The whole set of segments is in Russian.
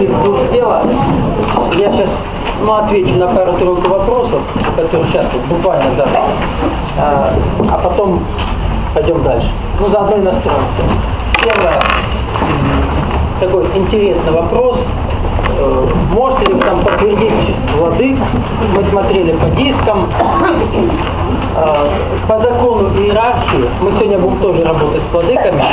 зашли в курс дела, я сейчас отвечу на пару-тройку вопросов, которые сейчас буквально задал, а потом пойдем дальше. Заодно и настроимся. Первое, такой интересный вопрос. Можете ли вы там подтвердить владык? Мы смотрели по дискам. По закону иерархии, мы сегодня будем тоже работать с владыками.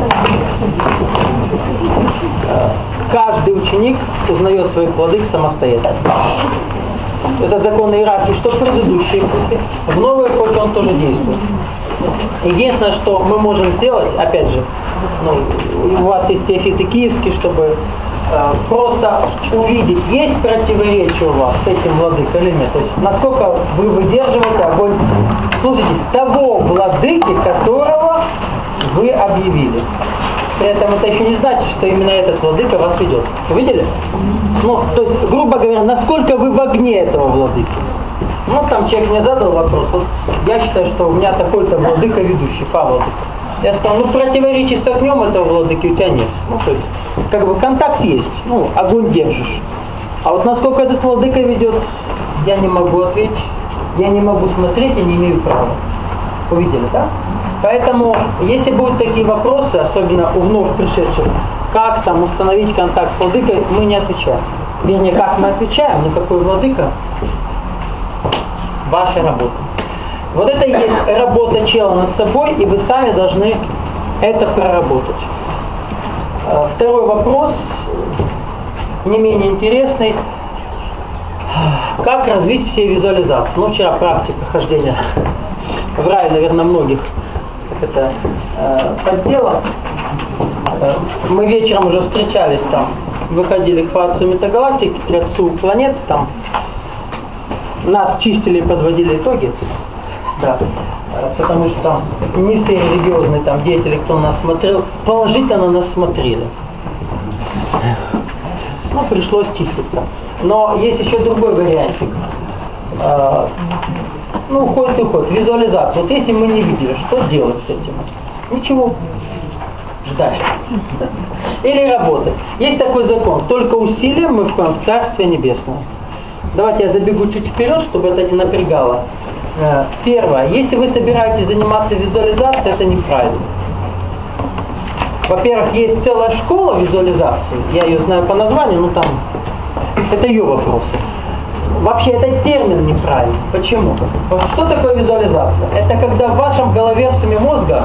Каждый ученик узнает своих владык самостоятельно. Это закон иерархии, что в предыдущей эпохе. В новой эпохе он тоже действует. Единственное, что мы можем сделать, опять же, у вас есть теофиты киевские, чтобы просто увидеть, есть противоречие у вас с этим владыкой или нет. То есть, насколько вы выдерживаете огонь, слушайте, с того владыки, которого вы объявили. При этом это еще не значит, что именно этот владыка вас ведет. Вы видели? То есть, грубо говоря, насколько вы в огне этого владыки. Там человек мне задал вопрос. Вот я считаю, что у меня такой-то владыка ведущий, владыка. Я сказал, противоречий с огнем этого владыки у тебя нет. То есть, контакт есть, огонь держишь. А вот насколько этот владыка ведет, я не могу ответить, я не могу смотреть и не имею права. Увидели, да? Поэтому, если будут такие вопросы, особенно у вновь пришедших, как там установить контакт с владыкой, мы не отвечаем. Вернее, как мы отвечаем, но какой владыка? Ваша работа. Вот это и есть работа чела над собой, и вы сами должны это проработать. Второй вопрос, не менее интересный. Как развить все визуализации? Вчера практика хождения в рай, наверное, многих это поддела. Мы вечером уже встречались там, выходили к Фацию Метагалактики, к отцу планеты там. Нас чистили и подводили итоги. Да. Потому что там не все религиозные деятели, кто нас смотрел, положительно нас смотрели. Пришлось чиститься. Но есть еще другой вариантик. Уходит и уходит. Визуализация. Вот если мы не видели, что делать с этим? Ничего. Ждать. Или работать. Есть такой закон. Только усилием мы входим в Царствие Небесное. Давайте я забегу чуть вперед, чтобы это не напрягало. Первое. Если вы собираетесь заниматься визуализацией, это неправильно. Во-первых, есть целая школа визуализации. Я ее знаю по названию, это ее вопросы. Вообще, этот термин неправильный. Почему? Что такое визуализация? Это когда в вашем голове, в сумме мозга,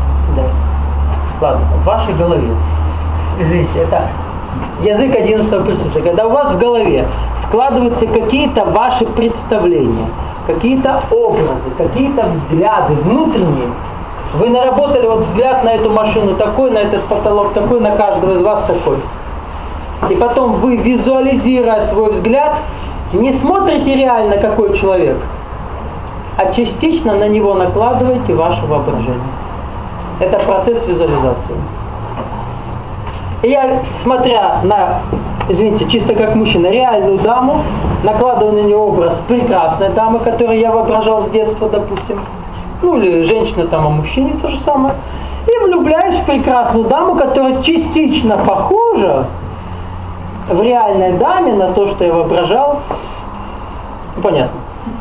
в вашей голове, извините, это язык 11-го присутствия, когда у вас в голове складываются какие-то ваши представления, какие-то образы, какие-то взгляды внутренние. Вы наработали взгляд на эту машину такой, на этот потолок такой, на каждого из вас такой. И потом вы, визуализируя свой взгляд, не смотрите реально, какой человек, а частично на него накладываете ваше воображение. Это процесс визуализации. И я, смотря на, извините, чисто как мужчина, реальную даму, накладываю на нее образ прекрасной дамы, которую я воображал с детства, допустим, или женщина о мужчине, то же самое, и влюбляюсь в прекрасную даму, которая частично похожа в реальной даме на то, что я воображал. Понятно.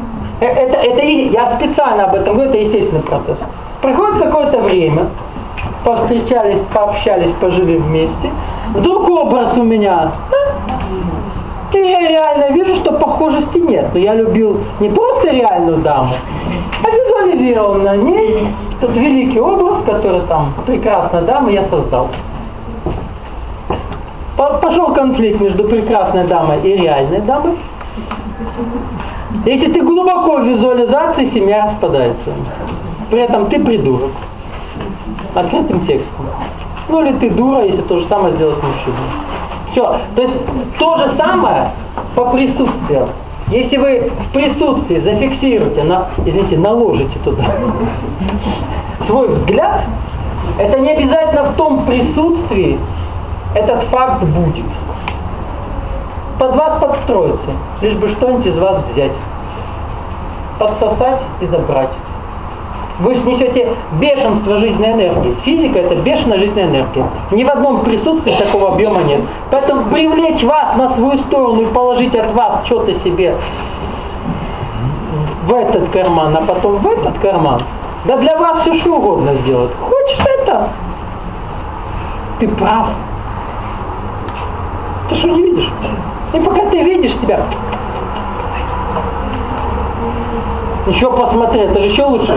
Я специально об этом говорю, это естественный процесс. Проходит какое-то время, повстречались, пообщались, пожили вместе, вдруг образ у меня, и я реально вижу, что похожести нет. Но я любил не просто реальную даму, а визуализировал на ней тот великий образ, который прекрасная дама, я создал. Пошел конфликт между прекрасной дамой и реальной дамой. Если ты глубоко в визуализации, семья распадается. При этом ты придурок. Открытым текстом. Или ты дура, если то же самое сделать с мужчиной. Все. То есть то же самое по присутствию. Если вы в присутствии зафиксируете, наложите туда свой взгляд, это не обязательно в том присутствии этот факт будет. Под вас подстроиться, лишь бы что-нибудь из вас взять. Подсосать и забрать. Вы же несете бешенство жизненной энергии. Физика – это бешеная жизненная энергия. Ни в одном присутствии такого объема нет. Поэтому привлечь вас на свою сторону и положить от вас что-то себе в этот карман, а потом в этот карман, да для вас все что угодно сделают. Хочешь это? Ты прав. Ты что, не видишь? И пока ты видишь тебя, еще посмотри, это же еще лучше.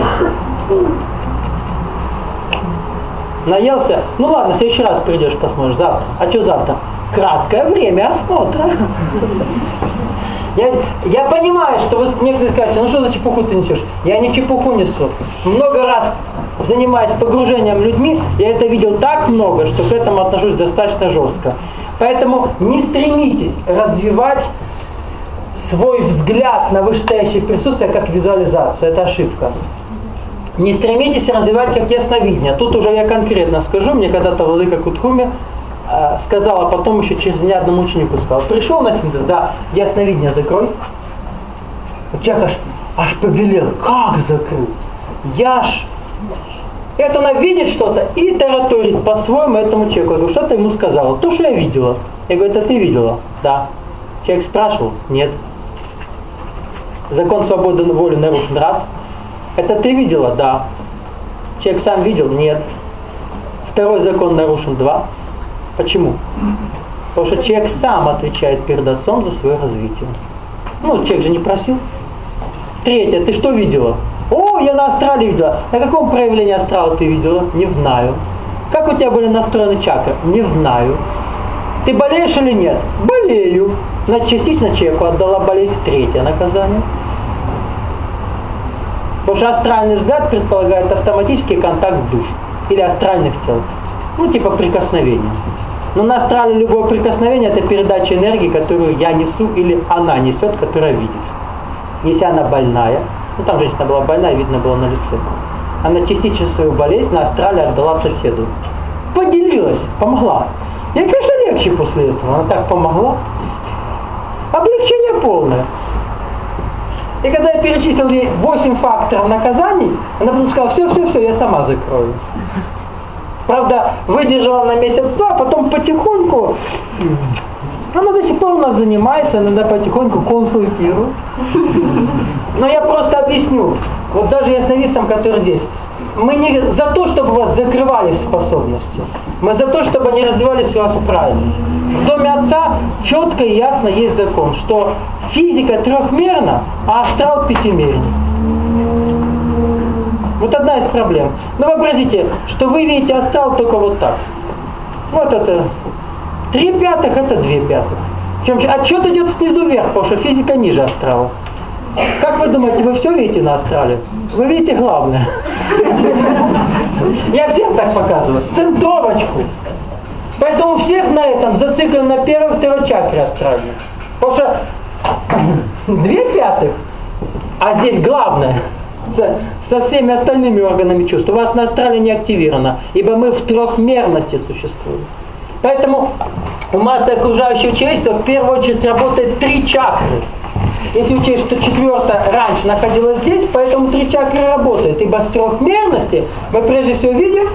Наелся? Ну ладно, в следующий раз придешь, посмотришь, завтра. А что завтра? Краткое время осмотра. Я понимаю, что вы некоторые скажете, ну что за чепуху ты несешь? Я не чепуху несу. Много раз, занимаясь погружением людьми, я это видел так много, что к этому отношусь достаточно жестко. Поэтому не стремитесь развивать свой взгляд на вышестоящее присутствие как визуализацию. Это ошибка. Не стремитесь развивать как ясновидение. Тут уже я конкретно скажу. Мне когда-то владыка Кутхуми сказал, а потом еще через меня одному ученику сказал. Пришел на синтез, да, ясновидение закрой. Человек аж побелел. Как закрыть? Это она видит что-то и тараторит по-своему этому человеку. Я говорю, что ты ему сказала? То, что я видела. Я говорю, это ты видела? Да. Человек спрашивал? Нет. Закон свободы воли нарушен? Раз. Это ты видела? Да. Человек сам видел? Нет. Второй закон нарушен? Два. Почему? Потому что человек сам отвечает перед отцом за свое развитие. Ну, человек же не просил. Третье, ты что видела? О, я на астрале видела. На каком проявлении астрала ты видела? Не знаю. Как у тебя были настроены чакры? Не знаю. Ты болеешь или нет? Болею. Значит, частично человеку отдала болезнь. Третье наказание. Потому что астральный взгляд предполагает автоматический контакт душ. Или астральных тел. Ну, типа прикосновения. Но на астрале любое прикосновение – это передача энергии, которую я несу, или она несет, которая видит. Если она больная, ну там женщина была больная, видно было на лице, она частично свою болезнь на астрале отдала соседу. Поделилась, помогла. Ей, конечно, легче после этого, она так помогла. Облегчение полное. И когда я перечислил ей 8 факторов наказаний, она потом сказала, все, я сама закрою. Правда, выдержала на месяц-два, а потом потихоньку, она до сих пор у нас занимается, иногда потихоньку консультирует. Но я просто объясню, вот даже ясновидцам, которые здесь, мы не за то, чтобы у вас закрывались способности, мы за то, чтобы они развивались у вас правильно. В доме отца четко и ясно есть закон, что физика трехмерна, а астрал пятимерен. Вот одна из проблем. Но вообразите, что вы видите астрал только вот так. Вот это 3/5, это 2/5. Отчет идет снизу вверх, потому что физика ниже астрала. Как вы думаете, вы все видите на астрале? Вы видите главное. Я всем так показываю. Центровочку. Поэтому у всех на этом зациклен на первой и второй чакре астральной. Потому что 2/5, а здесь главное. Со всеми остальными органами чувств. У вас на астрале не активировано, ибо мы в трехмерности существуем. Поэтому у массы окружающего человечества в первую очередь работает 3 чакры. Если учесть, что 4-я раньше находилась здесь, поэтому 3 чакры работают. Ибо с трехмерности мы прежде всего видим,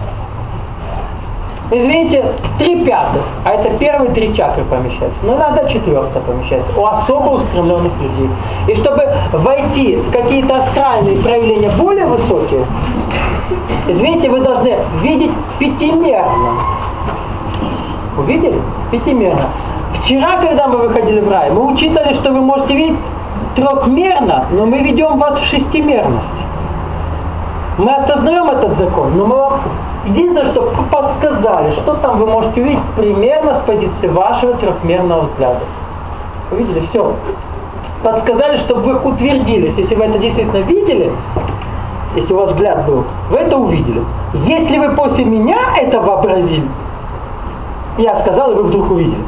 извините, 3/5, а это первые 3 чакры помещаются. Но иногда 4-я помещается у особо устремленных людей. И чтобы войти в какие-то астральные проявления более высокие, извините, вы должны видеть пятимерно. Увидели? Пятимерно. Вчера, когда мы выходили в рай, мы учитывали, что вы можете видеть трехмерно, но мы ведем вас в шестимерность. Мы осознаем этот закон, но мы вам единственное, что подсказали, что там вы можете увидеть примерно с позиции вашего трехмерного взгляда. Увидели? Все. Подсказали, чтобы вы утвердились. Если вы это действительно видели, если у вас взгляд был, вы это увидели. Если вы после меня это вообразили, я сказал, и вы вдруг увидели.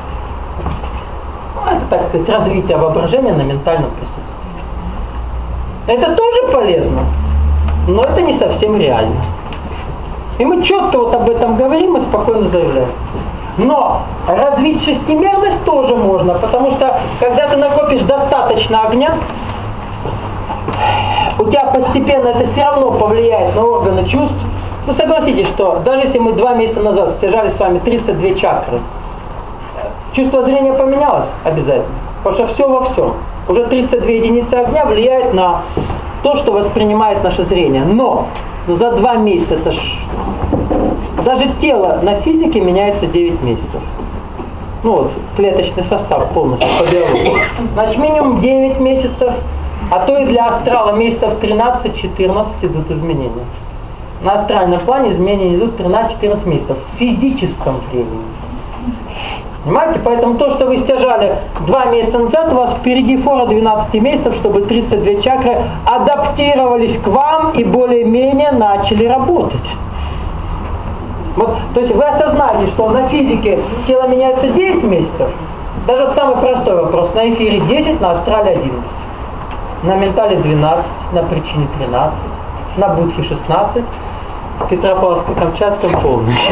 Это, так сказать, развитие воображения на ментальном присутствии. Это тоже полезно, но это не совсем реально. И мы четко вот об этом говорим и спокойно заявляем. Но развить шестимерность тоже можно, потому что когда ты накопишь достаточно огня, у тебя постепенно это все равно повлияет на органы чувств. Ну согласитесь, что даже если мы 2 месяца назад стяжали с вами 32 чакры, чувство зрения поменялось обязательно. Потому что все во всем. Уже 32 единицы огня влияет на то, что воспринимает наше зрение. Но за 2 месяца, это даже тело на физике меняется 9 месяцев. Ну вот, клеточный состав полностью по биологии. Значит, минимум 9 месяцев, а то и для астрала месяцев 13-14 идут изменения. На астральном плане изменения идут 13-14 месяцев в физическом времени. Понимаете? Поэтому то, что вы стяжали 2 месяца назад, у вас впереди фора 12 месяцев, чтобы 32 чакры адаптировались к вам и более-менее начали работать. Вот, то есть вы осознаете, что на физике тело меняется 9 месяцев. Даже вот самый простой вопрос. На эфире 10, на астрале 11. На ментале 12, на причине 13, на будхе 16, в Петропавловско-Камчатском полночь.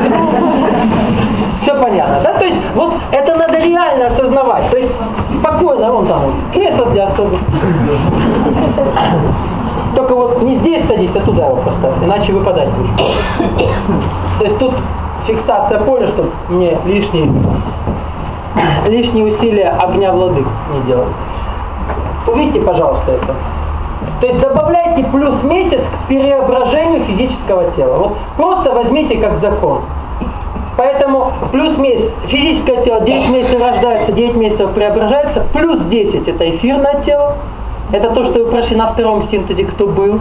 Все понятно, да? То есть вот это надо реально осознавать. То есть спокойно, вон там вот, кресло для особых. Только вот не здесь садись, а туда его поставь, иначе выпадать будешь. То есть тут фиксация поля, чтобы мне лишние усилия огня владык не делать. Увидите, пожалуйста, это. То есть добавляйте плюс месяц к преображению физического тела. Вот просто возьмите как закон. Поэтому плюс месяц, физическое тело 9 месяцев рождается, 9 месяцев преображается, плюс 10 это эфирное тело. Это то, что вы прошли на 2-м синтезе, кто был.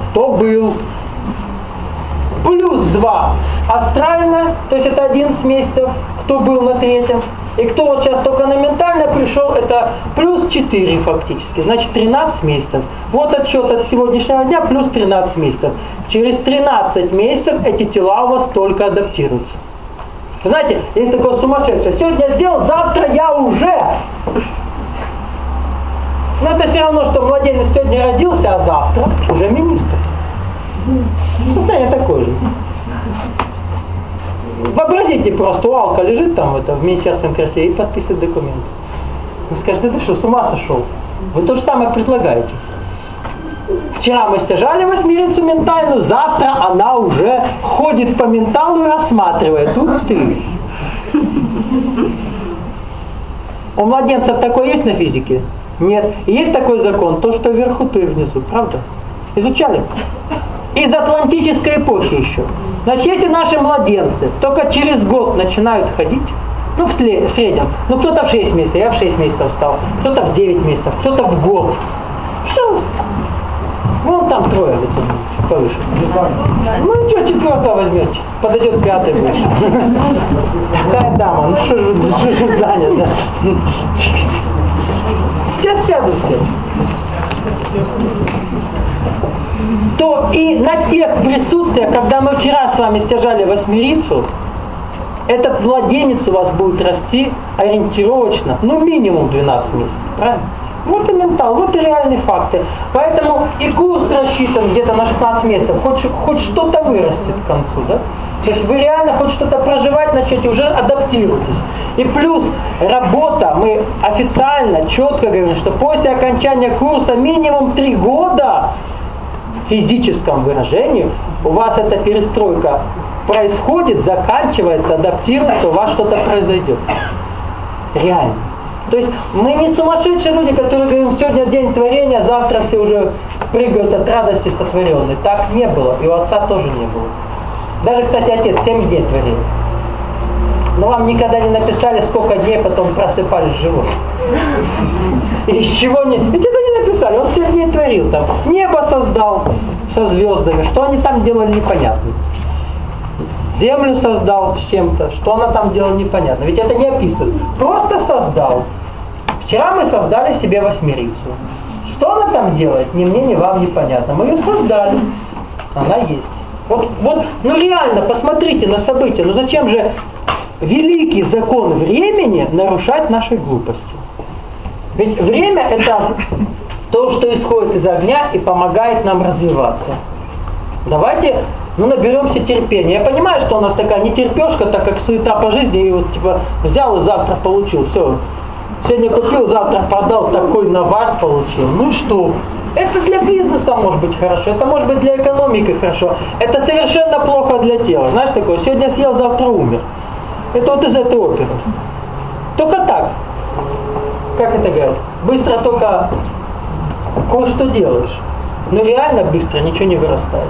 Плюс 2 астрально, то есть это 11 месяцев, кто был на 3-м. И кто вот сейчас только на ментально пришел, это плюс 4 фактически, значит 13 месяцев. Вот отсчет от сегодняшнего дня плюс 13 месяцев. Через 13 месяцев эти тела у вас только адаптируются. Знаете, есть такое сумасшедшее. Сегодня сделал, завтра я уже. Но это все равно, что младенец сегодня родился, а завтра уже министр. Состояние такое же. Вообразите просто, у Алка лежит там в Министерстве красоты и подписывает документы. Вы скажете, ты что, с ума сошел? Вы то же самое предлагаете. Вчера мы стяжали восьмерицу ментальную, завтра она уже ходит по менталу и рассматривает. Ух ты! У младенцев такое есть на физике? Нет. Есть такой закон, то, что вверху, то и внизу. Правда? Изучали? Из атлантической эпохи еще. Значит, если наши младенцы только через год начинают ходить, ну в среднем, ну кто-то в 6 месяцев, я в 6 месяцев встал, кто-то в 9 месяцев, кто-то в год. Пожалуйста. Вон там 3, вот чуть повыше. Ну ничего, 4 возьмете, подойдет 5 выше. Такая дама, ну что же вы заняты, да? Сейчас сяду все. То и на тех присутствиях, когда мы вчера с вами стяжали восьмерицу, этот младенец у вас будет расти ориентировочно, ну минимум 12 месяцев, правильно? Вот и ментал, вот и реальные факты. Поэтому и курс рассчитан где-то на 16 месяцев, хоть что-то вырастет к концу, да? То есть вы реально хоть что-то проживать начнете, уже адаптируйтесь. И плюс работа, мы официально четко говорим, что после окончания курса минимум 3 года в физическом выражении у вас эта перестройка происходит, заканчивается, адаптируется, у вас что-то произойдет. Реально. То есть мы не сумасшедшие люди, которые говорим, сегодня день творения, завтра все уже прыгают от радости сотворенной. Так не было, и у отца тоже не было. Даже, кстати, отец 7 дней творил. Но вам никогда не написали, сколько дней потом просыпались живот. Из чего не... Ведь это не написали, он 7 дней творил там. Небо создал со звездами, что они там делали непонятно. Землю создал с чем-то, что она там делала непонятно. Ведь это не описывают. Просто создал. Вчера мы создали себе восьмерицу. Что она там делает, ни мне, ни вам непонятно. Мы ее создали. Она есть. Вот, ну реально, посмотрите на события. Ну зачем же великий закон времени нарушать нашей глупостью? Ведь время это то, что исходит из огня и помогает нам развиваться. Давайте наберемся терпения. Я понимаю, что у нас такая нетерпешка, так как суета по жизни, и вот типа взял и завтра получил. Все. Сегодня купил, завтра продал, такой навар получил. Ну и что? Это для бизнеса может быть хорошо, это может быть для экономики хорошо. Это совершенно плохо для тела. Знаешь такое, сегодня съел, завтра умер. Это вот из этой оперы. Только так. Как это говорят? Быстро только кое-что делаешь. Но реально быстро ничего не вырастает.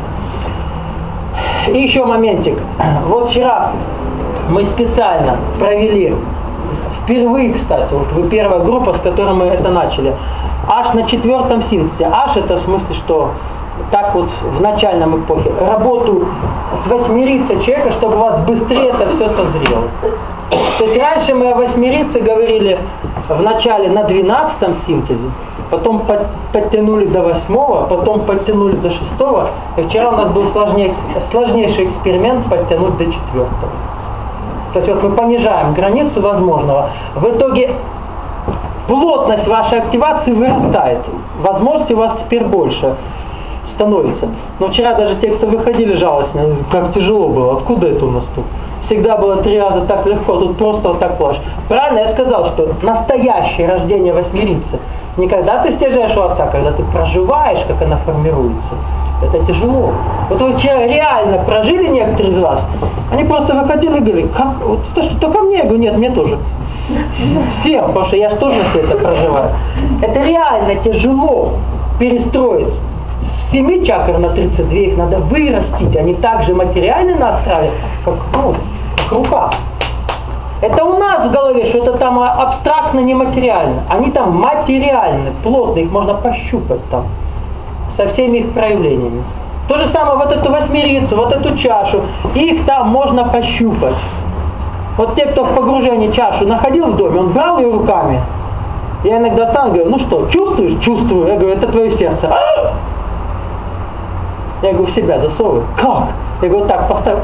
И еще моментик. Вот вчера мы специально провели, впервые, кстати, вот вы первая группа, с которой мы это начали, аж на 4-м синтезе. Аж это в смысле, что так вот в начальном эпохе. Работу с 8 человека, чтобы у вас быстрее это все созрело. То есть раньше мы о 8 говорили в начале на 12-м синтезе, потом подтянули до 8-го, потом подтянули до 6-го, и вчера у нас был сложнейший эксперимент подтянуть до 4-го. То есть вот мы понижаем границу возможного. В итоге плотность вашей активации вырастает. Возможностей у вас теперь больше становится. Но вчера даже те, кто выходили, жаловались, как тяжело было. Откуда это у нас тут? Всегда было 3 раза так легко, тут просто вот так плачь. Правильно я сказал, что настоящее рождение 8 не когда ты стяжаешь у отца, когда ты проживаешь, как она формируется. Это тяжело. Вот вы вчера реально прожили некоторые из вас, они просто выходили и говорили, как, вот это что, только мне? Я говорю, нет, мне тоже. Всем, потому что я же тоже на себе это проживаю. Это реально тяжело перестроить. С 7 чакр на 32 их надо вырастить. Они так же материально на астрале, как рука. Это у нас в голове, что это там абстрактно нематериально. Они там материальны, плотно, их можно пощупать там. Со всеми их проявлениями. То же самое вот эту 8, вот эту чашу. Их там можно пощупать. Вот те, кто в погружении чашу находил в доме, он брал ее руками. Я иногда стану, говорю, ну что, чувствуешь? Чувствую. Я говорю, это твое сердце. Я говорю, в себя засовывай. Как? Я говорю, так, поставь.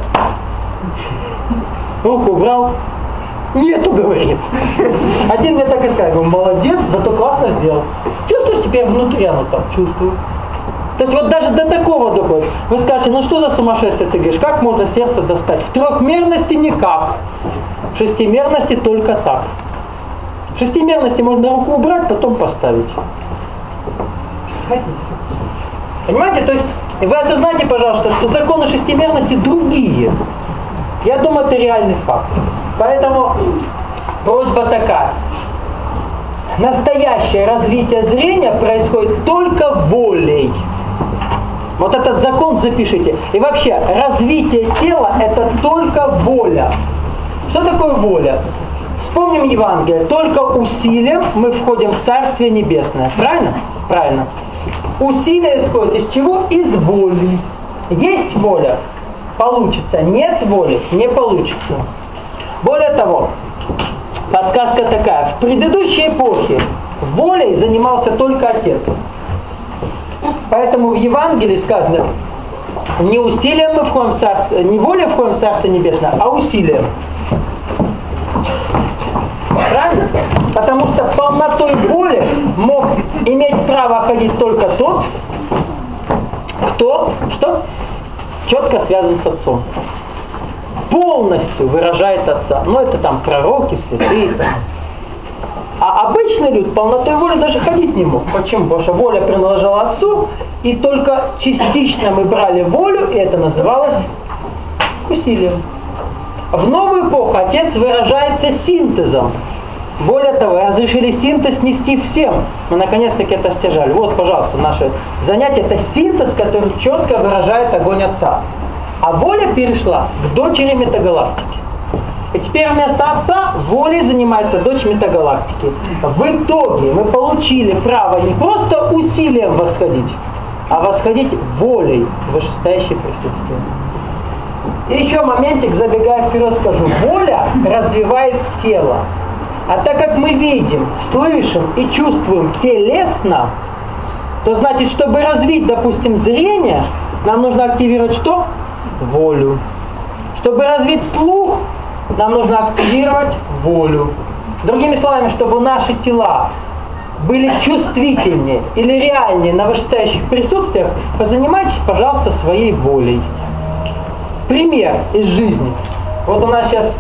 Руку убрал. Нету, говорит. Один мне так и сказал, я говорю, молодец, зато классно сделал. Чувствуешь, теперь внутри оно там, чувствую. То есть вот даже до такого доходит. Вы скажете, ну что за сумасшествие ты говоришь, как можно сердце достать? В трехмерности никак. В шестимерности только так. В шестимерности можно руку убрать, потом поставить. Понимаете? То есть вы осознайте, пожалуйста, что законы шестимерности другие. Я думаю, это реальный факт. Поэтому просьба такая. Настоящее развитие зрения происходит только волей. Вот этот закон запишите. И вообще, развитие тела – это только воля. Что такое воля? Вспомним Евангелие. Только усилием мы входим в Царствие Небесное. Правильно? Правильно. Усилие исходит из чего? Из воли. Есть воля – получится. Нет воли – не получится. Более того, подсказка такая. В предыдущей эпохе волей занимался только Отец. Поэтому в Евангелии сказано, не усилием мы входим в Царство, не волей входим в Царство Небесное, а усилием. Правильно? Потому что полнотой воли мог иметь право ходить только тот, кто, что? Четко связан с Отцом. Полностью выражает Отца. Ну, это там пророки, святые. А обычный люд полнотой воли даже ходить не мог. Почему? Потому что воля принадлежала Отцу, и только частично мы брали волю, и это называлось усилием. В новую эпоху Отец выражается синтезом. Более того, разрешили синтез нести всем. Мы наконец-таки это стяжали. Вот, пожалуйста, наше занятие. Это синтез, который четко выражает огонь Отца. А воля перешла к дочери метагалактики. И теперь вместо Отца волей занимается дочь метагалактики. В итоге мы получили право не просто усилием восходить, а восходить волей в вышестоящее присутствие. И еще моментик, забегая вперед, скажу. Воля развивает тело. А так как мы видим, слышим и чувствуем телесно, то значит, чтобы развить, допустим, зрение, нам нужно активировать что? Волю. Чтобы развить слух, нам нужно активировать волю. Другими словами, чтобы наши тела были чувствительнее или реальнее на вышестоящих присутствиях, позанимайтесь, пожалуйста, своей волей. Пример из жизни. Вот у нас сейчас,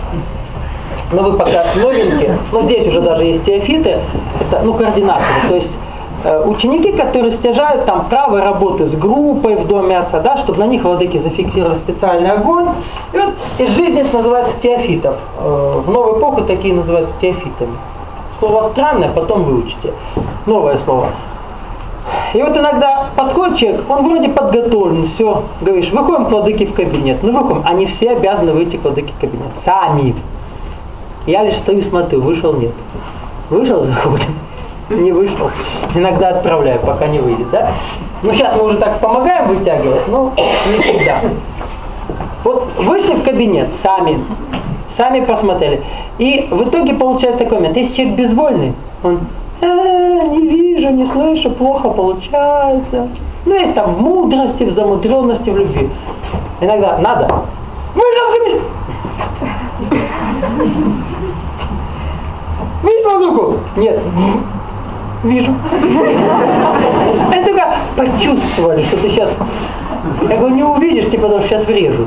вы пока новенькие, но здесь уже даже есть теофиты, это, координаторы. То есть ученики, которые стяжают там право работы с группой в доме отца, да, чтобы на них владыки зафиксировали специальный огонь. И вот из жизни это называется теофитов. В новую эпоху такие называются теофитами. Слово странное, потом выучите. Новое слово. И вот иногда подходит человек, он вроде подготовлен, все, говоришь, выходим к владыке в кабинет. Ну выходим, они все обязаны выйти к владыке в кабинет. Сами. Я лишь стою, смотрю, вышел, нет. Вышел, заходим. Не вышел. Иногда отправляю, пока не выйдет, да? Ну сейчас мы уже так помогаем вытягивать, но не всегда. Вот вышли в кабинет сами посмотрели. И в итоге получается такой момент. Если человек безвольный, он не вижу, не слышу, плохо получается. Ну, есть там в мудрости, в замудренности, в любви. Иногда надо. Вышел в кабинет! Видишь владыку? Нет. Вижу. Они только почувствовали, что ты сейчас... Я говорю, не увидишь, типа, потому что сейчас врежут.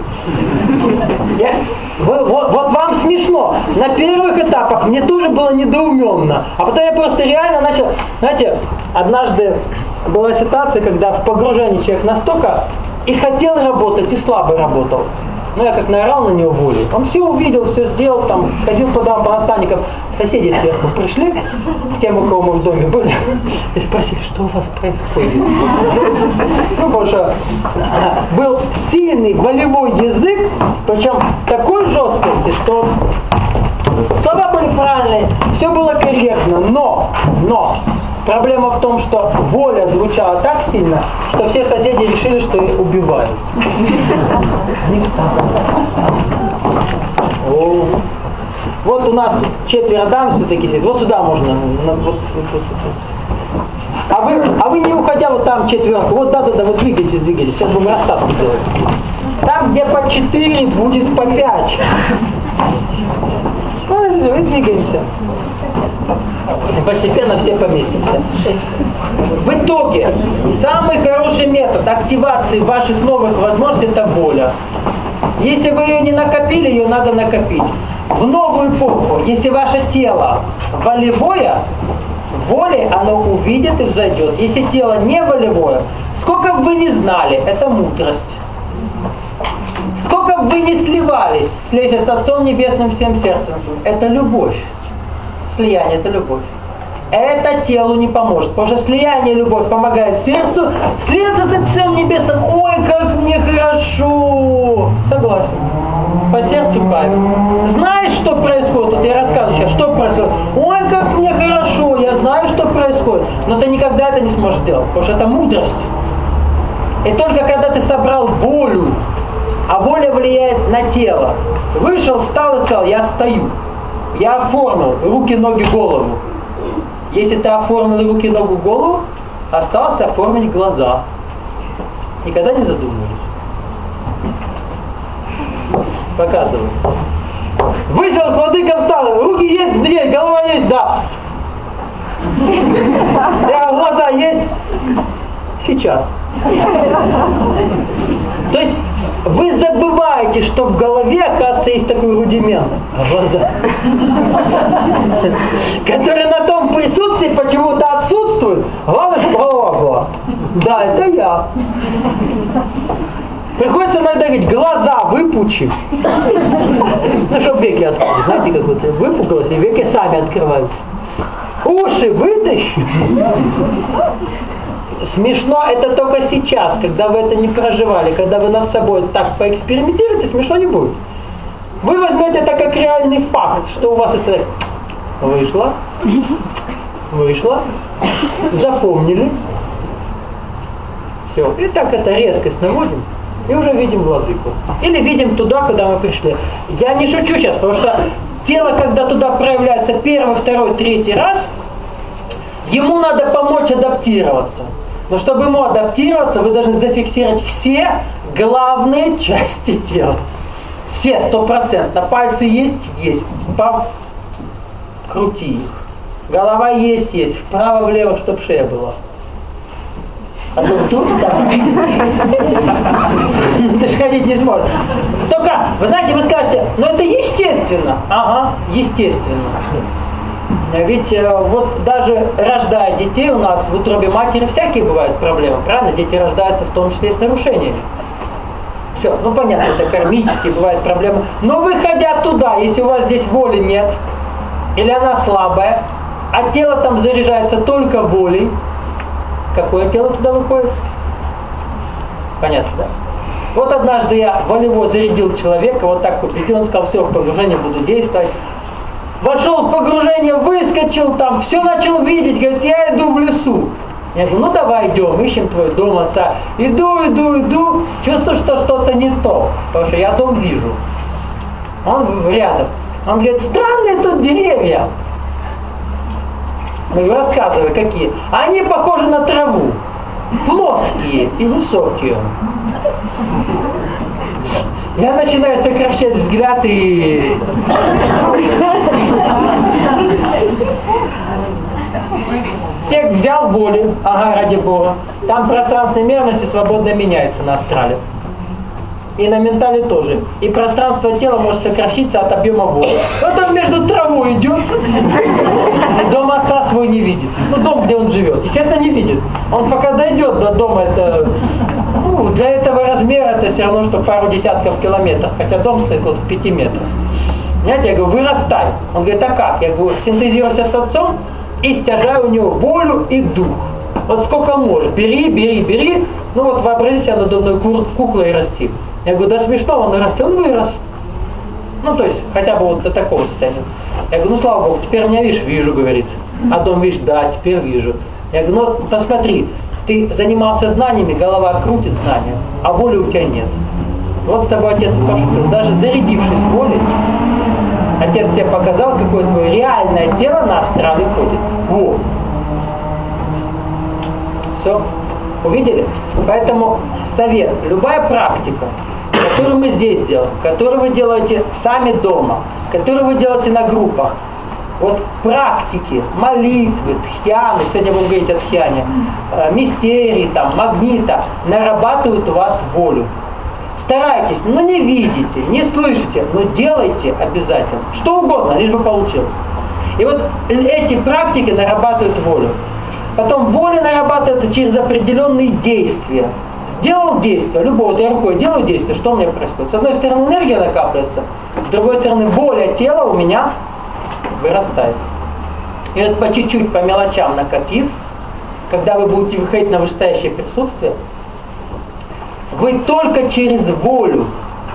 Вот вам смешно. На первых этапах мне тоже было недоуменно. А потом я просто реально начал... Знаете, однажды была ситуация, когда в погружении человек настолько и хотел работать, и слабо работал. Ну, я как наорал на него волю. Он все увидел, все сделал, там, ходил по домам, по наставникам. Соседи сверху пришли, к тем, у кого мы в доме были, и спросили, что у вас происходит. Ну, потому что был сильный волевой язык, причем такой жесткости, что слова были правильные, все было корректно, но проблема в том, что воля звучала так сильно, что все соседи решили, что их убивают. Не встал. Вот у нас 4 дам все-таки сидят. Вот сюда можно. Вот. А вы не уходя вот там 4. Вот да, вот двигайтесь. Сейчас будем рассадку делать. Там, где по 4, будет по 5. Мы двигаемся. И постепенно все поместимся. В итоге, самый хороший метод активации ваших новых возможностей – это воля. Если вы ее не накопили, ее надо накопить. В новую эпоху, если ваше тело волевое, волей оно увидит и взойдет. Если тело не волевое, сколько бы вы ни знали, это мудрость. Сколько бы вы ни сливались, слейся с Отцом Небесным всем сердцем, это любовь. Слияние – это любовь. Это телу не поможет, потому что слияние и любовь помогает сердцу слиться с Отцом Небесным. Ой, как мне хорошо! Согласен. По сердцу кайф. Знаешь, что происходит? Вот я рассказываю сейчас, что происходит. Ой, как мне хорошо, я знаю, что происходит. Но ты никогда это не сможешь сделать, потому что это мудрость. И только когда ты собрал волю, а воля влияет на тело, вышел, встал и сказал, я стою. Я оформил руки, ноги, голову. Если ты оформил руки, ногу, голову, осталось оформить глаза. Никогда не задумывались. Показываю. Вышел к владыкам, встал. Руки есть, дверь, голова есть, да. Глаза есть? Сейчас. То есть вы забываете, что в голове, оказывается, есть такой рудимент. Глаза. Который на том присутствии почему-то отсутствует. Главное, чтобы голова была. Да, это я. Приходится иногда говорить, глаза выпучи. Ну, чтобы веки открылись. Знаете, как вот выпугалось, и веки сами открываются. Уши вытащи. Смешно это только сейчас, когда вы это не проживали, когда вы над собой так поэкспериментируете, смешно не будет. Вы возьмете это как реальный факт, что у вас это вышло, запомнили, все. И так это резкость наводим, и уже видим владыку. Или видим туда, куда мы пришли. Я не шучу сейчас, потому что тело, когда туда проявляется первый, второй, третий раз, ему надо помочь адаптироваться. Но чтобы ему адаптироваться, вы должны зафиксировать все главные части тела. Все, 100%. Пальцы есть? Есть. Крути их. Голова есть? Есть. Вправо-влево, чтобы шея была. А то вдруг станет. Ты же ходить не сможешь. Только, вы знаете, вы скажете, ну это естественно. Ага, естественно. Ведь вот даже рождая детей у нас в утробе матери всякие бывают проблемы, правильно? Дети рождаются в том числе и с нарушениями. Все, ну понятно, это кармические бывают проблемы. Но выходя туда, если у вас здесь воли нет, или она слабая, а тело там заряжается только волей, какое тело туда выходит? Понятно, да? Вот однажды я волево зарядил человека, вот так вот, и он сказал, все, в погружение буду действовать. Вошел в погружение, выскочил там, все начал видеть, говорит, я иду в лесу. Я говорю, ну давай идем, ищем твой дом отца. Иду, чувствую, что что-то не то, потому что я дом вижу. Он рядом. Он говорит, странные тут деревья. Я говорю, рассказывай, какие. Они похожи на траву, плоские и высокие. Я начинаю сокращать взгляд и... Тех взял воли, ага, ради Бога. Там пространственные мерности свободно меняются на астрале. И на ментале тоже. И пространство тела может сокращиться от объема воли. Вот он между травой идет, и дом отца свой не видит. Ну, дом, где он живет. Естественно, не видит. Он пока дойдет до дома, это... Ну, для этого размера это все равно, что пару десятков километров. Хотя дом стоит вот в 5 метрах. Понимаете, я говорю, вырастай. Он говорит, а как? Я говорю, синтезируйся с отцом и стяжай у него волю и дух. Вот сколько можешь. Бери. Ну вот вообрази себя надувной куклой и расти. Я говорю, да смешно, он растет, он вырос. Ну, то есть, хотя бы вот до такого состояния. Я говорю, ну, слава Богу, теперь меня, видишь, вижу, говорит. А дом, видишь, да, теперь вижу. Я говорю, ну, посмотри, ты занимался знаниями, голова крутит знания, а воли у тебя нет. Вот с тобой отец пошутил. Даже зарядившись волей, отец тебе показал, какое твое реальное тело на астрале ходит. Во. Все. Увидели? Поэтому совет. Любая практика, которую мы здесь делаем, которую вы делаете сами дома, которую вы делаете на группах, вот практики, молитвы, тхьяны, сегодня будем говорить о тхьяне, мистерии, там, магнита, нарабатывают у вас волю. Старайтесь, но не видите, не слышите, но делайте обязательно. Что угодно, лишь бы получилось. И вот эти практики нарабатывают волю. Потом воля нарабатывается через определенные действия. Сделал действие, любое, вот я рукой делаю действие, что у меня происходит? С одной стороны энергия накапливается, с другой стороны воля тела у меня вырастает. И вот по чуть-чуть, по мелочам накопив, когда вы будете выходить на вышестоящее присутствие, вы только через волю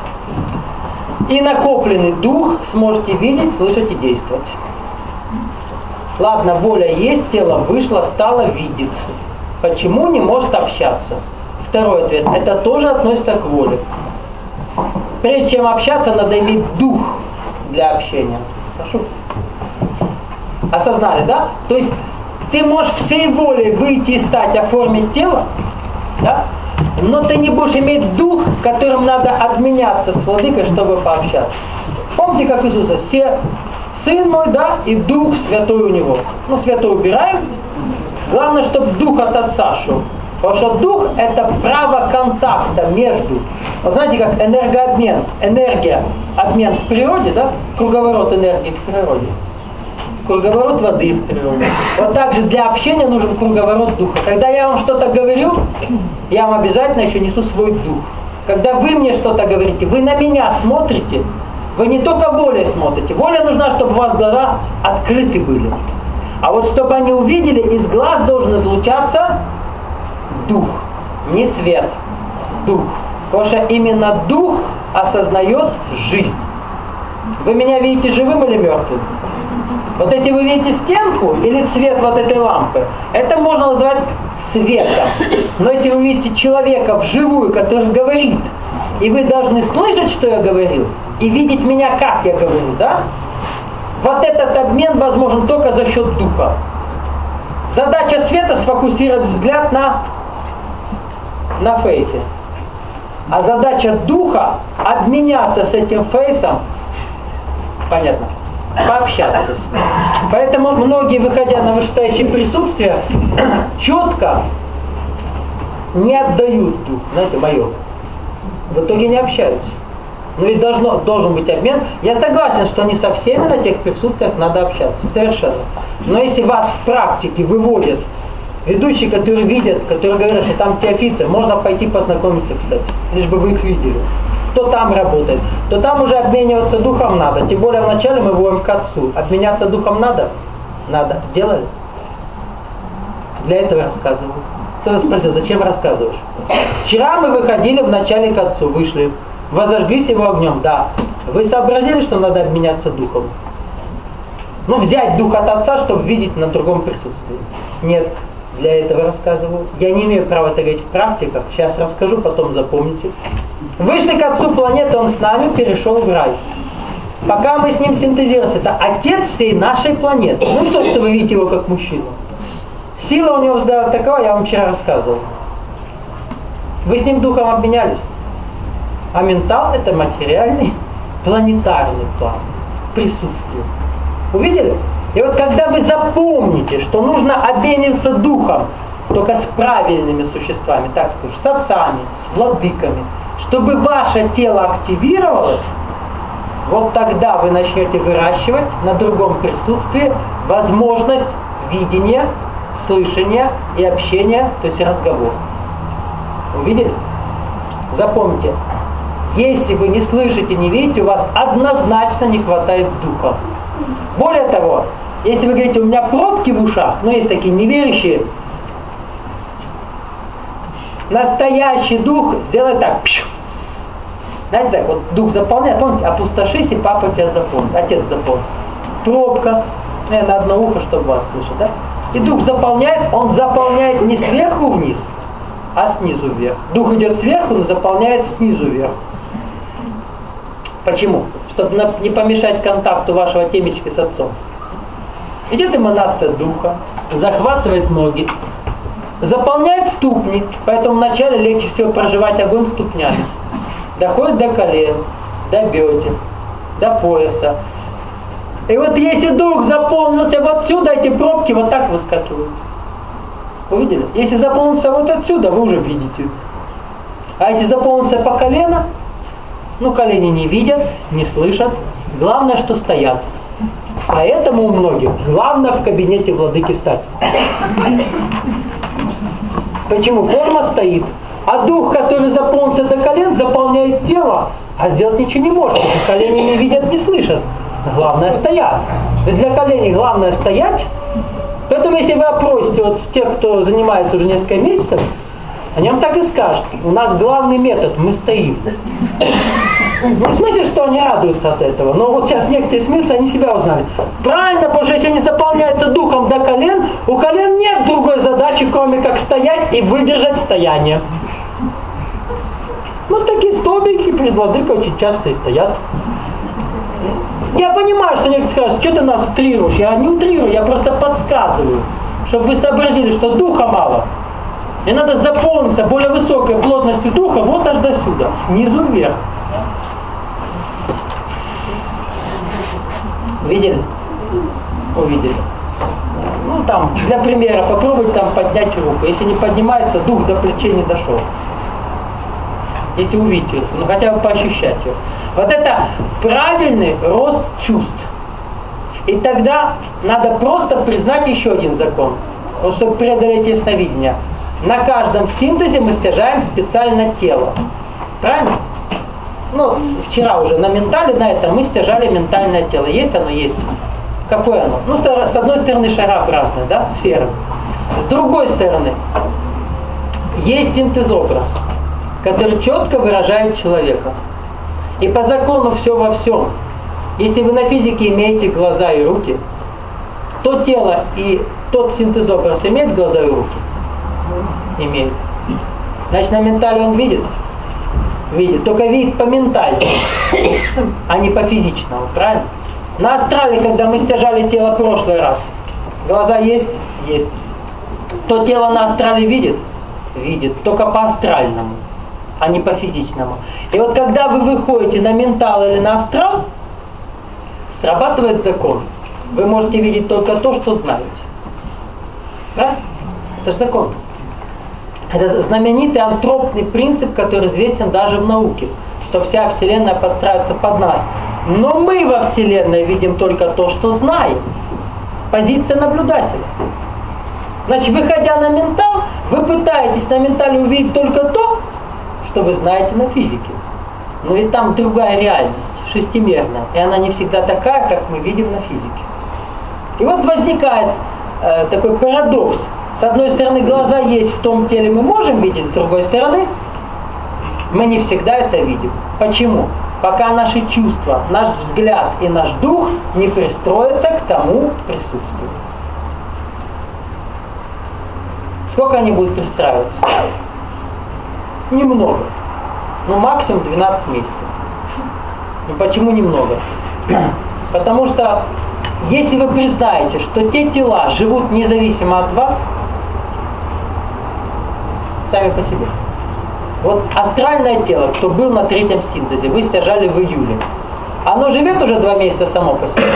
и накопленный дух сможете видеть, слышать и действовать. Ладно, воля есть, тело вышло, стало, видит. Почему не может общаться? Второй ответ. Это тоже относится к воле. Прежде чем общаться, надо иметь дух для общения. Хорошо? Осознали, да? То есть ты можешь всей волей выйти и стать, оформить тело, да? Но ты не будешь иметь дух, которым надо обменяться с владыкой, чтобы пообщаться. Помните, как Иисуса? Все Сын мой, да, и Дух Святой у него. Ну, Святой убираем. Главное, чтобы Дух от Отца шел. Потому что Дух – это право контакта между. Вот знаете, как энергообмен. Энергия, обмен в природе, да? Круговорот энергии в природе. Круговорот воды в природе. Вот так же для общения нужен круговорот духа. Когда я вам что-то говорю, я вам обязательно еще несу свой дух. Когда вы мне что-то говорите, вы на меня смотрите, вы не только волей смотрите. Воля нужна, чтобы у вас глаза открыты были. А вот чтобы они увидели, из глаз должен излучаться дух. Не свет, дух. Потому что именно дух осознает жизнь. Вы меня видите живым или мертвым? Вот если вы видите стенку или цвет вот этой лампы, это можно называть светом. Но если вы видите человека вживую, который говорит, и вы должны слышать, что я говорил, и видеть меня, как я говорю, да? Вот этот обмен возможен только за счет духа. Задача света — сфокусировать взгляд на фейсе. А задача духа — обменяться с этим фейсом, понятно, пообщаться с ним. Поэтому многие, выходя на вышестоящее присутствие, четко не отдают дух, знаете, мое. В итоге не общаются. Но ведь должен быть обмен. Я согласен, что не со всеми на тех присутствиях надо общаться. Совершенно. Но если вас в практике выводят ведущие, которые видят, которые говорят, что там теофиты, можно пойти познакомиться, кстати, лишь бы вы их видели. Кто там работает, то там уже обмениваться духом надо. Тем более вначале мы выводим к отцу. Обменяться духом надо? Надо. Делали? Для этого рассказываю. Кто-то спросил, зачем рассказываешь? Вчера мы выходили вначале к отцу, вышли, возожглись его огнем. Да. Вы сообразили, что надо обменяться духом? Ну, взять дух от отца, чтобы видеть на другом присутствии. Нет. Для этого рассказываю. Я не имею права это говорить в практиках. Сейчас расскажу, потом запомните. Вышли к отцу планеты, он с нами перешел в рай. Пока мы с ним синтезировались, это отец всей нашей планеты. Ну что вы видите его как мужчину? Сила у него взгляда такова, я вам вчера рассказывал. Вы с ним духом обменялись. А ментал это материальный, планетарный план присутствия. Увидели? И вот когда вы запомните, что нужно обмениваться духом, только с правильными существами, так скажу, с отцами, с владыками, чтобы ваше тело активировалось, вот тогда вы начнете выращивать на другом присутствии возможность видения, слышания и общения, то есть разговор. Увидели? Запомните, если вы не слышите, не видите, у вас однозначно не хватает духа. Более того, если вы говорите, у меня пробки в ушах, но есть такие неверующие, настоящий дух сделает так. Пшу. Знаете, так вот дух заполняет, помните, опустошись, и папа тебя заполнит, отец заполнит. Пробка, на одно ухо, чтобы вас слышать, да? И дух заполняет, он заполняет не сверху вниз, а снизу вверх. Дух идет сверху, но заполняет снизу вверх. Почему? Чтобы не помешать контакту вашего темечки с отцом. Идет эманация духа, захватывает ноги, заполняет ступни, поэтому вначале легче всего проживать огонь ступнями. Доходит до колен, до бедер, до пояса. И вот если дух заполнился вот отсюда, эти пробки вот так выскакивают. Увидели? Если заполнится вот отсюда, вы уже видите. А если заполнится по колено, ну колени не видят, не слышат. Главное, что стоят. Поэтому у многих главное в кабинете владыки стать. Почему? Форма стоит. А дух, который заполнится до колен, заполняет тело, а сделать ничего не может. Потому что колени не видят, не слышат. Главное стоять. Ведь для коленей главное стоять. Поэтому если вы опросите вот тех, кто занимается уже несколько месяцев, они вам так и скажут. У нас главный метод, мы стоим. Ну, в смысле, что они радуются от этого. Но вот сейчас некоторые смеются, они себя узнали. Правильно, потому что если они заполняются духом до колен, у колен нет другой задачи, кроме как стоять и выдержать стояние. Ну, такие столбики перед владыкой очень часто и стоят. Я понимаю, что некоторые скажут, что ты нас утрируешь. Я не утрирую, я просто подсказываю, чтобы вы сообразили, что духа мало. И надо заполниться более высокой плотностью духа вот аж до сюда, снизу вверх. Видели? Увидели. Ну там, для примера, попробуйте там поднять руку. Если не поднимается, дух до плечей не дошел. Если увидите, ну хотя бы поощущать ее. Вот это правильный рост чувств. И тогда надо просто признать еще один закон. Вот чтобы преодолеть ясновидение. На каждом синтезе мы стяжаем специально тело. Правильно? Ну, вчера уже на ментале, на этом мы стяжали ментальное тело. Есть оно? Есть. Какое оно? Ну, с одной стороны шарообразное, да, сфера. С другой стороны, есть синтезобраз, который четко выражает человека. И по закону все во всем. Если вы на физике имеете глаза и руки, то тело и тот синтезобраз имеет глаза и руки? Имеет. Значит, на ментале он видит? Видит. Только видит по ментальному, а не по физичному. Правильно? На астрале, когда мы стяжали тело в прошлый раз, глаза есть? Есть. То тело на астрале видит? Видит. Только по астральному, а не по физичному. И вот когда вы выходите на ментал или на астрал, срабатывает закон. Вы можете видеть только то, что знаете. Правильно? Это же закон. Это знаменитый антропный принцип, который известен даже в науке. что вся Вселенная подстраивается под нас. Но мы во Вселенной видим только то, что знаем. Позиция наблюдателя. Значит, выходя на ментал, вы пытаетесь на ментале увидеть только то, что вы знаете на физике. Но ведь там другая реальность, шестимерная. И она не всегда такая, как мы видим на физике. И вот возникает такой парадокс. С одной стороны, глаза есть в том теле, мы можем видеть, с другой стороны, мы не всегда это видим. Почему? Пока наши чувства, наш взгляд и наш дух не пристроятся к тому присутствию. Сколько они будут пристраиваться? Немного. Ну, максимум 12 месяцев. Ну, почему немного? Потому что, если вы признаете, что те тела живут независимо от вас, сами по себе. Вот астральное тело, кто был на третьем синтезе, вы стяжали в июле. Оно живет уже 2 месяца само по себе.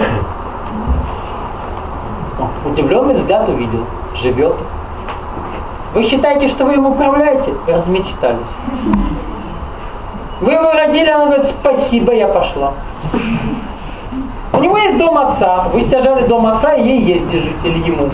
Удивленный взгляд увидел. Живет. Вы считаете, что вы им управляете? Размечтались. Вы его родили, она говорит, спасибо, я пошла. У него есть дом отца. Вы стяжали дом отца, и ей ездите жить, или ему.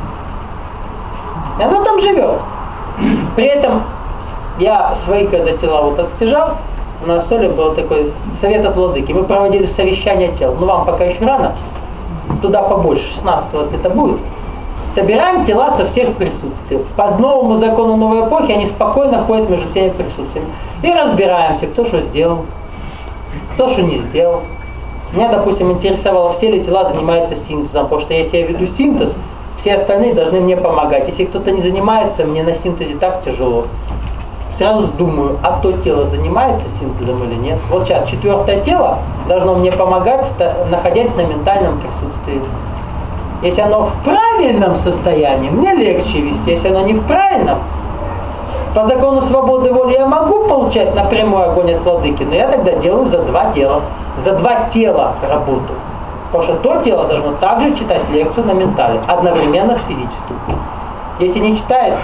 И она там живет. При этом я свои, когда тела вот отстяжал, на столе был такой совет от владыки. Мы проводили совещание тел. Ну, вам пока еще рано. Туда побольше, 16-го вот это будет. Собираем тела со всех присутствий. По новому закону новой эпохи они спокойно ходят между всеми присутствиями. И разбираемся, кто что сделал, кто что не сделал. Меня, допустим, интересовало, все ли тела занимаются синтезом, потому что если я веду синтез, все остальные должны мне помогать. Если кто-то не занимается, мне на синтезе так тяжело. Сразу думаю, а то тело занимается синтезом или нет. Вот сейчас 4-е тело должно мне помогать, находясь на ментальном присутствии. Если оно в правильном состоянии, мне легче вести. Если оно не в правильном, по закону свободы воли я могу получать напрямую огонь от владыки, но я тогда делаю за 2 дела. За 2 тела работу. Потому что то тело должно также читать лекцию на ментале, одновременно с физическим. Если не читает,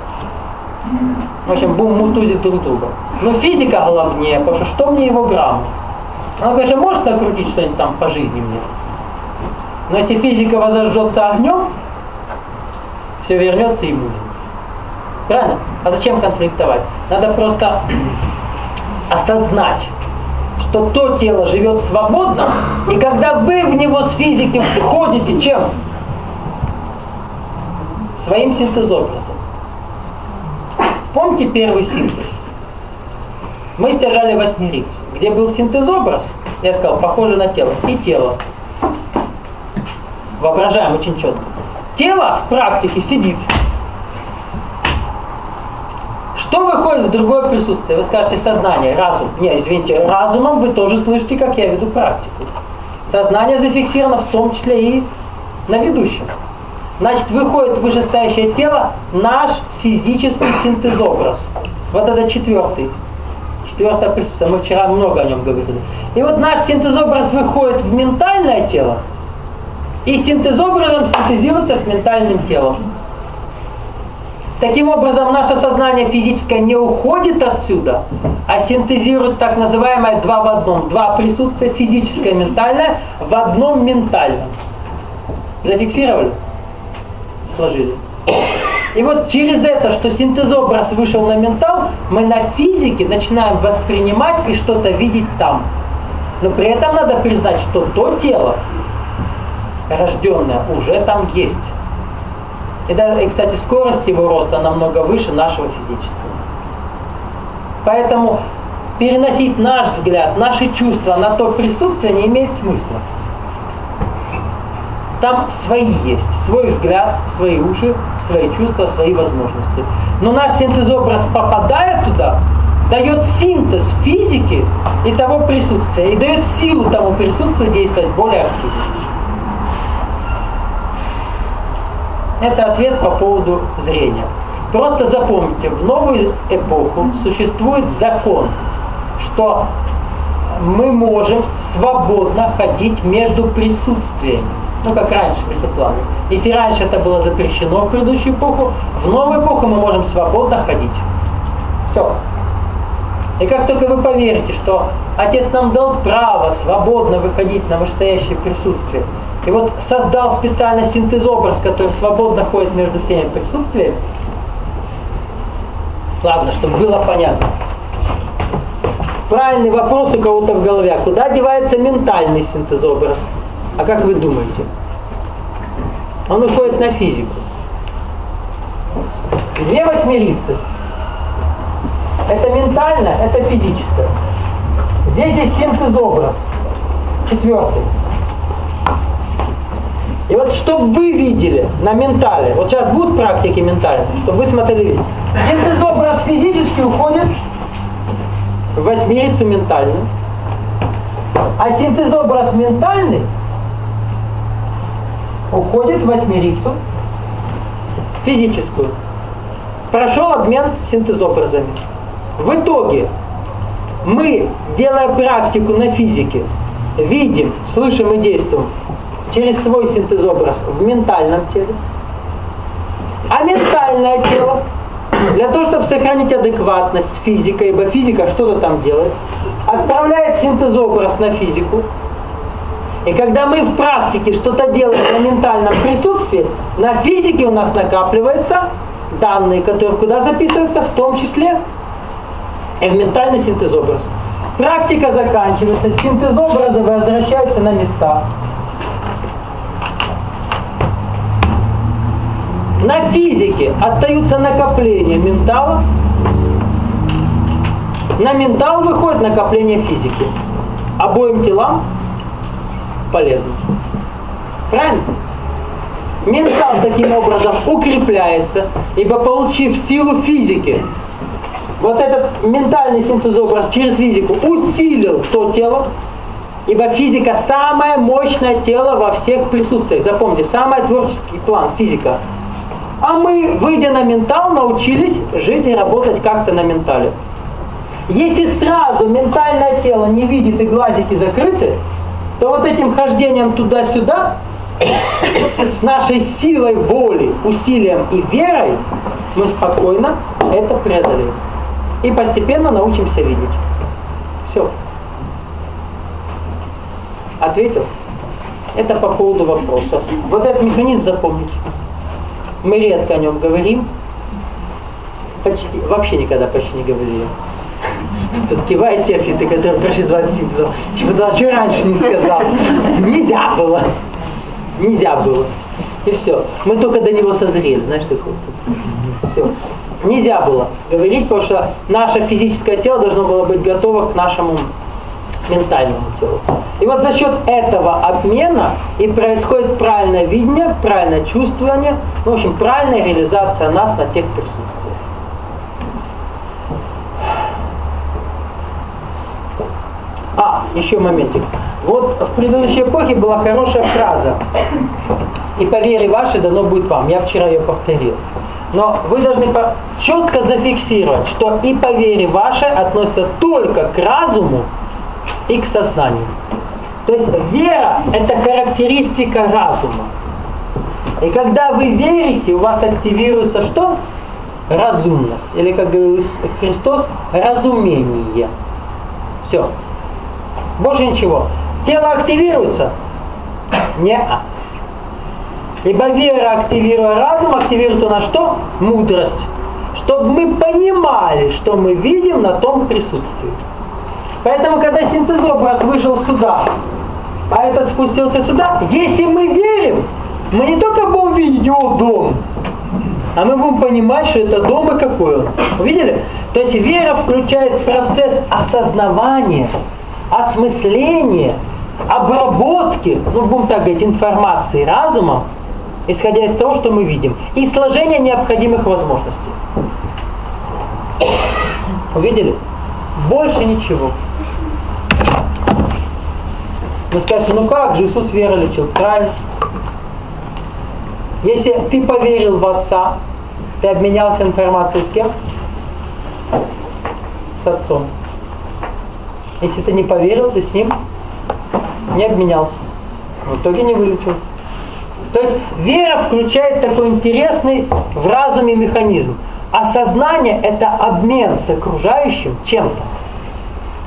в общем, будем мутузить друг друга. Но физика главнее, потому что мне его грамм? Она, конечно, может накрутить что-нибудь там по жизни мне. Но если физика возожжется огнем, все вернется и будет. Правильно? А зачем конфликтовать? Надо просто осознать, что то тело живет свободно, и когда вы в него с физики входите, чем? Своим синтезобразом. Помните первый синтез? Мы стяжали 8 где был синтезобраз, я сказал, похоже на тело, и тело. Воображаем очень четко. Тело в практике сидит. Что выходит в другое присутствие? Вы скажете сознание, разум. Нет, извините, разумом вы тоже слышите, как я веду практику. Сознание зафиксировано в том числе и на ведущем. Значит, выходит в вышестоящее тело наш физический синтезобраз. Вот это 4-е присутствие. Мы вчера много о нем говорили. И вот наш синтезобраз выходит в ментальное тело, и синтезобразом синтезируется с ментальным телом. Таким образом, наше сознание физическое не уходит отсюда, а синтезирует так называемое 2 в 1. 2 присутствия, физическое и ментальное, в одном ментальном. Зафиксировали? Сложили. И вот через это, что синтезобраз вышел на ментал, мы на физике начинаем воспринимать и что-то видеть там. Но при этом надо признать, что то тело, рожденное, уже там есть. И даже, кстати, скорость его роста намного выше нашего физического. Поэтому переносить наш взгляд, наши чувства на то присутствие не имеет смысла. Там свои есть, свой взгляд, свои уши, свои чувства, свои возможности. Но наш синтезобраз, попадая туда, дает синтез физики и того присутствия, и дает силу тому присутствию действовать более активно. Это ответ по поводу зрения. Просто запомните, в новую эпоху существует закон, что мы можем свободно ходить между присутствиями. Ну, как раньше, между планами. Если раньше это было запрещено в предыдущую эпоху, в новую эпоху мы можем свободно ходить. Все. И как только вы поверите, что Отец нам дал право свободно выходить на вышестоящее присутствие, и вот создал специально синтез-образ, который свободно ходит между всеми присутствиями, ладно, чтобы было понятно. Правильный вопрос у кого-то в голове. Куда девается ментальный синтез-образ? А как вы думаете? Он уходит на физику. Две восьмерицы. Это ментально, это физическое. Здесь есть синтез-образ. Четвертый. И вот чтобы вы видели на ментале, вот сейчас будут практики ментальные, чтобы вы смотрели. Синтез-образ физически уходит в восьмерицу ментальную, а синтез-образ ментальный уходит в восьмерицу физическую. Прошел обмен синтез-образами. В итоге мы, делая практику на физике, видим, слышим и действуем через свой синтез-образ в ментальном теле. А ментальное тело, для того, чтобы сохранить адекватность с физикой, ибо физика что-то там делает, отправляет синтез-образ на физику. И когда мы в практике что-то делаем на ментальном присутствии, на физике у нас накапливаются данные, которые куда записываются, в том числе и в ментальный синтез-образ. Практика заканчивается, синтез-образы возвращаются на места. На физике остаются накопления ментала, на ментал выходит накопление физики. Обоим телам полезно. Правильно? Ментал таким образом укрепляется, ибо получив силу физики, вот этот ментальный синтез-образ через физику усилил то тело, ибо физика самое мощное тело во всех присутствиях. Запомните, самый творческий план физика. А мы, выйдя на ментал, научились жить и работать как-то на ментале. Если сразу ментальное тело не видит и глазики закрыты, то вот этим хождением туда-сюда, с нашей силой воли, усилием и верой, мы спокойно это преодолеем. И постепенно научимся видеть. Все. Ответил? Это по поводу вопроса. Вот этот механизм запомните. Мы редко о нем говорим. Почти, вообще никогда почти не говорили. Тут кивает те фиты, которые прошли 27 часов. Типа, да что раньше не сказал? Нельзя было. Нельзя было. И все. Мы только до него созрели. Знаешь, такое. Все. Нельзя было говорить, потому что наше физическое тело должно было быть готово к нашему ментальному телу. И вот за счет этого обмена и происходит правильное видение, правильное чувствование, в общем, правильная реализация нас на тех присутствиях. Еще моментик. Вот в предыдущей эпохе была хорошая фраза. И по вере вашей дано будет вам. Я вчера ее повторил. Но вы должны четко зафиксировать, что и по вере вашей относится только к разуму и к сознанию. То есть вера – это характеристика разума. И когда вы верите, у вас активируется что? Разумность. Или, как говорил Христос, разумение. Все. Больше ничего. Тело активируется? Не-а. Ибо вера, активируя разум, активирует у нас что? Мудрость. Чтобы мы понимали, что мы видим на том присутствии. Поэтому, когда синтез-образ вышел сюда, а этот спустился сюда, если мы верим, мы не только будем видеть его дом, а мы будем понимать, что это дом и какой он. Увидели? То есть вера включает процесс осознавания, осмысления, обработки, ну будем так говорить, информации разумом, исходя из того, что мы видим, и сложения необходимых возможностей. Увидели? Больше ничего. Вы скажете, ну как же, Иисус веру лечил? Правильно. Если ты поверил в Отца, ты обменялся информацией с кем? С Отцом. Если ты не поверил, ты с Ним не обменялся. В итоге не вылечился. То есть вера включает такой интересный в разуме механизм. А сознание – это обмен с окружающим чем-то.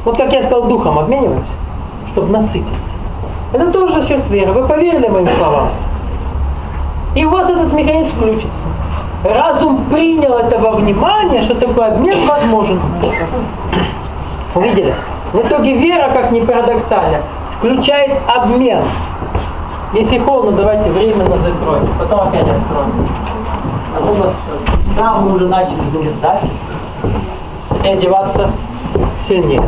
Вот как я сказал, духом обмениваемся, чтобы насытиться. Это тоже за счет веры. Вы поверили моим словам. И у вас этот механизм включится. Разум принял это во внимание, что такой обмен возможен. Увидели? В итоге вера, как ни парадоксально, включает обмен. Если холодно, давайте временно закроем, потом опять откроем. А то у нас да, мы уже начали замерзать и одеваться сильнее.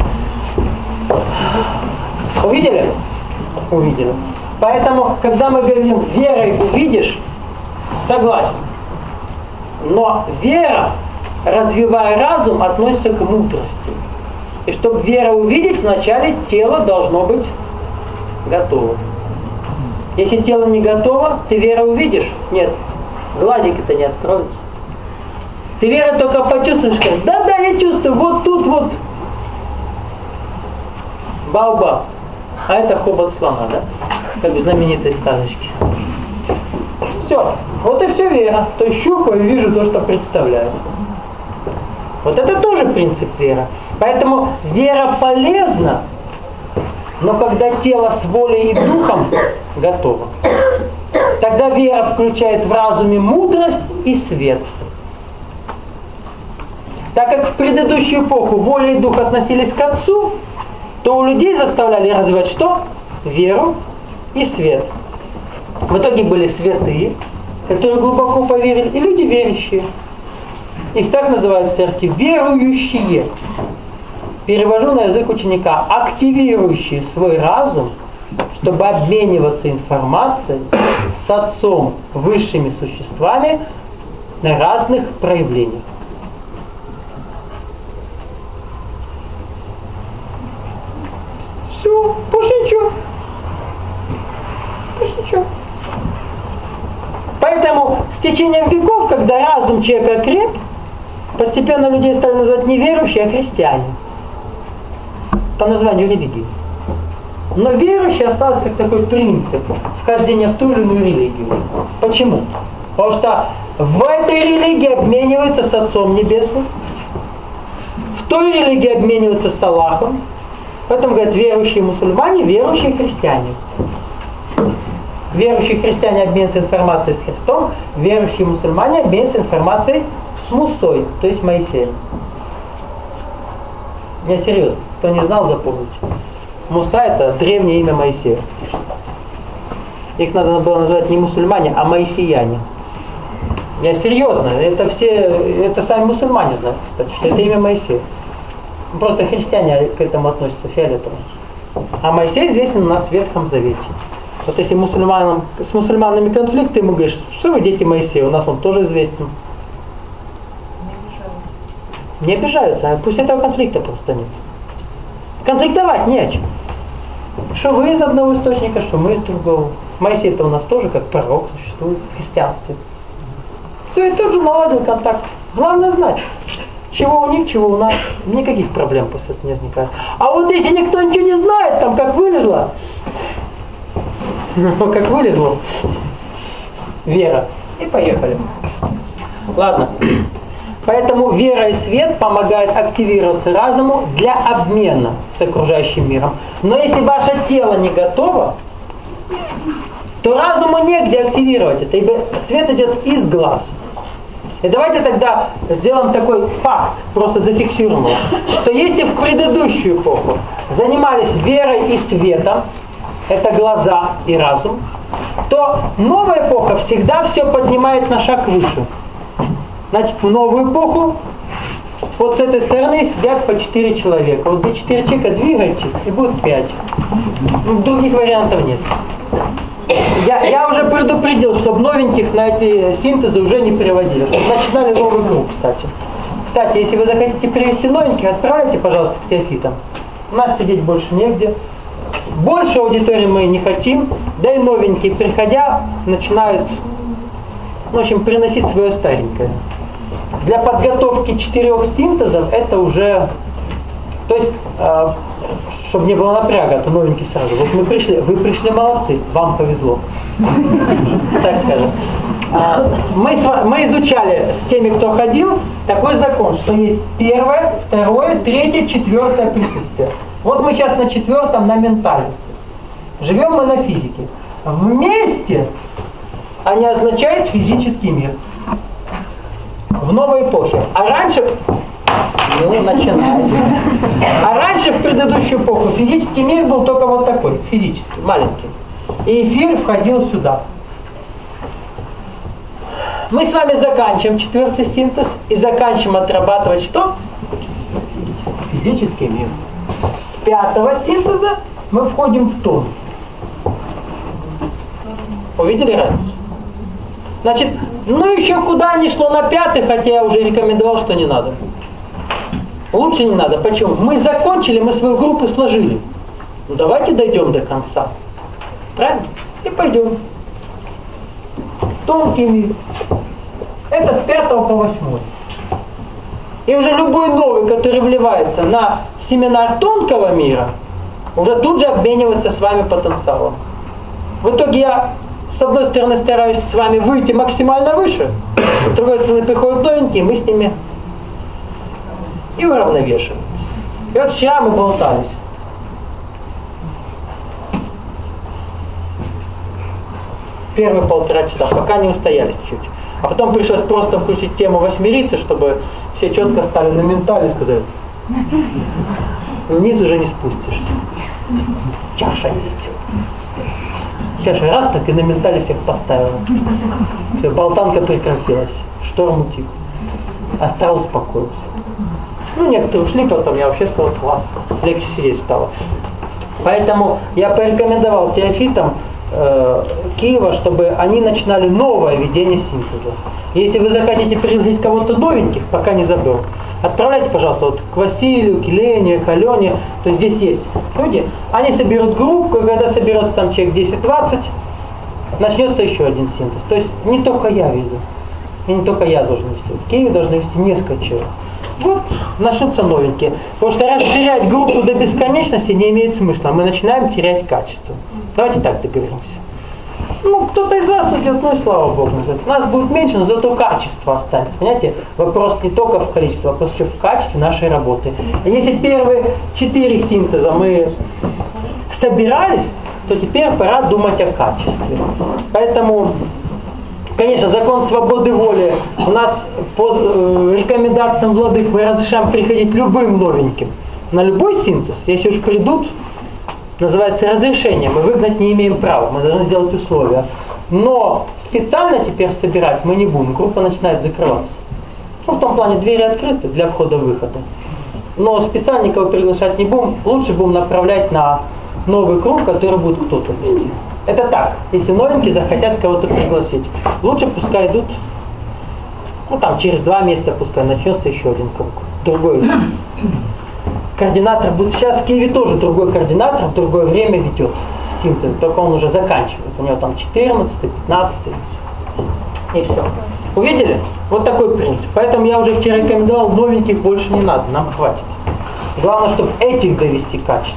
Увидели? Увидели. Поэтому, когда мы говорим верой увидишь, согласен. Но вера, развивая разум, относится к мудрости. И чтобы вера увидеть, вначале тело должно быть готово. Если тело не готово, ты вера увидишь? Нет. Глазики-то не откроются. Ты вера только почувствуешь, как да, я чувствую, вот тут вот баобаб. А это хобот слона, да? Как в знаменитой сказочке. Все. Вот и все вера. То есть щупаю и вижу то, что представляю. Вот это тоже принцип веры. Поэтому вера полезна, но когда тело с волей и духом готово, тогда вера включает в разуме мудрость и свет. Так как в предыдущую эпоху воля и дух относились к Отцу, то у людей заставляли развивать что? Веру и свет. В итоге были святые, которые глубоко поверили, и люди верующие. Их так называют в церкви верующие. Перевожу на язык ученика. Активирующие свой разум, чтобы обмениваться информацией с Отцом, высшими существами на разных проявлениях. Все, больше ничего. Больше ничего. Поэтому с течением веков, когда разум человека креп, постепенно людей стали называть не верующие, а христиане. По названию религии. Но верующий остался как такой принцип вхождения в ту или иную религию. Почему? Потому что в этой религии обмениваются с Отцом Небесным, в той религии обмениваются с Аллахом. Поэтому говорят верующие мусульмане, верующие христиане. Верующие христиане обмениваются информацией с Христом, верующие мусульмане обмениваются информацией с Мусой, то есть Моисеем. Я серьезно, кто не знал, запомните. Муса — это древнее имя Моисея. Их надо было назвать не мусульмане, а моисеяне. Я серьезно, это сами мусульмане знают, кстати, что это имя Моисея. Просто христиане к этому относятся фиолетово. А Моисей известен у нас в Ветхом Завете. Вот если с мусульманами конфликт, ты ему говоришь, что вы дети Моисея, у нас он тоже известен. Не обижаются, пусть этого конфликта просто нет. Конфликтовать не о чем. Что вы из одного источника, что мы из другого. Моисей-то у нас тоже как пророк существует в христианстве. Все, и тот же наладил контакт. Главное знать, чего у них, чего у нас. Никаких проблем после этого не возникает. А вот если никто ничего не знает, там как вылезла, как вылезла вера. И поехали. Ладно. Поэтому вера и свет помогают активироваться разуму для обмена с окружающим миром. Но если ваше тело не готово, то разуму негде активировать это, ибо свет идет из глаз. И давайте тогда сделаем такой факт, просто зафиксируем его, что если в предыдущую эпоху занимались верой и светом, это глаза и разум, то новая эпоха всегда все поднимает на шаг выше. Значит, в новую эпоху вот с этой стороны сидят по 4 человека. Вот где 4 человека двигайте, и будет 5. Других вариантов нет. Я уже предупредил, чтобы новеньких на эти синтезы уже не переводили. Чтобы начинали новый круг, кстати. Кстати, если вы захотите перевести новеньких, отправляйте, пожалуйста, к теофитам. У нас сидеть больше негде. Больше аудитории мы не хотим. Да и новенькие, приходя, начинают, в общем, приносить свое старенькое. Для подготовки 4 синтезов это уже, то есть, чтобы не было напряга, то новенький сразу. Вот мы пришли, вы пришли молодцы, вам повезло. Так скажем. Мы изучали с теми, кто ходил, такой закон, что есть первое, второе, третье, четвертое присутствие. Вот мы сейчас на четвертом, на ментальном. Живем мы на физике. Вместе они означают физический мир. В новой эпохе. А раньше... Ну, начинается. А раньше, в предыдущую эпоху, физический мир был только вот такой, физический, маленький. И эфир входил сюда. Мы с вами заканчиваем четвертый синтез и заканчиваем отрабатывать что? Физический мир. С пятого синтеза мы входим в тон. Увидели разницу? Значит, ну еще куда ни шло на пятый, хотя я уже рекомендовал, что не надо. Лучше не надо. Почему? Мы закончили, мы свою группу сложили. Ну давайте дойдем до конца. Правильно? И пойдем. Тонкий мир. Это с 5 по 8. И уже любой новый, который вливается на семинар тонкого мира, уже тут же обменивается с вами потенциалом. В итоге я, с одной стороны, стараюсь с вами выйти максимально выше, с другой стороны, приходят новенькие, мы с ними и уравновешиваемся. И вот вчера мы болтались. Первые 1,5 часа, пока не устоялись чуть. А потом пришлось просто включить тему восьмерицы, чтобы все четко стали на ментале и сказали, вниз уже не спустишься. Чаша есть. Чаша раз так и на ментале всех поставила. Все, болтанка прекратилась. Шторм утих. Астрал успокоился. Ну, некоторые ушли, потом я вообще сказал, класс, легче сидеть стало. Поэтому я порекомендовал теофитам Киева, чтобы они начинали новое ведение синтеза. Если вы захотите пригласить кого-то новеньких, пока не забыл, отправляйте, пожалуйста, вот к Василию, к Елене, к Алене, то здесь есть люди, они соберут группу, когда соберется там человек 10-20, начнется еще один синтез. То есть не только я веду, и не только я должен вести. В Киеве должны вести несколько человек. Вот начнутся новенькие. Потому что расширять группу до бесконечности не имеет смысла. Мы начинаем терять качество. Давайте так договоримся. Ну, кто-то из вас уйдет, ну и слава Богу. Нас будет меньше, но зато качество останется. Понимаете? Вопрос не только в количестве, вопрос еще в качестве нашей работы. Если первые 4 синтеза мы собирались, то теперь пора думать о качестве. Поэтому... Конечно, закон свободы воли. У нас по рекомендациям владык мы разрешаем приходить любым новеньким на любой синтез. Если уж придут, называется разрешение. Мы выгнать не имеем права, мы должны сделать условия. Но специально теперь собирать мы не будем. Группа начинает закрываться. Ну, в том плане двери открыты для входа-выхода. Но специально никого приглашать не будем. Лучше будем направлять на новый круг, который будет кто-то вести. Это так, если новенькие захотят кого-то пригласить. Лучше пускай идут, ну там через 2 месяца пускай начнется еще один круг. Другой координатор будет. Сейчас в Киеве тоже другой координатор в другое время ведет синтез, только он уже заканчивает. У него там 14, 15 и все. Увидели? Вот такой принцип. Поэтому я уже вчера рекомендовал, новеньких больше не надо, нам хватит. Главное, чтобы этих довести качественно.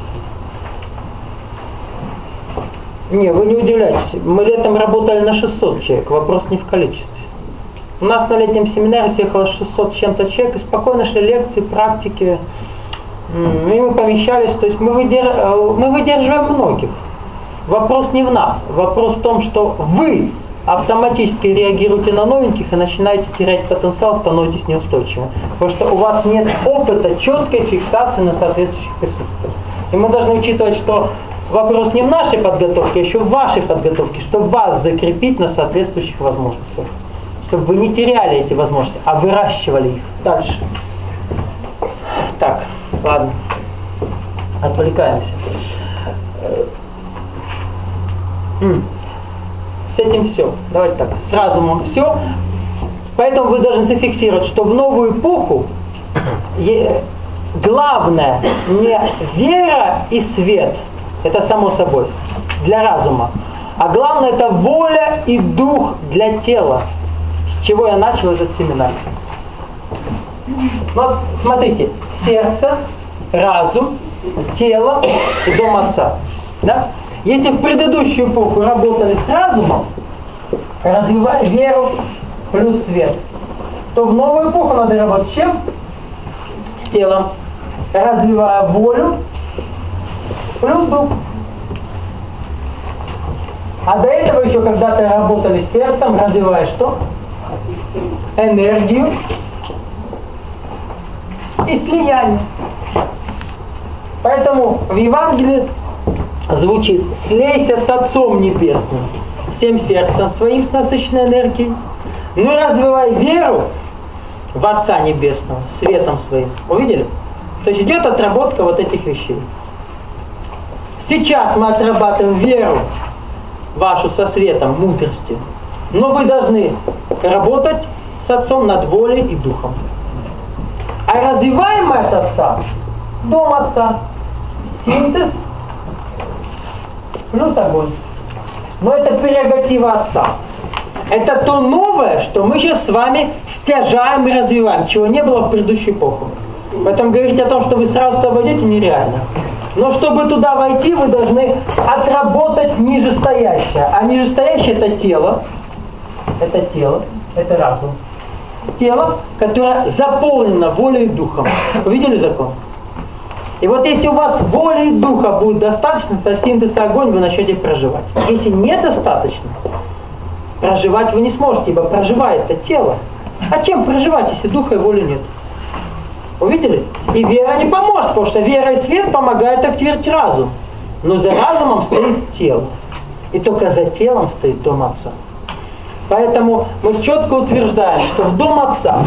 Не, вы не удивляйтесь. Мы летом работали на 600 человек. Вопрос не в количестве. У нас на летнем семинаре съехало 600 с чем-то человек и спокойно шли лекции, практики. И мы помещались. То есть мы выдерживаем многих. Вопрос не в нас. Вопрос в том, что вы автоматически реагируете на новеньких и начинаете терять потенциал, становитесь неустойчивым. Потому что у вас нет опыта четкой фиксации на соответствующих присутствиях. И мы должны учитывать, что вопрос не в нашей подготовке, а еще в вашей подготовке, чтобы вас закрепить на соответствующих возможностях. Чтобы вы не теряли эти возможности, а выращивали их дальше. Так, ладно. Отвлекаемся. С этим все. Давайте так. С разумом все. Поэтому вы должны зафиксировать, что в новую эпоху главное не вера и свет. Это само собой, для разума. А главное, это воля и дух для тела. С чего я начал этот семинар. Вот смотрите, сердце, разум, тело и дом Отца. Да? Если в предыдущую эпоху работали с разумом, развивая веру плюс свет, то в новую эпоху надо работать с чем? С телом. Развивая волю плюс дух. А до этого еще когда-то работали с сердцем, развивая что? Энергию и слияние. Поэтому в Евангелии звучит: «Слейся с Отцом Небесным, всем сердцем своим с насыщенной энергией, ну и развивай веру в Отца Небесного светом своим». Увидели? То есть идет отработка вот этих вещей. Сейчас мы отрабатываем веру вашу со светом мудрости, но вы должны работать с Отцом над волей и духом. А развиваем мы от Отца дом Отца, синтез плюс огонь. Но это прерогатива Отца. Это то новое, что мы сейчас с вами стяжаем и развиваем, чего не было в предыдущую эпоху. Поэтому говорить о том, что вы сразу туда войдете, нереально. Но чтобы туда войти, вы должны отработать нижестоящее. А нижестоящее — это тело. Это тело, это разум. Тело, которое заполнено волей и духом. Вы видели закон? И вот если у вас воли и духа будет достаточно, то синтез и огонь вы начнете проживать. Если недостаточно, проживать вы не сможете, ибо проживает это тело. А чем проживать, если духа и воли нет? Увидели? И вера не поможет, потому что вера и свет помогают активировать разум. Но за разумом стоит тело. И только за телом стоит дом Отца. Поэтому мы четко утверждаем, что в дом Отца,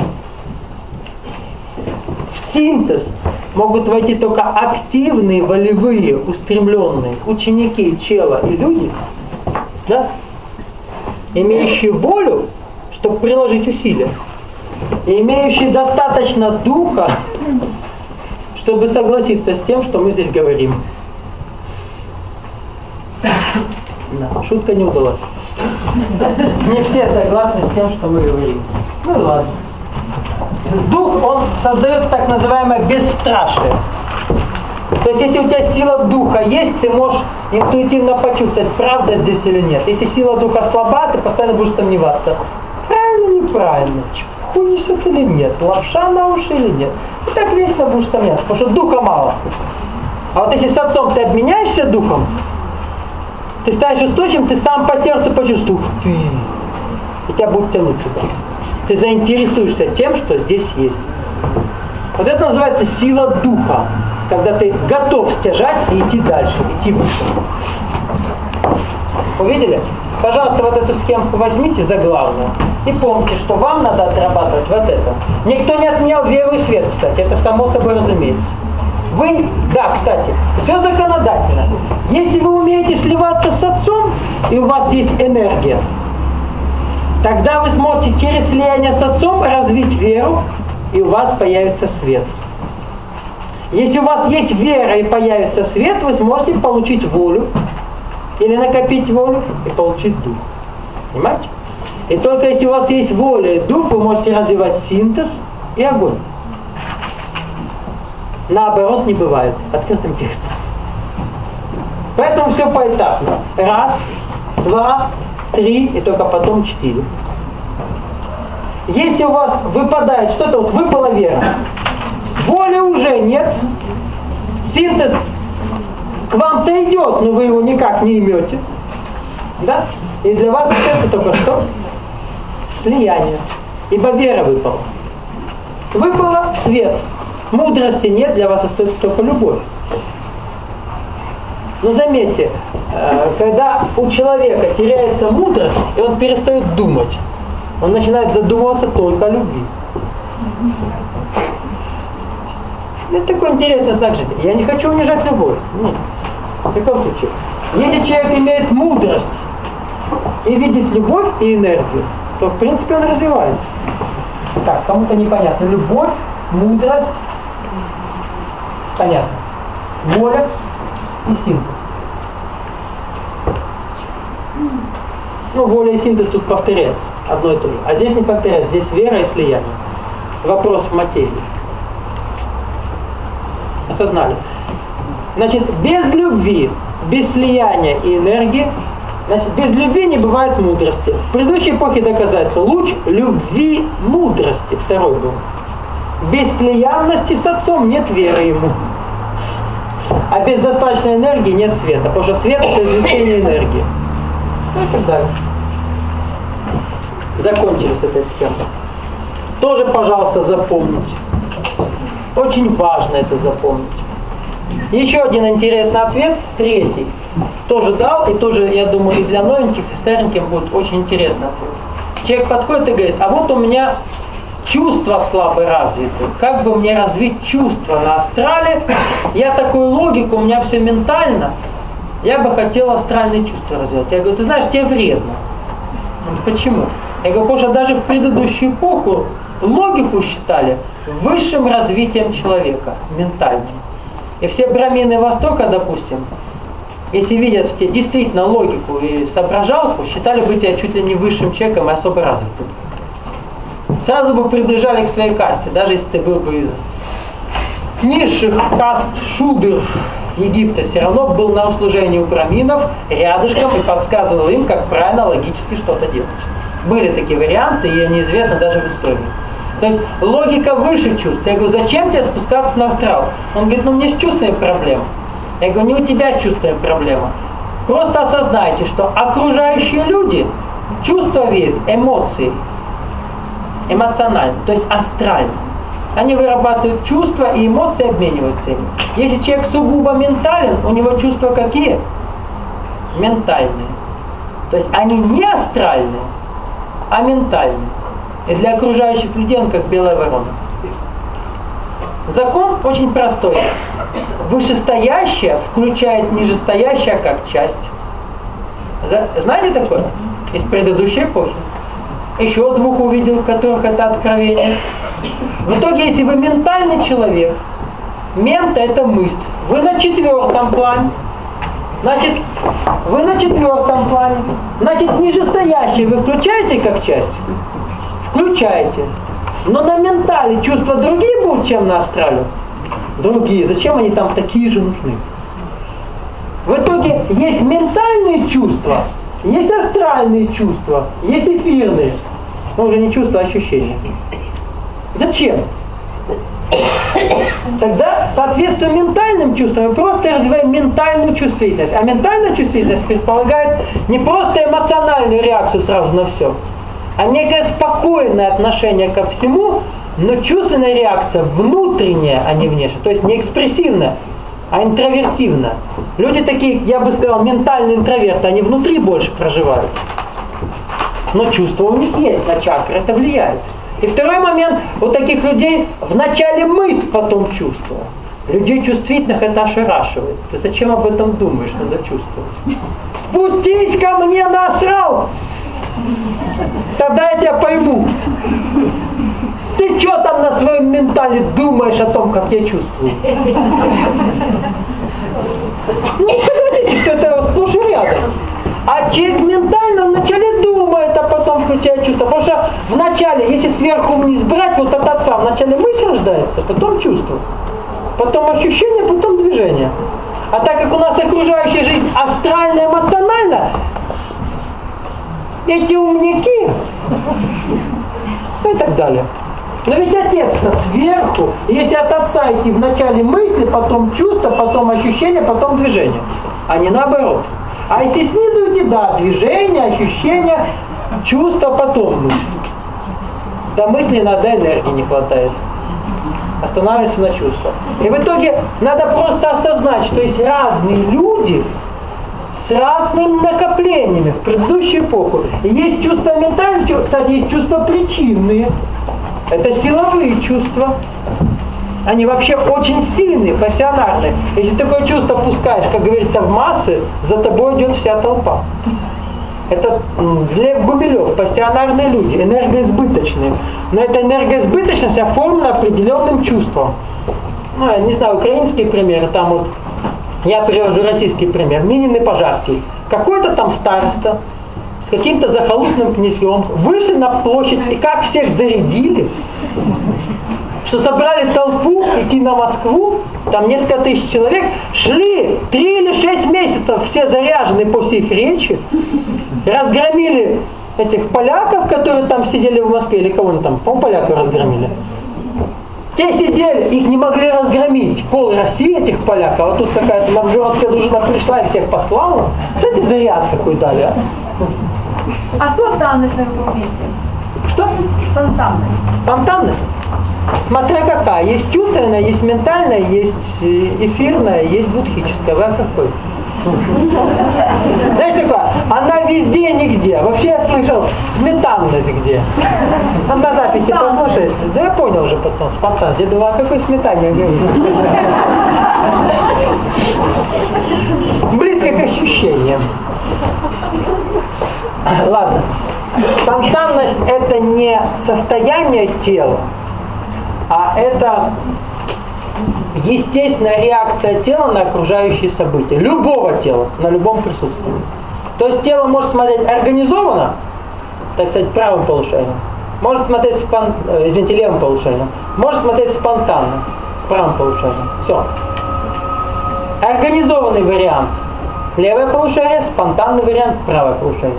в синтез, могут войти только активные, волевые, устремленные ученики, чела и люди, да? Имеющие волю, чтобы приложить усилия, и имеющие достаточно духа, чтобы согласиться с тем, что мы здесь говорим. Да, шутка не удалась. Не все согласны с тем, что мы говорим. Ну ладно. Дух, он создает так называемое бесстрашие. То есть, если у тебя сила духа есть, ты можешь интуитивно почувствовать, правда здесь или нет. Если сила духа слаба, ты постоянно будешь сомневаться. Правильно, неправильно, чепуху несет или нет, лапша на уши или нет. И так вечно будешь сомневаться, потому что духа мало. А вот если с Отцом ты обменяешься духом, ты станешь устойчивым, ты сам по сердцу почувствуешь, ты, и тебя будет тянуть сюда. Ты заинтересуешься тем, что здесь есть. Вот это называется сила духа, когда ты готов стяжать и идти дальше, идти выше. Увидели? Пожалуйста, вот эту схемку возьмите за главную и помните, что вам надо отрабатывать вот это. Никто не отменял веру и свет, кстати, это само собой разумеется. Вы, да, кстати, все законодательно. Если вы умеете сливаться с Отцом, и у вас есть энергия, тогда вы сможете через слияние с Отцом развить веру, и у вас появится свет. Если у вас есть вера и появится свет, вы сможете получить волю, или накопить волю и получить дух. Понимаете? И только если у вас есть воля и дух, вы можете развивать синтез и огонь. Наоборот не бывает, открытым текстом. Поэтому все поэтапно. 1, 2, 3 и только потом 4. Если у вас выпадает что-то, вот выпала вера, воли уже нет, синтез к вам-то идет, но вы его никак не имете. Да? И для вас остается только что? Слияние. Ибо вера выпала. Выпала свет. Мудрости нет, для вас остается только любовь. Но заметьте, когда у человека теряется мудрость, и он перестает думать, он начинает задумываться только о любви. Это такой интересный знак жизни. Я не хочу унижать любовь. Нет. В каком случае? Если человек имеет мудрость и видит любовь и энергию, то в принципе он развивается. Так, кому-то непонятно. Любовь, мудрость, понятно. Воля и синтез. Ну, воля и синтез тут повторяются. Одно и то же. А здесь не повторяется. Здесь вера и слияние. Вопрос в материи. Осознали. Значит, без любви, без слияния и энергии Значит, без любви не бывает мудрости. В предыдущей эпохе доказательства. Луч любви мудрости. Второй был. Без слиянности с отцом нет веры ему. А без достаточной энергии нет света. Потому что свет — это излучение энергии. Ну и так далее. Закончили с этой схемой. Тоже, пожалуйста, запомните. Очень важно это запомнить. Еще один интересный ответ, третий. Тоже дал, и тоже, я думаю, и для новеньких, и стареньких будет очень интересный ответ. Человек подходит и говорит: а вот у меня чувства слабо развиты. Как бы мне развить чувства на астрале? Я такую логику, у меня все ментально. Я бы хотел астральные чувства развивать. Я говорю: ты знаешь, тебе вредно. Он говорит: почему? Я говорю: потому что даже в предыдущую эпоху логику считали высшим развитием человека, ментальным. И все брамины Востока, допустим, если видят в тебе действительно логику и соображалку, считали бы тебя чуть ли не высшим человеком и особо развитым. Сразу бы приближали к своей касте, даже если ты был бы из низших каст шудр Египта, все равно был на услужении у браминов рядышком и подсказывал им, как правильно логически что-то делать. Были такие варианты, и они известны даже в истории. То есть логика выше чувств. Я говорю: зачем тебе спускаться на астрал? Он говорит: ну мне с чувствами проблема. Я говорю: не у тебя с чувствами проблема. Просто осознайте, что окружающие люди чувства видят эмоции, эмоционально, то есть астрально. Они вырабатывают чувства, и эмоции обмениваются ими. Если человек сугубо ментален, у него чувства какие? Ментальные. То есть они не астральные, а ментальные. И для окружающих людей он как белая ворона. Закон очень простой. Вышестоящее включает нижестоящее как часть. Знаете такое? Из предыдущей эпохи. Еще двух увидел, у которых это откровение. В итоге, если вы ментальный человек, мента — это мысль. Вы на 4-м плане. Значит, вы на 4-м плане. Значит, нижестоящее вы включаете как часть? Включаете. Но на ментале чувства другие будут, чем на астрале? Другие. Зачем они там такие же нужны? В итоге есть ментальные чувства, есть астральные чувства, есть эфирные. Но уже не чувства, а ощущения. Зачем? Тогда, соответствуя ментальным чувствам, мы просто развиваем ментальную чувствительность. А ментальная чувствительность предполагает не просто эмоциональную реакцию сразу на все, а некое спокойное отношение ко всему, но чувственная реакция внутренняя, а не внешняя. То есть не экспрессивная, а интровертивная. Люди такие, я бы сказал, ментальные интроверты, они внутри больше проживают. Но чувства у них есть, на чакры это влияет. И второй момент, у таких людей вначале мысль, потом чувство. Людей чувствительных это ошарашивает. Ты зачем об этом думаешь, надо чувствовать. Спустись ко мне на астрал! Тогда я тебя пойму. Ты что там на своем ментале думаешь о том, как я чувствую? Ну, согласитесь, что это сплошь и рядом. А человек ментально вначале думает, а потом включает чувство. Потому что вначале, если сверху вниз брать, вот от отца, вначале мысль рождается, потом чувство. Потом ощущение, потом движение. А так как у нас окружающая жизнь астральная, эмоциональная, эти умняки, и так далее. Но ведь отец-то сверху, если от отца идти вначале мысли, потом чувства, потом ощущения, потом движение, а не наоборот. А если снизу идти, да, движение, ощущения, чувства, потом мысли. До мысли иногда энергии не хватает. Останавливается на чувства. И в итоге надо просто осознать, что есть разные люди с разными накоплениями в предыдущую эпоху. И есть чувства ментальные, кстати, есть чувства причинные. Это силовые чувства. Они вообще очень сильные, пассионарные. Если такое чувство пускаешь, как говорится, в массы, за тобой идет вся толпа. Это Лев Гумилев, пассионарные люди, энергоизбыточные. Но эта энергоизбыточность оформлена определенным чувством. Ну, я не знаю, украинские примеры, там вот, я привожу российский пример, Минин и Пожарский. Какой-то там староста с каким-то захолустным князьем вышли на площадь и как всех зарядили, что собрали толпу идти на Москву, там несколько тысяч человек, шли 3 или 6 месяцев, все заряжены после их речи, разгромили этих поляков, которые там сидели в Москве, или кого они там, по-моему, поляков разгромили. Те сидели, их не могли разгромить. Пол России этих поляков, а тут какая-то новгородская дружина пришла и всех послала. Кстати, заряд какой дали, а? А спонтанность на каком месте? Что? Спонтанность. Спонтанность? Смотря какая. Есть чувственная, есть ментальная, есть эфирная, есть будхическая. Вы о какой? Знаешь, такое, она везде и нигде. Вообще я слышал, сметанность где. На записи послушай. Да я понял уже потом, спонтанность. Я думаю, о какой сметане говорю? Близко к ощущениям. Ладно. Спонтанность – это не состояние тела, а это естественная реакция тела на окружающие события. Любого тела, на любом присутствии. То есть тело может смотреть организованно, так сказать, правым полушарием, может смотреть левым полушарием, может смотреть спонтанно, правым полушарием. Все. Организованный вариант – левое полушарие, спонтанный вариант – правое полушарие.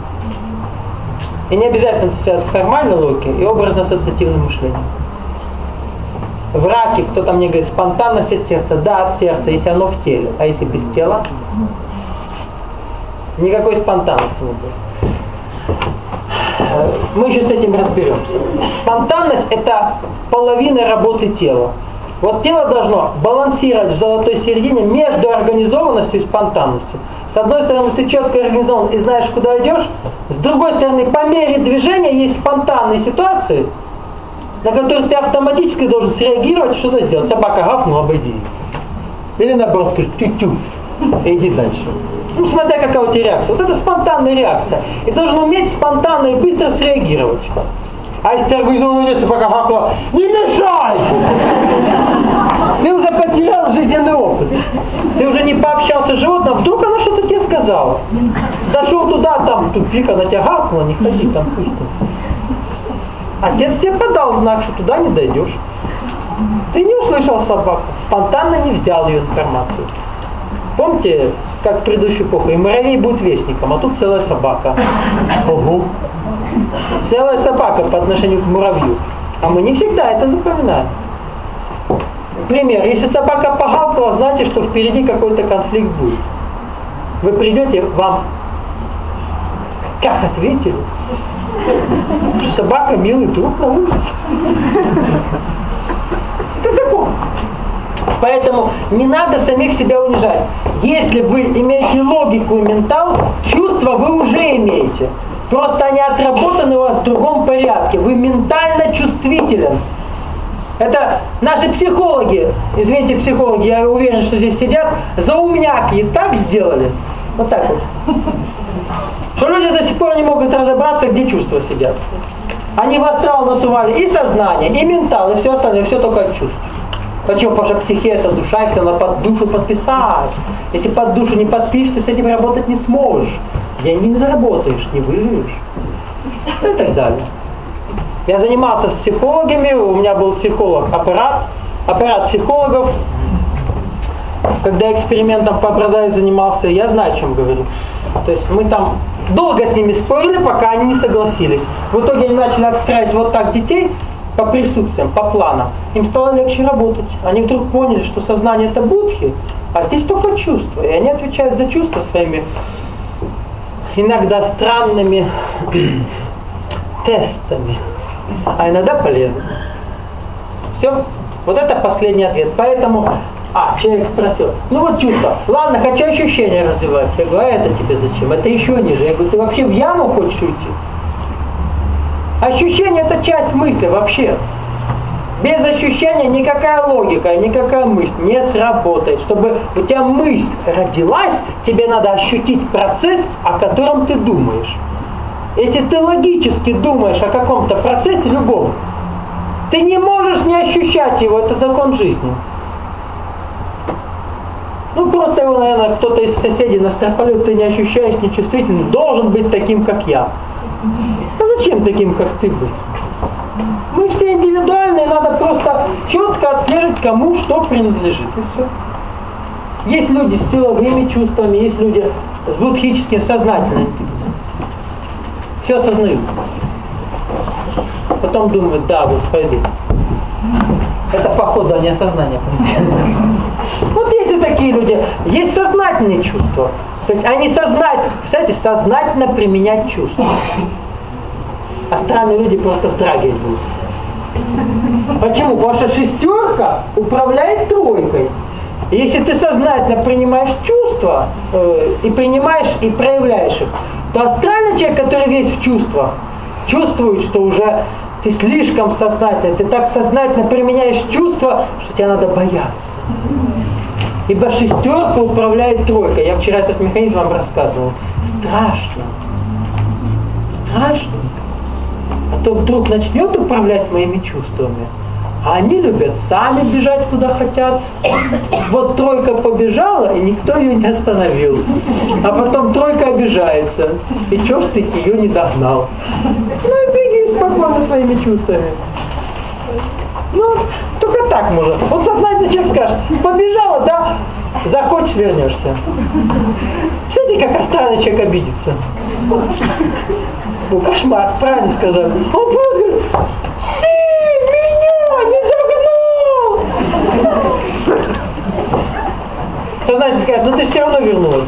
И не обязательно это связано с формальной логикой и образно-ассоциативным мышлением. В раке, кто-то мне говорит, спонтанность от сердца. Да, от сердца, если оно в теле. А если без тела? Никакой спонтанности не будет. Мы еще с этим разберемся. Спонтанность – это половина работы тела. Вот тело должно балансировать в золотой середине между организованностью и спонтанностью. С одной стороны, ты четко организован и знаешь, куда идешь. С другой стороны, по мере движения есть спонтанные ситуации, на которые ты автоматически должен среагировать, что-то сделать. Собака гавкнула, обойди. Или наоборот, скажешь, тю-тю, и иди дальше. Ну, смотря какая у тебя реакция. Вот это спонтанная реакция. И должен уметь спонтанно и быстро среагировать. А если ты организованно идешь, собака гавкнула, не мешай! Ты уже потерял жизненный опыт. Ты уже не пообщался с животным, вдруг она что-то тебе сказала. Дошел туда, там тупик, она тебя гавкнула, не ходи, там пусть там. Отец тебе подал знак, что туда не дойдешь. Ты не услышал собаку, спонтанно не взял ее информацию. Помните, как в предыдущую эпоху, и муравей будет вестником, а тут целая собака. Ого. Целая собака по отношению к муравью. А мы не всегда это запоминаем. Пример, если собака погавкала, знаете, что впереди какой-то конфликт будет. Вы придете, вам как ответили? Что собака милый друг на улице. Это закон. Поэтому не надо самих себя унижать. Если вы имеете логику и ментал, чувства вы уже имеете. Просто они отработаны у вас в другом порядке. Вы ментально чувствителен. Это наши психологи, извините, психологи, я уверен, что здесь сидят, заумняки и так сделали. Вот так вот. Что люди до сих пор не могут разобраться, где чувства сидят. Они в астрал насували и сознание, и ментал, и все остальное, все только от чувств. Почему? Потому что психия это душа, и все надо под душу подписать. Если под душу не подпишешь, ты с этим работать не сможешь. Деньги не заработаешь, не выживешь. И так далее. Я занимался с психологами, у меня был аппарат психологов. Когда экспериментом по образованию занимался, я знаю, о чем говорю. То есть мы там долго с ними спорили, пока они не согласились. В итоге они начали отстраивать вот так детей по присутствиям, по планам. Им стало легче работать. Они вдруг поняли, что сознание это будхи, а здесь только чувства. И они отвечают за чувства своими иногда странными тестами, а иногда полезными. Все. Вот это последний ответ. Поэтому, человек спросил, ну вот чувство, ладно, хочу ощущения развивать. Я говорю, а это тебе зачем? Это еще ниже. Я говорю, ты вообще в яму хочешь уйти? Ощущение это часть мысли вообще. Без ощущения никакая логика, никакая мысль не сработает. Чтобы у тебя мысль родилась, тебе надо ощутить процесс, о котором ты думаешь. Если ты логически думаешь о каком-то процессе, любом, ты не можешь не ощущать его, это закон жизни. Ну просто его, наверное, кто-то из соседей настропалил, ты не ощущаешь, не чувствительный, должен быть таким, как я. А зачем таким, как ты был? Мы все индивидуальные, надо просто четко отслеживать, кому что принадлежит. И все. Есть люди с силовыми чувствами, есть люди с будхическим сознательным. Все осознают. Потом думают, да, вот пойду. Это походу не осознание. Вот есть и такие люди. Есть сознательные чувства. То есть они сознательно, кстати, сознательно применять чувства. А странные люди просто вздрагивают будут. Почему? Потому что шестерка управляет тройкой. И если ты сознательно принимаешь чувства, и принимаешь, и проявляешь их, то астральный человек, который весь в чувствах, чувствует, что уже ты слишком сознательно, ты так сознательно применяешь чувства, что тебе надо бояться. Ибо шестерка управляет тройкой. Я вчера этот механизм вам рассказывал. Страшно. Страшно. А то вдруг начнет управлять моими чувствами. А они любят сами бежать куда хотят. Вот тройка побежала, и никто ее не остановил. А потом тройка обижается. И чё ж ты ее не догнал? Ну и беги спокойно своими чувствами. Ну, только так можно. Вот сознательный человек скажет, побежала, да, захочешь, вернешься. Смотрите, как странный человек обидится. Ну, кошмар, правильно сказал. Он просто говорит, ты меня не догнал! Сознательно скажет, ну ты все равно вернулась.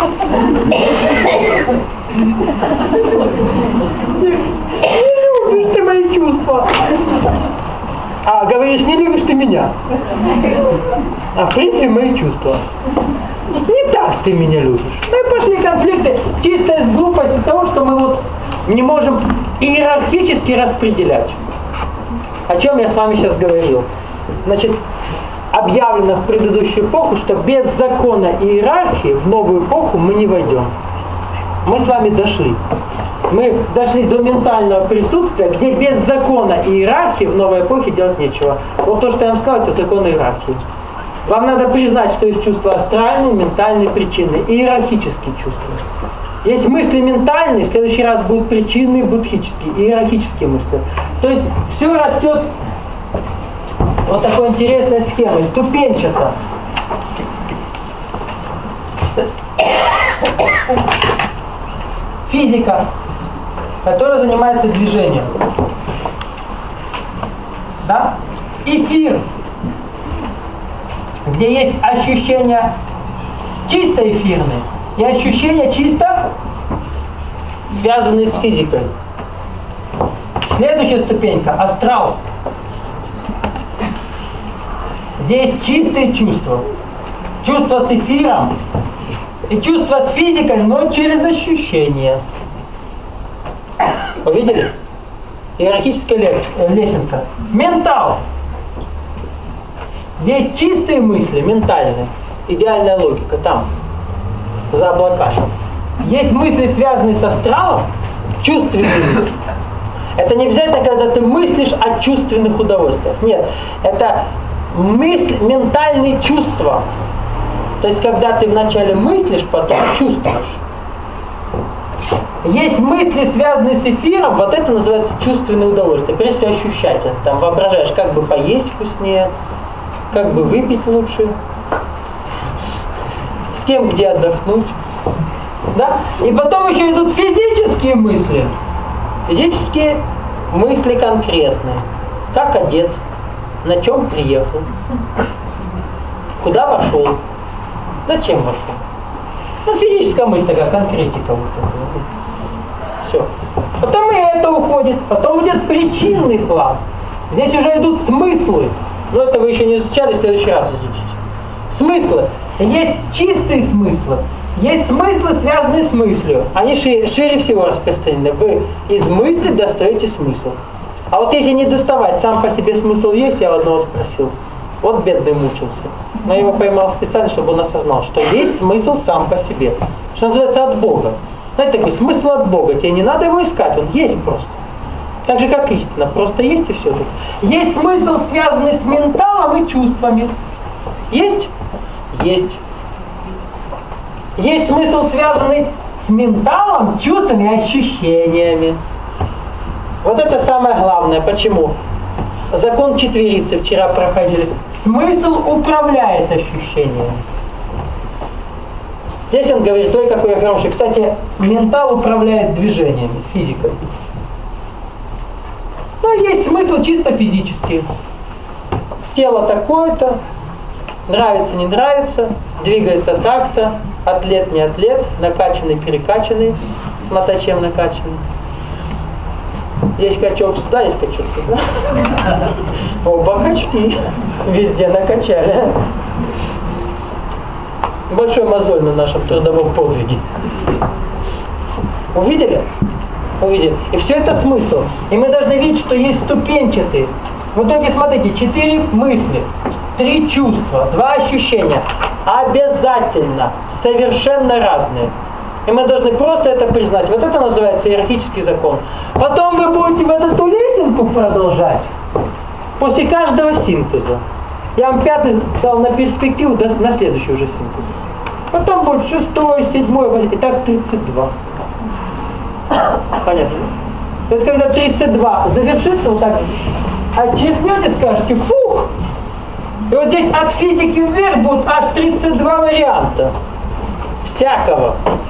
Не любишь ты мои чувства. А говоришь, не любишь ты меня. А в принципе мои чувства. Не так ты меня любишь. Ну и пошли конфликты чисто из глупости того, что мы вот не можем иерархически распределять. О чем я с вами сейчас говорил. Значит, объявлено в предыдущую эпоху, что без закона иерархии в новую эпоху мы не войдем. Мы с вами дошли. Мы дошли до ментального присутствия, где без закона иерархии в новой эпохе делать нечего. Вот то, что я вам сказал, это закон иерархии. Вам надо признать, что есть чувства астральные, ментальные, причинные, иерархические чувства. Есть мысли ментальные, в следующий раз будут причинные, будхические, иерархические мысли. То есть все растет вот такой интересной схемой, ступенчато. Физика, которая занимается движением. Да? Эфир, где есть ощущения чисто эфирные и ощущения чисто связанные с физикой. Следующая ступенька – астрал, где есть чистые чувства. Чувства с эфиром и чувства с физикой, но через ощущения. Увидели? Иерархическая лесенка. Ментал. Где есть чистые мысли, ментальные. Идеальная логика там, за облаками. Есть мысли, связанные с астралом, чувственные мысли. Это не обязательно, когда ты мыслишь о чувственных удовольствиях. Нет, это мысль, ментальные чувства. То есть, когда ты вначале мыслишь, потом чувствуешь. Есть мысли, связанные с эфиром, вот это называется чувственное удовольствие. Прежде всего ощущать это. Там воображаешь, как бы поесть вкуснее, как бы выпить лучше, с кем где отдохнуть. Да? И потом еще идут физические мысли. Физические мысли конкретные. Как одет, на чем приехал, куда вошел, зачем вошел. Ну, физическая мысль такая, конкретика вот этого. Все. Потом и это уходит. Потом идет причинный план. Здесь уже идут смыслы. Но это вы еще не изучали, в следующий раз изучите. Смыслы. Есть чистые смыслы. Есть смыслы, связанные с мыслью. Они шире всего распространены. Вы из мысли достаете смысл. А вот если не доставать, сам по себе смысл есть, я у одного спросил. Вот бедный мучился. Но я его поймал специально, чтобы он осознал, что есть смысл сам по себе. Что называется, от Бога. Знаете, такой смысл от Бога. Тебе не надо его искать, он есть просто. Так же, как истина. Просто есть и все тут. Есть смысл, связанный с менталом и чувствами. Есть? Есть. Есть смысл, связанный с менталом, чувствами и ощущениями. Вот это самое главное. Почему? закон четверицы вчера проходили. Смысл управляет ощущением. Здесь он говорит, ой, какой я хороший. Кстати, ментал управляет движениями, физикой. Но есть смысл чисто физический. Тело такое-то, нравится, не нравится, двигается так-то, атлет, не атлет, накачанный, перекачанный, смотря чем накачанный. Есть качок сюда, есть качок сюда. Оба качки. Везде накачали. Большой мозоль на нашем трудовом подвиге. Увидели? Увидели. И все это смысл. И мы должны видеть, что есть ступенчатые. В итоге, смотрите, 4 мысли, 3 чувства, 2 ощущения. Обязательно совершенно разные. И мы должны просто это признать. Вот это называется иерархический закон. Потом вы будете в эту лесенку продолжать. После каждого синтеза. Я вам 5-й дал на перспективу, на следующий уже синтез. Потом будет 6-й, 7-й, 8-й, и так 32. Понятно? Это когда 32 завершится вот так, отчеркнете, скажете, фух! И вот здесь от физики вверх будут аж 32 варианта. Всякого.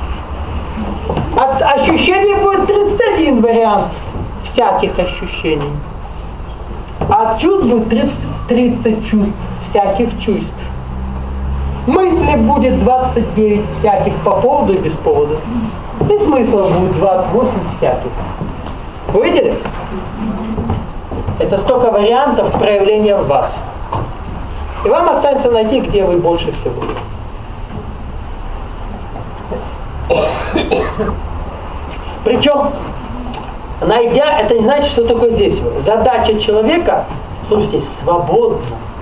От ощущений будет 31 вариант всяких ощущений. А от чувств будет 30 чувств, всяких чувств. Мысли будет 29 всяких по поводу и без повода. И смыслов будет 28 всяких. Увидели? Это столько вариантов проявления в вас. И вам останется найти, где вы больше всего. Причем, найдя, это не значит, что только здесь. Задача человека, слушайте, свободно.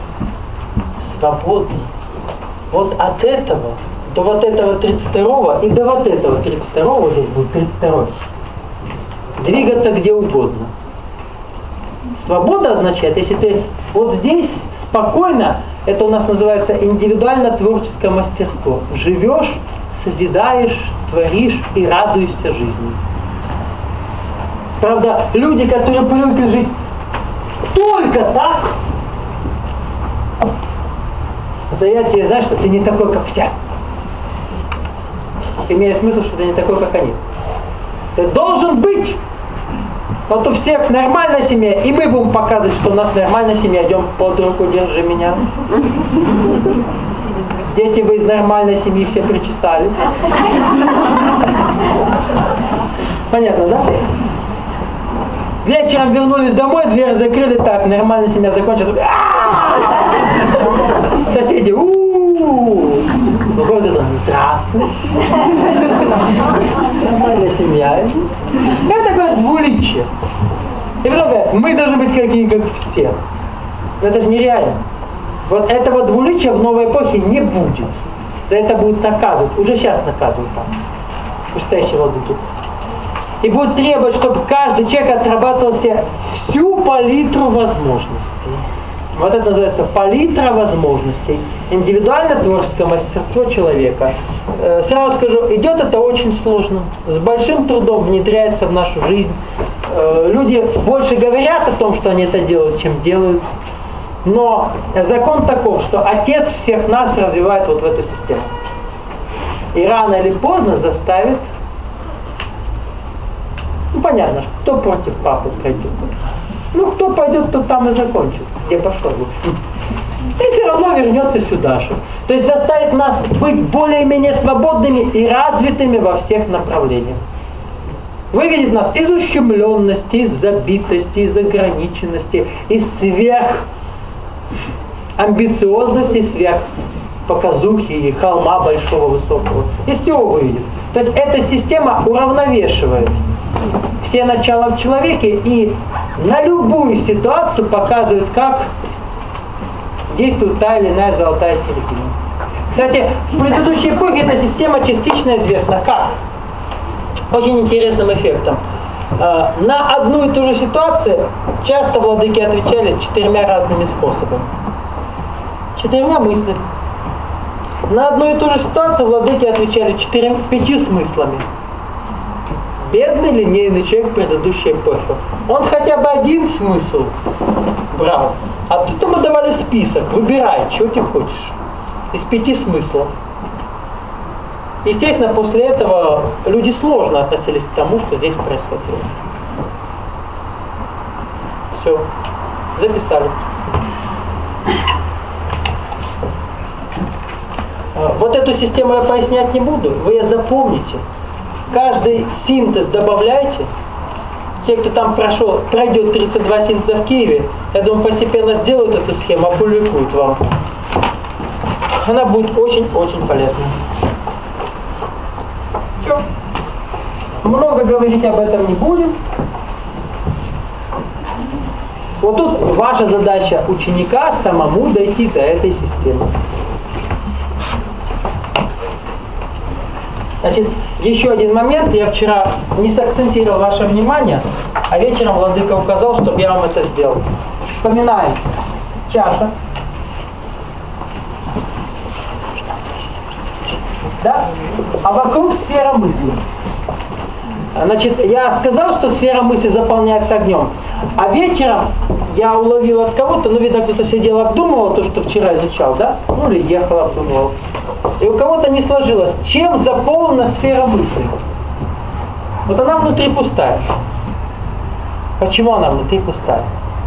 Вот от этого до вот этого 32 и до вот этого 32, здесь будет 32, двигаться где угодно. Свобода означает, если ты вот здесь спокойно, это у нас называется индивидуально-творческое мастерство. Живешь, созидаешь, творишь и радуешься жизни. Правда, люди, которые привыкли жить только так, заявят тебе, знаешь, что ты не такой, как все. Имеет смысл, что ты не такой, как они. Ты должен быть. Вот у всех нормальная семья, и мы будем показывать, что у нас нормальная семья. Идем под руку, держи меня. Дети, вы из нормальной семьи все причесались. Понятно, да? Вечером вернулись домой, дверь закрыли, так, нормальная семья закончилась. Соседи, выходят, здравствуй. Нормальная семья. Это такое двуличие. И потом говорят, мы должны быть какие, как все. Но это же нереально. Вот этого двуличия в новой эпохе не будет. За это будут наказывать. Уже сейчас наказывают там. Вышестоящие владыки. И будут требовать, чтобы каждый человек отрабатывал себе всю палитру возможностей. Вот это называется палитра возможностей. Индивидуально творческое мастерство человека. Сразу скажу, идет это очень сложно. С большим трудом внедряется в нашу жизнь. Люди больше говорят о том, что они это делают, чем делают. Но закон таков, что Отец всех нас развивает вот в эту систему. И рано или поздно заставит. Ну понятно, кто против папы пойдет. Ну кто пойдет, тот там и закончит, где пошел. И все равно вернется сюда же. То есть заставит нас быть более-менее свободными и развитыми во всех направлениях. Выведет нас из ущемленности, из забитости, из ограниченности, из сверхамбициозности, сверхпоказухи и холма большого, высокого. Из всего выведет. То есть эта система уравновешивает все начала в человеке и на любую ситуацию показывает, как действует та или иная золотая середина. Кстати, в предыдущей эпохе эта система частично известна как? Очень интересным эффектом. На одну и ту же ситуацию часто владыки отвечали 4 разными способами. 4 мыслями. На одну и ту же ситуацию владыки отвечали 5 смыслами. бедный линейный человек предыдущей эпохи. Он хотя бы один смысл брал, а тут ему давали список, выбирай, чего ты хочешь, из 5 смыслов. Естественно, после этого люди сложно относились к тому, что здесь происходило. Все, записали. Вот эту систему я пояснять не буду, вы ее запомните. Каждый синтез добавляйте. Те, кто там пройдет 32 синтеза в Киеве, я думаю, постепенно сделают эту схему, опубликуют вам. Она будет очень-очень полезна. Все. Много говорить об этом не будем. Вот тут ваша задача ученика самому дойти до этой системы. Значит, еще один момент. Я вчера не сакцентировал ваше внимание, а вечером владыка указал, чтобы я вам это сделал. Вспоминаем. Чаша. Да? А вокруг сфера мысли. Значит, я сказал, что сфера мысли заполняется огнем. А вечером я уловил от кого-то, ну, видно, кто-то сидел, обдумывал то, что вчера изучал, да? Ну, или ехал, обдумывал. И у кого-то не сложилось, чем заполнена сфера мысли. Вот она внутри пустая. Почему она внутри пустая?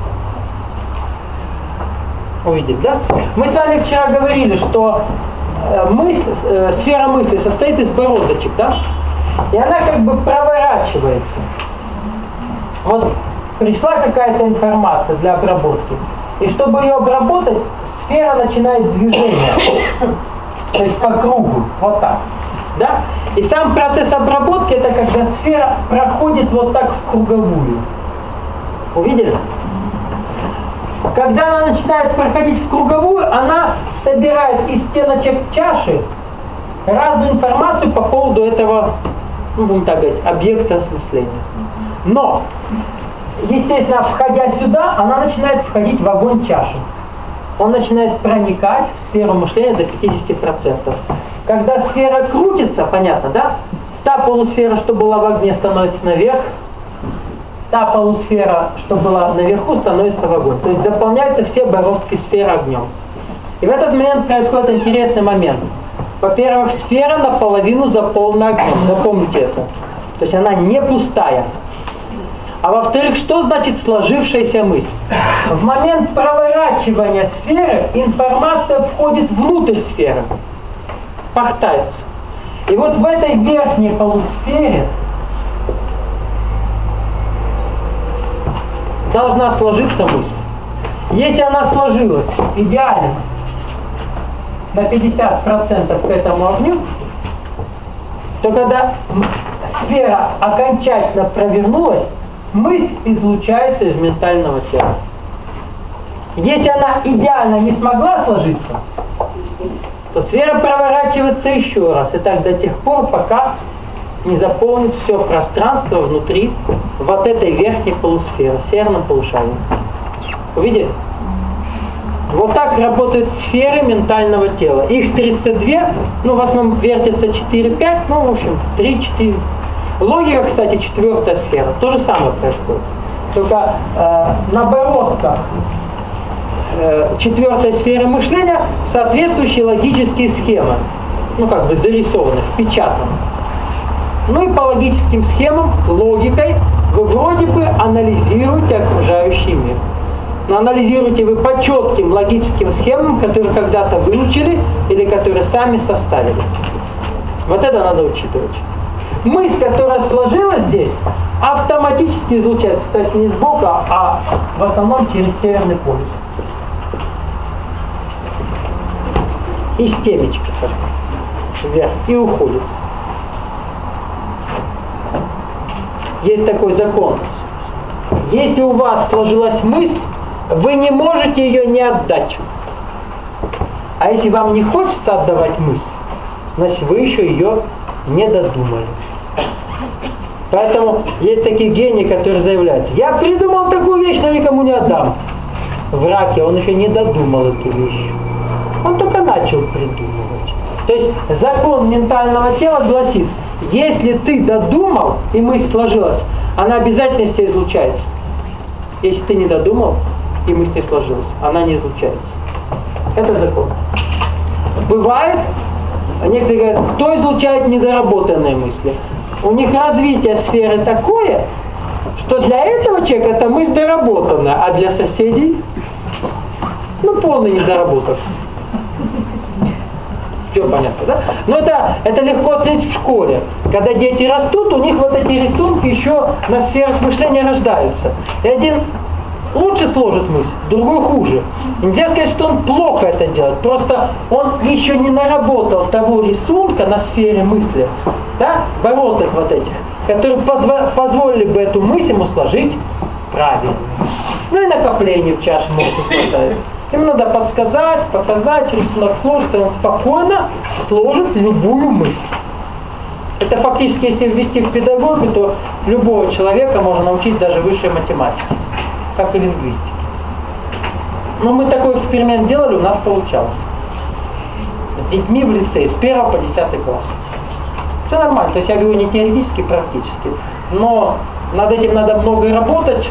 Увидели, да? Мы с вами вчера говорили, что сфера мысли состоит из бородочек, да? И она как бы проворачивается. Вот пришла какая-то информация для обработки. И чтобы ее обработать, сфера начинает движение. То есть по кругу, вот так. Да? И сам процесс обработки, это когда сфера проходит вот так в круговую. Увидели? Когда она начинает проходить в круговую, она собирает из стеночек чаши разную информацию по поводу этого, ну, будем так говорить, объекта осмысления. Но, естественно, входя сюда, она начинает входить в огонь чаши. Он начинает проникать в сферу мышления до 50%. Когда сфера крутится, понятно, да? Та полусфера, что была в огне, становится наверх. Та полусфера, что была наверху, становится в огонь. То есть заполняются все бороздки сферы огнем. И в этот момент происходит интересный момент. Во-первых, сфера наполовину заполнена огнем. Запомните это. То есть она не пустая. А во-вторых, что значит сложившаяся мысль? В момент проворачивания сферы информация входит внутрь сферы, пахтается. И вот в этой верхней полусфере должна сложиться мысль. Если она сложилась идеально на 50% к этому огню, то когда сфера окончательно провернулась, мысль излучается из ментального тела. Если она идеально не смогла сложиться, то сфера проворачивается еще раз. И так до тех пор, пока не заполнит все пространство внутри вот этой верхней полусферы, северном полушарии. Увидели? Вот так работают сферы ментального тела. Их 32, ну в основном вертится 4-5, ну в общем 3-4. Логика, кстати, 4-я сфера. То же самое происходит. Только на бороздках 4-й сферы мышления соответствующие логические схемы. Ну как бы зарисованы, впечатаны. Ну и по логическим схемам, логикой, вы вроде бы анализируете окружающий мир. Но анализируете вы по четким логическим схемам, которые когда-то выучили или которые сами составили. Вот это надо учитывать. Мысль, которая сложилась здесь, автоматически излучается, кстати, не сбоку, а в основном через северный полюс. Из темечка вверх и уходит. Есть такой закон. Если у вас сложилась мысль, вы не можете ее не отдать. А если вам не хочется отдавать мысль, значит вы еще ее не додумали. Поэтому есть такие гении, которые заявляют: я придумал такую вещь, но никому не отдам. В раке он еще не додумал эту вещь. Он только начал придумывать. То есть закон ментального тела гласит, если ты додумал и мысль сложилась, она обязательно из тебя излучается. Если ты не додумал и мысль не сложилась, она не излучается. Это закон. Бывает, некоторые говорят, кто излучает недоработанные мысли? У них развитие сферы такое, что для этого человека эта мысль доработанная, а для соседей, полный недоработок. Все понятно, да? Но это легко оценить в школе. Когда дети растут, у них вот эти рисунки еще на сферах мышления рождаются. И один лучше сложит мысль, другой хуже. И нельзя сказать, что он плохо это делает. Просто он еще не наработал того рисунка на сфере мысли, да, бороздок вот этих, которые позволили бы эту мысль ему сложить правильно. Ну и накопление в чаше может не хватает. Им надо подсказать, показать, рисунок сложит, и он спокойно сложит любую мысль. Это фактически, если ввести в педагогику, то любого человека можно научить даже высшей математике, как и лингвистике. Но мы такой эксперимент делали, у нас получалось. С детьми в лицее, с 1 по 10 класс. Все нормально, то есть я говорю не теоретически, практически. Но над этим надо много работать.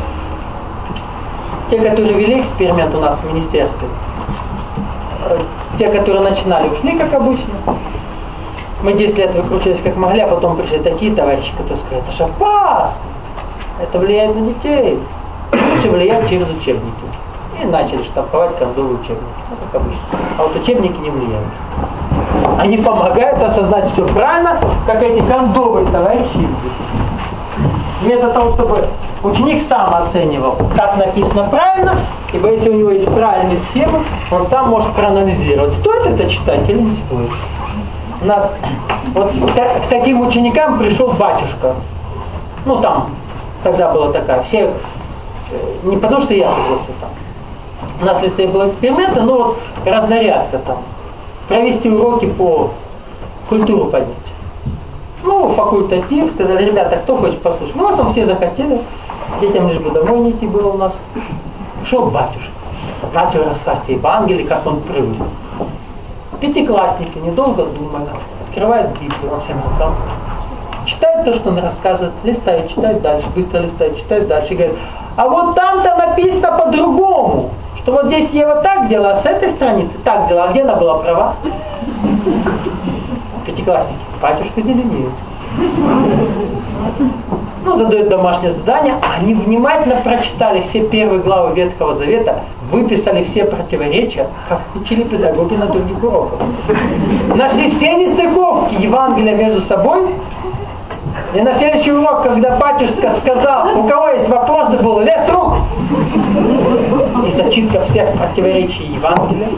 Те, которые вели эксперимент у нас в министерстве, те, которые начинали, ушли, как обычно. Мы 10 лет выкручивались как могли, а потом пришли такие товарищи, которые сказали, это же опасно, это влияет на детей. Лучше влияет через учебники. И начали штамповать кондовые учебники, как обычно. А вот учебники не влияют. Они помогают осознать все правильно, как эти кондовые товарищи. Вместо того, чтобы ученик сам оценивал, как написано правильно, ибо если у него есть правильные схемы, он сам может проанализировать, стоит это читать или не стоит. У нас вот к таким ученикам пришел батюшка. Там, тогда была такая, все, не потому что я пригласил там. У нас в лицее был эксперимент, разнарядка там. Провести уроки по культуру поднять. Факультатив, сказали, ребята, кто хочет послушать? В основном все захотели, детям лишь бы домой не идти было у нас. Пришел батюшка, начал рассказывать о Евангелии, как он привык. Пятиклассники, недолго думая, открывает Библию, он всем раздал. Читает то, что он рассказывает, листает, читает дальше, быстро листает, читает дальше. И говорит, а вот там-то написано по-другому, что вот здесь я вот так делала, а с этой страницы так делала, а где она была права? Пятиклассники, батюшка зеленеет. Задают домашнее задание, они внимательно прочитали все первые главы Ветхого Завета, выписали все противоречия, как учили педагоги на других уроках. Нашли все нестыковки Евангелия между собой. И на следующий урок, когда батюшка сказал, у кого есть вопросы, был лес рук. И зачитка всех противоречий Евангелия.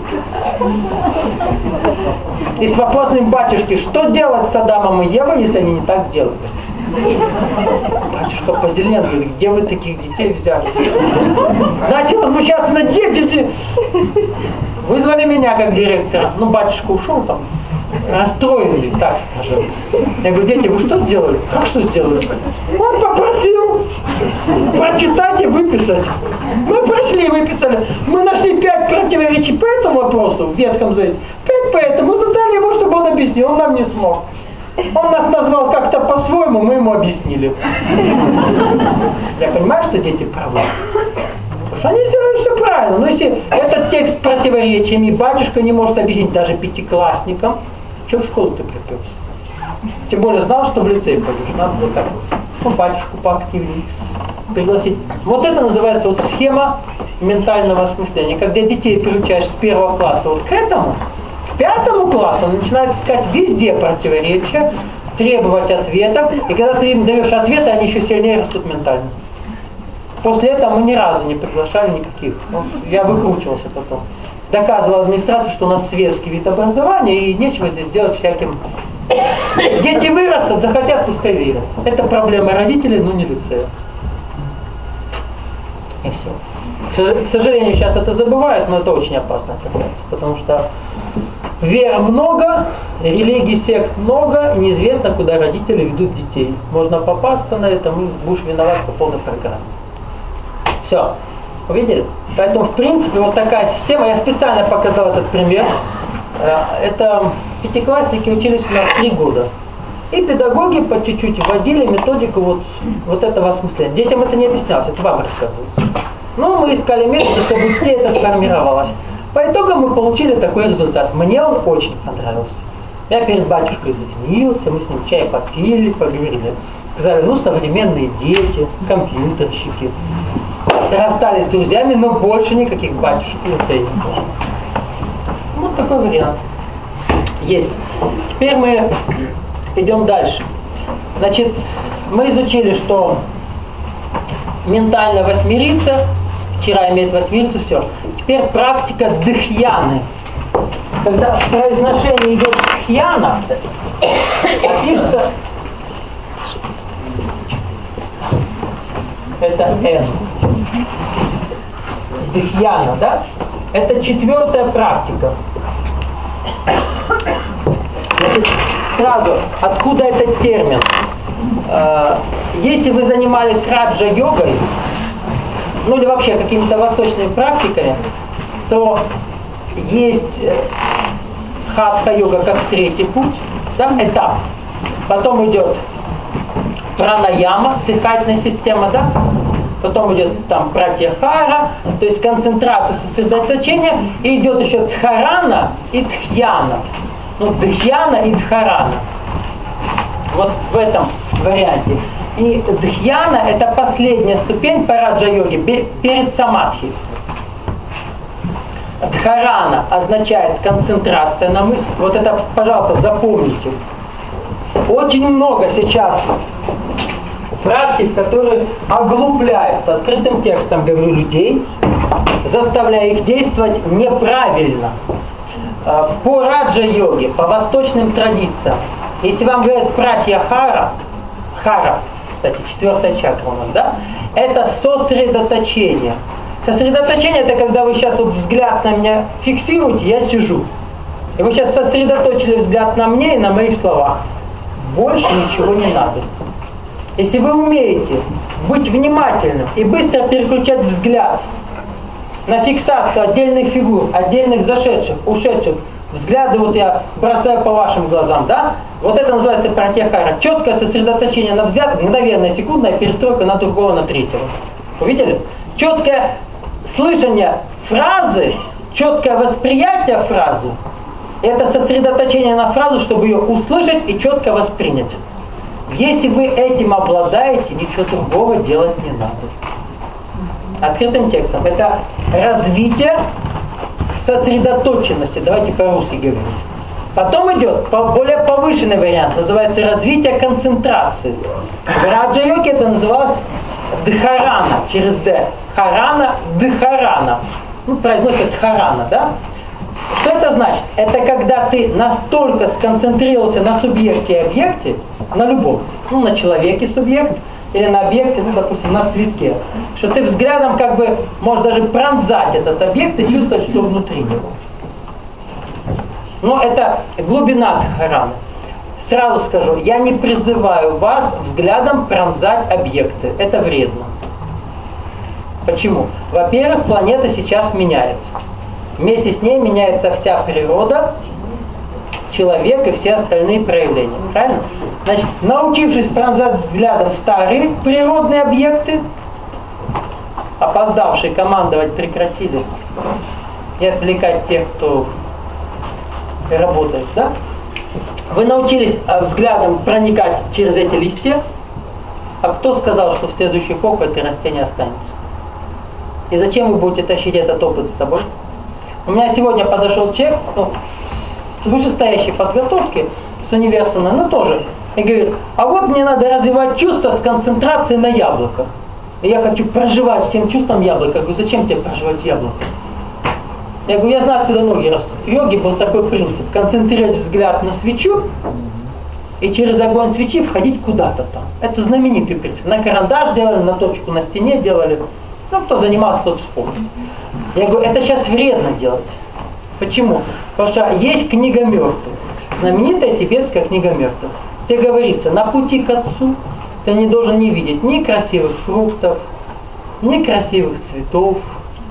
И с вопросом батюшки, что делать с Адамом и Евой, если они не так делают? Батюшка позеленел, говорит, где вы таких детей взяли? Начал возмущаться на дети. Вызвали меня как директора. Батюшка ушел там. Расстроенный, так скажем. Я говорю, дети, вы что сделали? Как что сделали? Он попросил прочитать и выписать. Мы прошли, выписали. Мы нашли 5 противоречий по этому вопросу в Ветхом Завете. 5 по этому. Задали ему, чтобы он объяснил. Он нам не смог. Он нас назвал как-то по-своему, мы ему объяснили. Я понимаю, что дети правы. Потому что они делают все правильно. Но если этот текст противоречием, и батюшка не может объяснить даже пятиклассникам, что в школу ты приперся? Тем более знал, что в лицей пойдешь. Надо вот так вот. Батюшку поактивнее пригласить. Вот это называется схема ментального осмысления. Когда детей приучаешь с 1 класса к этому, к 5 классу он начинает искать везде противоречия, требовать ответов. И когда ты им даешь ответы, они еще сильнее растут ментально. После этого мы ни разу не приглашали никаких. Я выкручивался потом. Доказывал администрации, что у нас светский вид образования, и нечего здесь делать всяким. Дети вырастут, захотят, пускай верят. Это проблема родителей, но не лицея. И все. К сожалению, сейчас это забывают, но это очень опасная тенденция, потому что вер много, религий, сект много, и неизвестно, куда родители ведут детей. Можно попасться на этом, и будешь виноват по полной программе. Все. Увидели? Поэтому, в принципе, вот такая система. Я специально показал этот пример. Это пятиклассники учились у нас 3 года. И педагоги по чуть-чуть вводили методику вот этого осмысления. Детям это не объяснялось, это вам рассказывается. Но мы искали методы, чтобы у детей это сформировалось. По итогам мы получили такой результат. Мне он очень понравился. Я перед батюшкой извинился, мы с ним чай попили, поговорили. Сказали, ну, современные дети, компьютерщики. Расстались с друзьями, но больше никаких батюшек в лицее не было. Вот такой вариант. Есть. Теперь мы идем дальше. Значит, мы изучили, что ментально восьмерится, вчера имеет восьмерицу, все. Теперь практика дхьяны. Когда в произношении идет дхьяна, пишется это Н. Дхьяна, да? Это 4-я практика. Значит, сразу, откуда этот термин? Если вы занимались раджа-йогой, ну или вообще какими-то восточными практиками, то есть хатха-йога как 3-й путь, да, этап. Потом идет пранаяма, дыхательная система, да? Потом идет там пратьяхара, то есть концентрация, сосредоточение, и идет еще дхарана и дхьяна. Ну, дхьяна и дхарана. Вот в этом варианте. И дхьяна — это последняя ступень по раджа-йоге перед самадхи. Дхарана означает концентрация на мысли. Вот это, пожалуйста, запомните. Очень много сейчас практик, которые оглупляют, открытым текстом говорю, людей, заставляя их действовать неправильно. По раджа-йоге, по восточным традициям, если вам говорят пратьяхара, хара, кстати, 4-я чакра у нас, да, это сосредоточение. Сосредоточение — это когда вы сейчас вот взгляд на меня фиксируете, я сижу. И вы сейчас сосредоточили взгляд на мне и на моих словах. Больше ничего не надо. Если вы умеете быть внимательным и быстро переключать взгляд на фиксацию отдельных фигур, отдельных зашедших, ушедших, взгляды вот я бросаю по вашим глазам, да? Вот это называется пратьяхара. Четкое сосредоточение на взгляд, мгновенная секундная перестройка на другого, на третьего. Увидели? Четкое слышание фразы, четкое восприятие фразы, это сосредоточение на фразу, чтобы ее услышать и четко воспринять. Если вы этим обладаете, ничего другого делать не надо. Открытым текстом. Это развитие сосредоточенности. Давайте по-русски говорить. Потом идет более повышенный вариант. Называется развитие концентрации. В раджа-йоге это называлось дхарана через Д. Харана, дхарана. Ну, произносит дхарана, да? Что это значит? Это когда ты настолько сконцентрировался на субъекте и объекте, на любом, ну, на человеке субъект, или на объекте, ну, допустим, на цветке, что ты взглядом как бы можешь даже пронзать этот объект и чувствовать, что внутри него. Но это глубина дхараны. Сразу скажу, я не призываю вас взглядом пронзать объекты. Это вредно. Почему? Во-первых, планета сейчас меняется. Вместе с ней меняется вся природа, человек и все остальные проявления. Правильно? Значит, научившись пронзать взглядом старые природные объекты, опоздавшие командовать прекратили и отвлекать тех, кто работает, да? Вы научились взглядом проникать через эти листья, а кто сказал, что в следующий эпоху это растение останется? И зачем вы будете тащить этот опыт с собой? У меня сегодня подошел человек, ну, с вышестоящей подготовки, с университета, но тоже, и говорит, а вот мне надо развивать чувство с концентрацией на яблоках. И я хочу проживать всем чувством яблока. Я говорю, зачем тебе проживать яблоко? Я говорю, я знаю, откуда ноги растут. В йоге был такой принцип, концентрировать взгляд на свечу и через огонь свечи входить куда-то там. Это знаменитый принцип. На карандаш делали, на точку на стене делали. Ну, кто занимался, тот вспомнит. Я говорю, это сейчас вредно делать. Почему? Потому что есть книга мертвых. Знаменитая тибетская книга мертвых. Где говорится, на пути к Отцу ты не должен не видеть ни красивых фруктов, ни красивых цветов,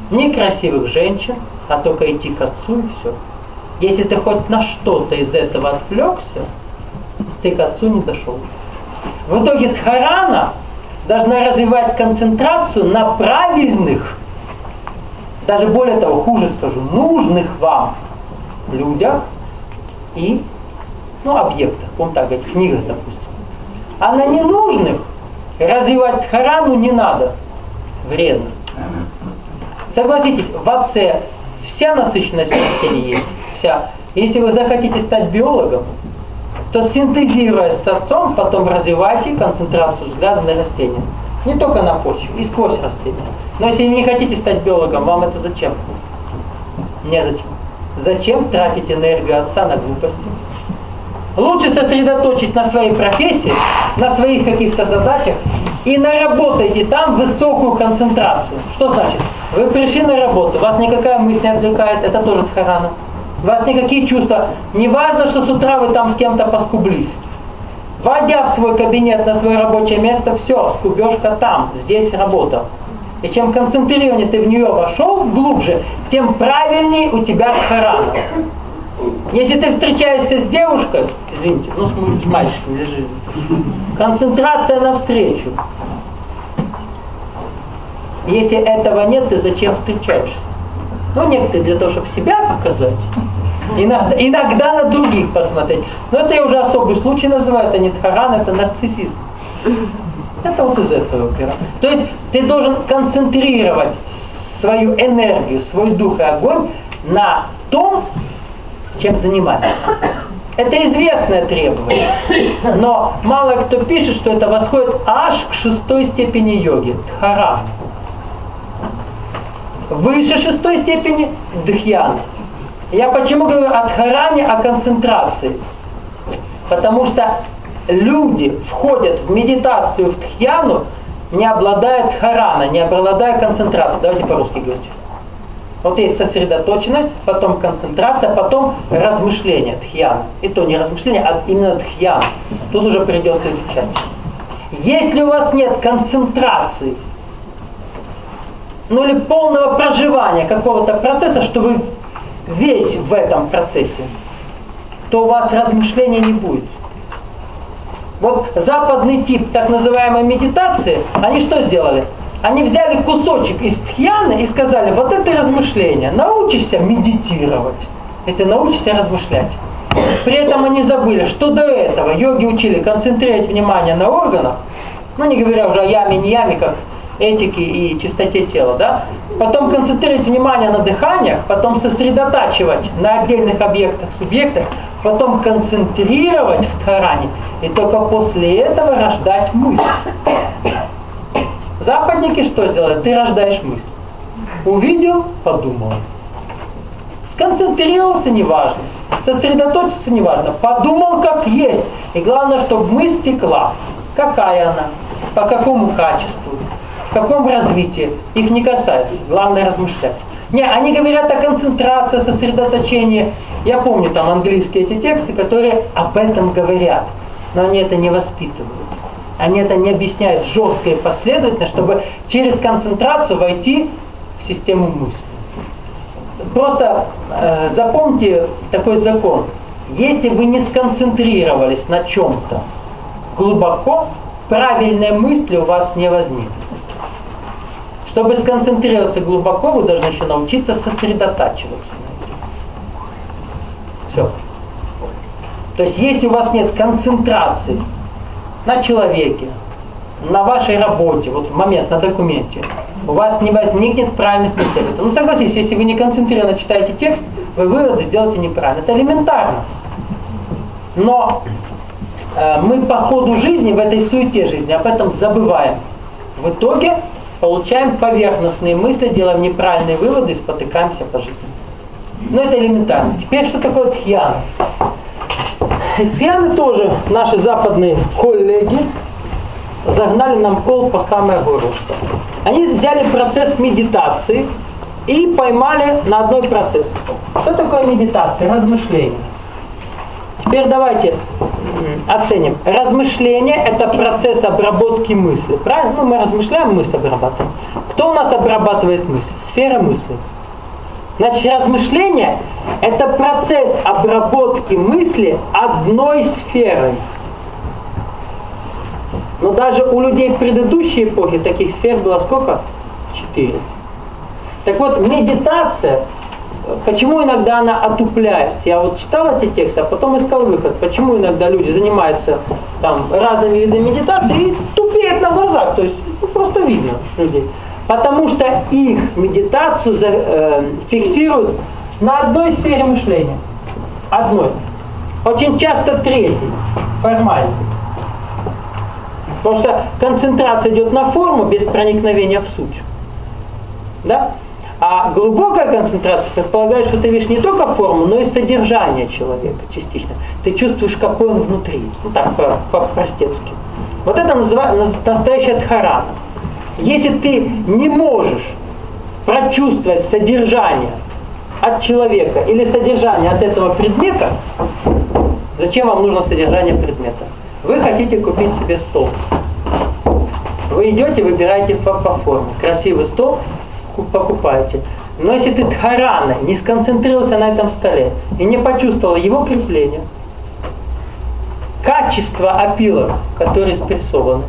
ни красивых женщин, а только идти к отцу и все. Если ты хоть на что-то из этого отвлекся, ты к отцу не дошел. В итоге дхарана должна развивать концентрацию на правильных, даже более того, хуже скажу, нужных вам людях и объектах, будем так говорить, книгах, допустим. А на ненужных развивать дхарану не надо. Вредно. Согласитесь, в отце вся насыщенность растений есть. Вся. Если вы захотите стать биологом, то синтезируя с отцом, потом развивайте концентрацию взгляда на растения. Не только на почве, и сквозь растения. Но если вы не хотите стать биологом, вам это зачем? Незачем. Зачем тратить энергию отца на глупости? Лучше сосредоточьтесь на своей профессии, на своих каких-то задачах и наработайте там высокую концентрацию. Что значит? Вы пришли на работу, вас никакая мысль не отвлекает, это тоже дхарана. Вас никакие чувства, не важно, что с утра вы там с кем-то поскублись. Войдя в свой кабинет, на свое рабочее место, все, скубежка там, здесь работа. И чем концентрированнее ты в нее вошел глубже, тем правильнее у тебя дхарана. Если ты встречаешься с девушкой, извините, с мальчиком лежит, концентрация навстречу. Если этого нет, ты зачем встречаешься? Некоторые для того, чтобы себя показать, иногда на других посмотреть. Но это я уже особый случай называю, это не дхарана, это нарциссизм. Это вот из этого пера. То есть ты должен концентрировать свою энергию, свой дух и огонь на том, чем занимаешься. Это известное требование. Но мало кто пишет, что это восходит аж к 6-й степени йоги, дхарана. Выше 6-й степени дхьяна. Я почему говорю о дхаране, о концентрации? Потому что люди входят в медитацию, в дхьяну, не обладая дхарана, не обладая концентрацией. Давайте по-русски говорить. Вот есть сосредоточенность, потом концентрация, потом размышление, дхьяна. И то не размышление, а именно дхьяна. Тут уже придется изучать. Если у вас нет концентрации, или полного проживания какого-то процесса, что вы весь в этом процессе, то у вас размышления не будет. Вот западный тип так называемой медитации, они что сделали? Они взяли кусочек из дхьяны и сказали, вот это размышление, научишься медитировать, и ты научишься размышлять. При этом они забыли, что до этого йоги учили концентрировать внимание на органах, не говоря уже о яме, не яме, как этике и чистоте тела, да? Потом концентрировать внимание на дыханиях, потом сосредотачивать на отдельных объектах, субъектах, потом концентрировать в дхаране, и только после этого рождать мысль. Западники что сделали? Ты рождаешь мысль. Увидел, подумал. Сконцентрировался, неважно. Сосредоточился, неважно. Подумал, как есть. И главное, чтобы мысль текла. Какая она? По какому качеству? В каком развитии? Их не касается. Главное размышлять. Они говорят о концентрации, сосредоточении. Я помню там английские эти тексты, которые об этом говорят. Но они это не воспитывают. Они это не объясняют жестко и последовательно, чтобы через концентрацию войти в систему мысли. Просто запомните такой закон. Если вы не сконцентрировались на чем-то глубоко, правильной мысли у вас не возникнет. Чтобы сконцентрироваться глубоко, вы должны еще научиться сосредотачиваться на этом. Все. То есть, если у вас нет концентрации на человеке, на вашей работе, вот в момент, на документе, у вас не возникнет правильных мыслей. Согласитесь, если вы не концентрированно читаете текст, вы выводы сделаете неправильно. Это элементарно. Но мы по ходу жизни, в этой суете жизни, об этом забываем. В итоге получаем поверхностные мысли, делаем неправильные выводы и спотыкаемся по жизни. Это элементарно. Теперь, что такое дхьяна? Дхьяны тоже наши западные коллеги загнали нам кол по самое горло. Они взяли процесс медитации и поймали на одной процесс. Что такое медитация? Размышление. Теперь давайте оценим. Размышление – это процесс обработки мысли. Правильно? Ну, мы размышляем, мысль обрабатываем. Кто у нас обрабатывает мысль? Сфера мысли. Значит, размышление – это процесс обработки мысли одной сферой. Но даже у людей предыдущей эпохи таких сфер было сколько? 4. Так вот, медитация, почему иногда она отупляет? Я вот читал эти тексты, а потом искал выход. Почему иногда люди занимаются там разными видами медитации и тупеют на глазах? То есть просто видно людей. Потому что их медитацию фиксируют на одной сфере мышления. Одной. Очень часто третьей, формальной. Потому что концентрация идет на форму без проникновения в суть. Да? А глубокая концентрация предполагает, что ты видишь не только форму, но и содержание человека частично. Ты чувствуешь, какой он внутри. Ну так, по-простецки. Вот это называется настоящая дхарана. Если ты не можешь прочувствовать содержание от человека или содержание от этого предмета, зачем вам нужно содержание предмета? Вы хотите купить себе стол. Вы идете, выбираете по форме. Красивый стол покупаете. Но если ты дхараной не сконцентрировался на этом столе и не почувствовал его крепление, качество опилок, которые спрессованы.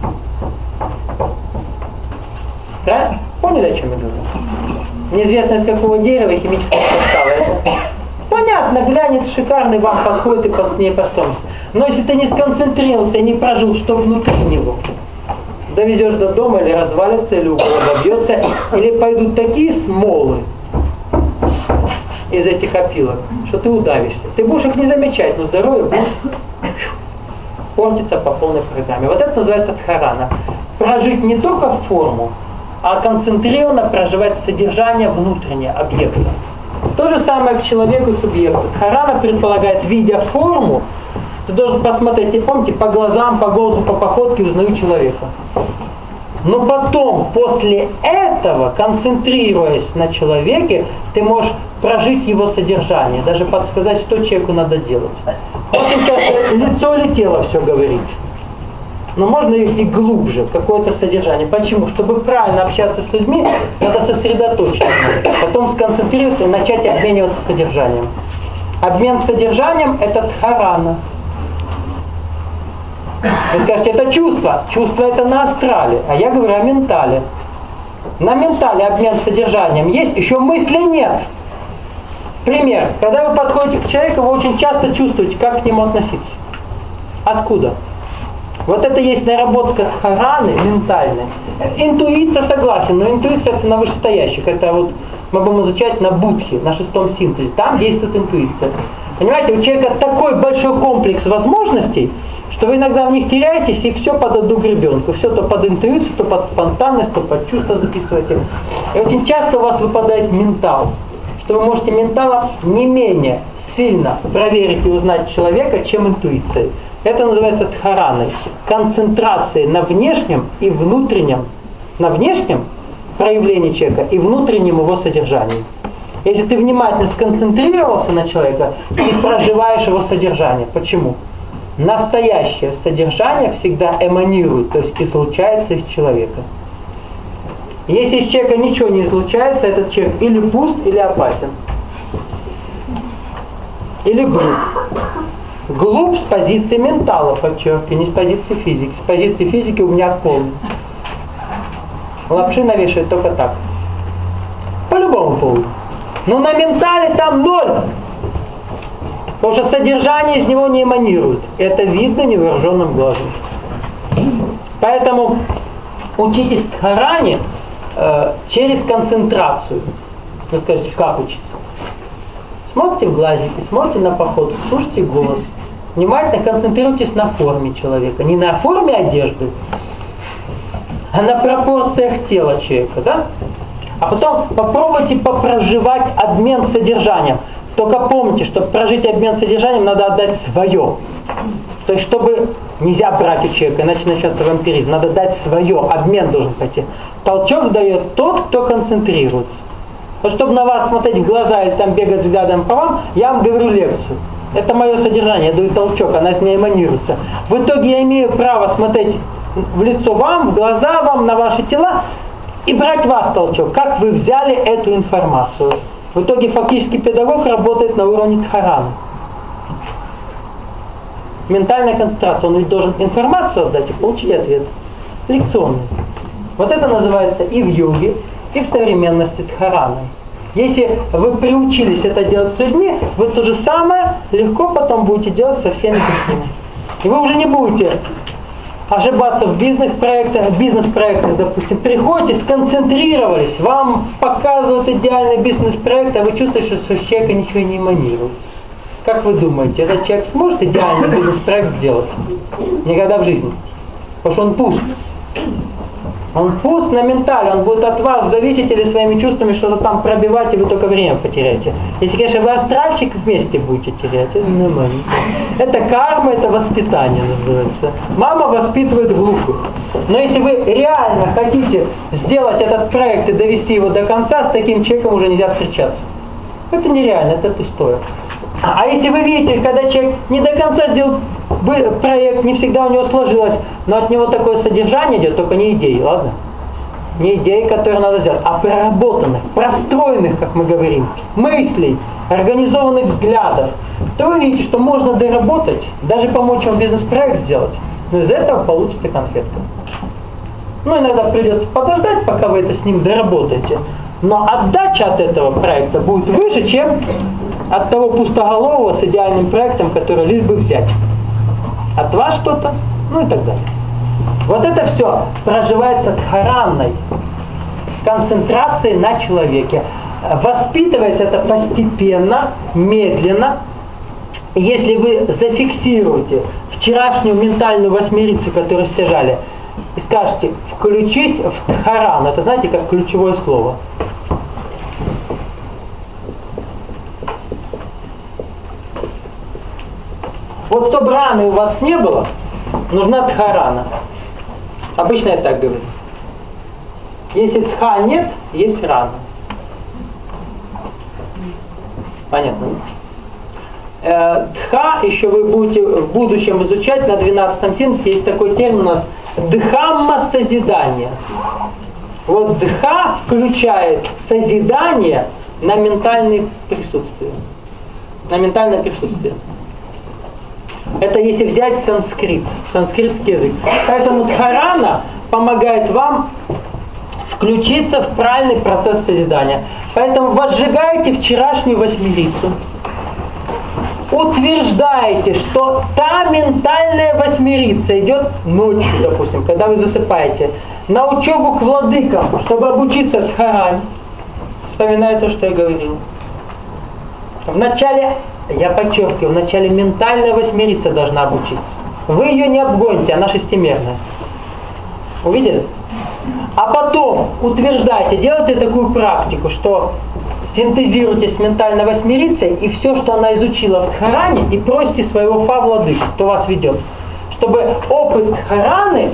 Правильно? Поняли, о чем я говорю? Неизвестно из какого дерева химического состава это. Понятно, глянец шикарный вам подходит и под с ней построился. Но если ты не сконцентрировался и не прожил, что внутри него, довезешь до дома или развалится, или угол обобьется, или пойдут такие смолы из этих опилок, что ты удавишься. Ты будешь их не замечать, но здоровье будет портиться по полной программе. Вот это называется дхарана. Прожить не только форму, а концентрированно проживать содержание внутреннего объекта. То же самое к человеку и субъекту. Дхарана предполагает, видя форму, ты должен посмотреть, и помните, по глазам, по голосу, по походке узнаю человека. Но потом, после этого, концентрируясь на человеке, ты можешь прожить его содержание, даже подсказать, что человеку надо делать. Очень часто лицо или тело все говорит. Но можно и глубже, какое-то содержание. Почему? Чтобы правильно общаться с людьми, надо сосредоточиться, потом сконцентрироваться и начать обмениваться содержанием. Обмен содержанием – это дхарана. Вы скажете, это чувство. Чувство это на астрале, а я говорю о ментале. На ментале обмен содержанием есть, еще мысли нет. Пример. Когда вы подходите к человеку, вы очень часто чувствуете, как к нему относиться. Откуда? Вот это есть наработка дхараны ментальной. Интуиция согласен, но интуиция это на вышестоящих. Это вот мы будем изучать на будхе, на 6-м синтезе. Там действует интуиция. Понимаете, у человека такой большой комплекс возможностей, что вы иногда в них теряетесь и все под одну гребенку. Все то под интуицию, то под спонтанность, то под чувство записываете. И очень часто у вас выпадает ментал. Что вы можете менталом не менее сильно проверить и узнать человека, чем интуицией. Это называется дхараной. Концентрацией на внешнем и внутреннем. На внешнем проявлении человека и внутреннем его содержании. Если ты внимательно сконцентрировался на человека, ты проживаешь его содержание. Почему? Настоящее содержание всегда эманирует, то есть излучается из человека. Если из человека ничего не излучается, этот человек или пуст, или опасен. Или глуп. Глуп с позиции ментала, подчеркиваю, не с позиции физики. С позиции физики у меня полный. Лапши навешивают только так. По любому поводу. Но на ментале там 0. Потому что содержание из него не эманирует. Это видно невооруженным глазом. Поэтому учитесь дхаране через концентрацию. Вы скажете, как учиться? Смотрите в глазики, смотрите на походку, слушайте голос. Внимательно концентрируйтесь на форме человека. Не на форме одежды, а на пропорциях тела человека. Да? А потом попробуйте попроживать обмен содержанием. Только помните, чтобы прожить обмен содержанием, надо отдать свое. То есть, чтобы нельзя брать у человека, иначе начнется вампиризм. Надо дать свое, обмен должен пойти. Толчок дает тот, кто концентрируется. Вот чтобы на вас смотреть в глаза или там бегать взглядом по вам, я вам говорю лекцию. Это мое содержание, я даю толчок, она с ней эманируется. В итоге я имею право смотреть в лицо вам, в глаза вам, на ваши тела и брать вас толчок. Как вы взяли эту информацию? В итоге фактически педагог работает на уровне дхараны. Ментальная концентрация, он ведь должен информацию отдать и получить ответ. Лекционный. Вот это называется и в йоге, и в современности дхараной. Если вы приучились это делать с людьми, вы то же самое легко потом будете делать со всеми другими. И вы уже не будете ошибаться в бизнес-проектах, допустим. Приходите, сконцентрировались, вам показывают идеальный бизнес-проект, а вы чувствуете, что с человека ничего не эманирует. Как вы думаете, этот человек сможет идеальный бизнес-проект сделать? Никогда в жизни. Потому что он пуст. Он пуст на ментале, он будет от вас зависеть или своими чувствами что-то там пробивать, и вы только время потеряете. Если, конечно, вы астральчик вместе будете терять, это нормально. Это карма, это воспитание называется. Мама воспитывает глупых. Но если вы реально хотите сделать этот проект и довести его до конца, с таким человеком уже нельзя встречаться. Это нереально, это пустое. А если вы видите, когда человек не до конца сделал проект, не всегда у него сложилось, но от него такое содержание идет, только не идеи, ладно? Не идеи, которые надо сделать, а проработанных, простроенных, как мы говорим, мыслей, организованных взглядов, то вы видите, что можно доработать, даже помочь вам бизнес-проект сделать, но из этого получится конфетка. Ну, иногда придется подождать, пока вы это с ним доработаете, но отдача от этого проекта будет выше, чем от того пустоголового с идеальным проектом, который лишь бы взять. От вас что-то, ну и так далее. Вот это все проживается дхаранной концентрацией на человеке. Воспитывается это постепенно, медленно. Если вы зафиксируете вчерашнюю ментальную восьмерицу, которую стяжали, и скажете, включись в дхарану, это знаете, как ключевое слово. Вот чтобы раны у вас не было, нужна дхарана. Обычно я так говорю. Если дха нет, есть рана. Понятно? Дха еще вы будете в будущем изучать на 12-м синусе. Есть такой термин у нас дхамма созидание. Вот дха включает созидание на ментальное присутствие. На ментальное присутствие. Это если взять санскрит, санскритский язык. Поэтому дхарана помогает вам включиться в правильный процесс созидания. Поэтому возжигаете вчерашнюю восьмерицу. Утверждаете, что та ментальная восьмерица идет ночью, допустим, когда вы засыпаете, на учебу к владыкам, чтобы обучиться дхаране. Вспоминаю то, что я говорил. Вначале, я подчеркиваю, вначале ментальная восьмерица должна обучиться. Вы ее не обгоните, она шестимерная. Увидели? А потом утверждайте, делайте такую практику, что синтезируйте с ментальной восьмерицей и все, что она изучила в дхаране, и просите своего фа-владыку, кто вас ведет, чтобы опыт дхараны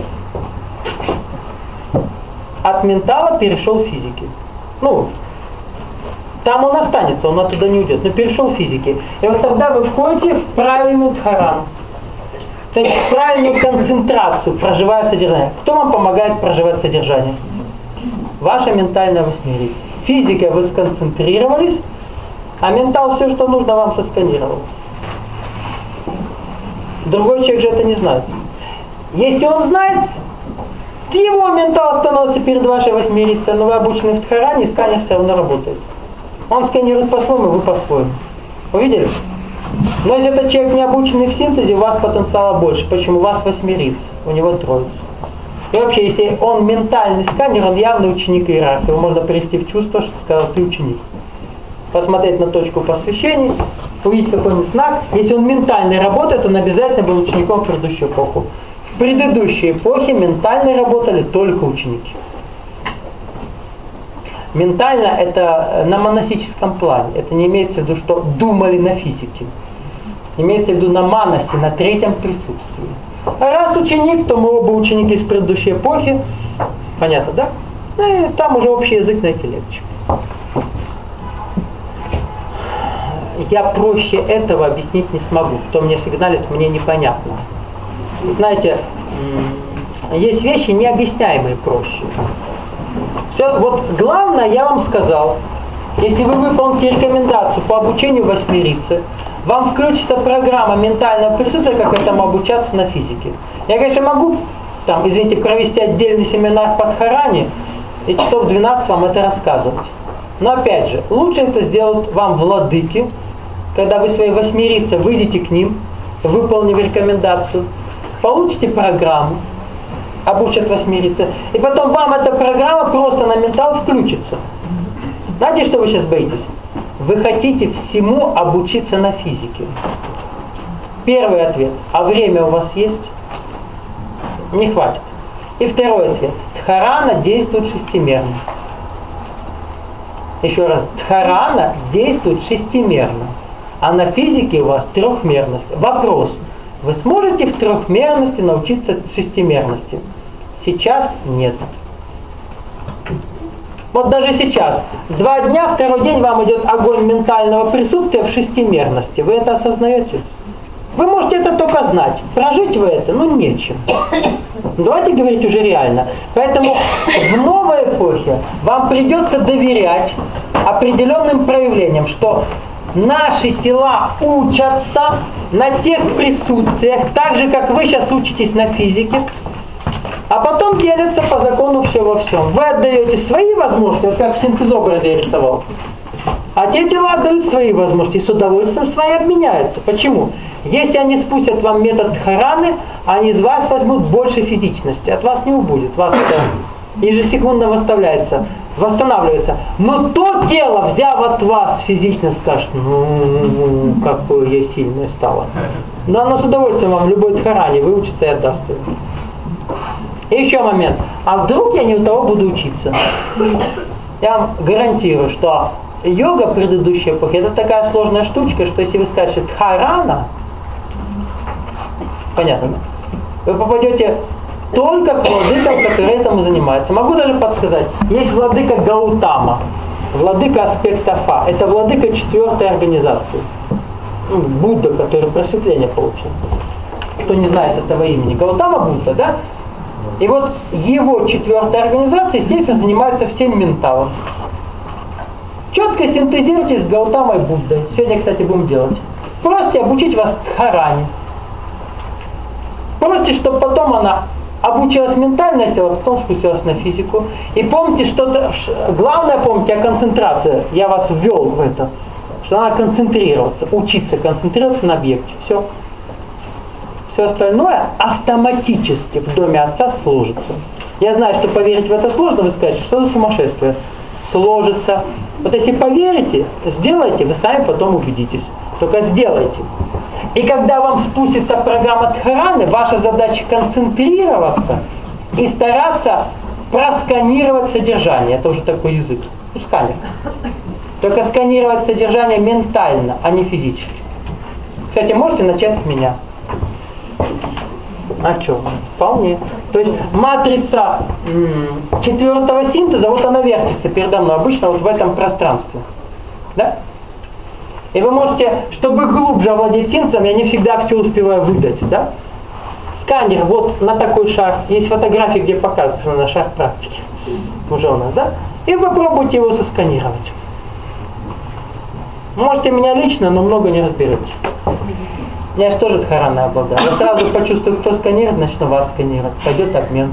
от ментала перешел в физике. Ну, там он останется, он оттуда не уйдет, но перешел в физике. И вот тогда вы входите в правильную дхарану. То есть в правильную концентрацию, проживая содержание. Кто вам помогает проживать содержание? Ваша ментальная восьмерица. Физикой вы сконцентрировались, а ментал все, что нужно, вам сосканировал. Другой человек же это не знает. Если он знает, его ментал становится перед вашей восьмерицей, но вы обучены в дхаране, и сканер все равно работает. Он сканирует по-своему, вы по-своему. Увидели? Но если этот человек не обученный в синтезе, у вас потенциала больше. Почему? У вас восьмерица, у него троица. И вообще, если он ментальный сканер, он явно ученик иерархии. Его можно привести в чувство, что сказал, ты ученик. Посмотреть на точку посвящения, увидеть какой-нибудь знак. Если он ментально работает, он обязательно был учеником в предыдущую эпоху. В предыдущей эпохе ментально работали только ученики. Ментально это на монасическом плане. Это не имеется в виду, что думали на физике. Имеется в виду на манасе, на третьем присутствии. А раз ученик, то мы оба ученики из предыдущей эпохи. Понятно, да? Ну и там уже общий язык найти легче. я проще этого объяснить не смогу. Кто мне сигналит, мне непонятно. Знаете, есть вещи необъясняемые проще. Все, вот главное, я вам сказал, если вы выполните рекомендацию по обучению восьмирицы, вам включится программа ментального присутствия, как этому обучаться на физике. Я, конечно, могу, там, извините, провести отдельный семинар по Дхаране и часов 12 вам это рассказывать. Но опять же, лучше это сделать вам владыки, когда вы свои восьмирицы выйдете к ним, выполнив рекомендацию, получите программу, обучат восьмирицы, и потом вам эта программа просто на ментал включится. Знаете, что вы сейчас боитесь? Вы хотите всему обучиться на физике. Первый ответ. А время у вас есть? Не хватит. И второй ответ. Дхарана действует шестимерно. Еще раз. Дхарана действует шестимерно. А на физике у вас трехмерность. Вопрос. Вы сможете в трехмерности научиться шестимерности? Сейчас нет. Вот даже сейчас, 2 дня, второй день вам идет огонь ментального присутствия в шестимерности. Вы это осознаете? Вы можете это только знать. Прожить вы это, ну, нечем. Давайте говорить уже реально. Поэтому в новой эпохе вам придется доверять определенным проявлениям, что наши тела учатся на тех присутствиях, так же, как вы сейчас учитесь на физике, а потом делятся по закону все во всем. Вы отдаете свои возможности, вот как в синтезобразе я рисовал, а те тела отдают свои возможности и с удовольствием свои обменяются. Почему? Если они спустят вам метод Дхараны, они из вас возьмут больше физичности, от вас не убудет, вас это ежесекундно восстанавливается. Но то тело, взяв от вас физично, скажет, ну, какое я сильное стало. Но оно с удовольствием вам любой Дхаране выучится и отдаст ее. И еще момент. А вдруг я не у того буду учиться? Я вам гарантирую, что йога предыдущей эпохи это такая сложная штучка, что если вы скажете Дхарана, понятно, да? Вы попадете только к владыкам, которые этому занимаются. Могу даже подсказать. Есть владыка Гаутама, владыка аспекта Фа. Это владыка 4-й организации. Будда, который просветление получил. Кто не знает этого имени. Гаутама Будда, да? И вот его 4-я организация, естественно, занимается всем менталом. Четко синтезируйте с Гаутамой Буддой. Сегодня, кстати, будем делать. Просите обучить вас Дхаране. Просите, чтобы потом она обучилась ментальное тело, потом спустилась на физику. И помните, что-то, главное помните о концентрации. Я вас ввел в это. Что надо концентрироваться, учиться концентрироваться на объекте. Все. Все остальное автоматически в доме отца сложится. Я знаю, что поверить в это сложно, вы скажете, что за сумасшествие? Сложится. Вот если поверите, сделайте, вы сами потом убедитесь. Только сделайте. И когда вам спустится программа Дхараны, ваша задача концентрироваться и стараться просканировать содержание. Это уже такой язык. Ну, сканер. Только сканировать содержание ментально, а не физически. Кстати, можете начать с меня. А что? Вполне. То есть матрица 4-го синтеза, вот она вертится передо мной, обычно вот в этом пространстве. Да? И вы можете, чтобы глубже овладеть синтезом, я не всегда все успеваю выдать. Да? Сканер вот на такой шар. Есть фотографии, где показывают, что на шар практики. Уже у нас, да? И вы попробуйте его сосканировать. Можете меня лично, но много не разберете. Я же тоже Дхараной обладаю. Я сразу почувствую, кто сканирует, начну вас сканировать. Пойдет обмен.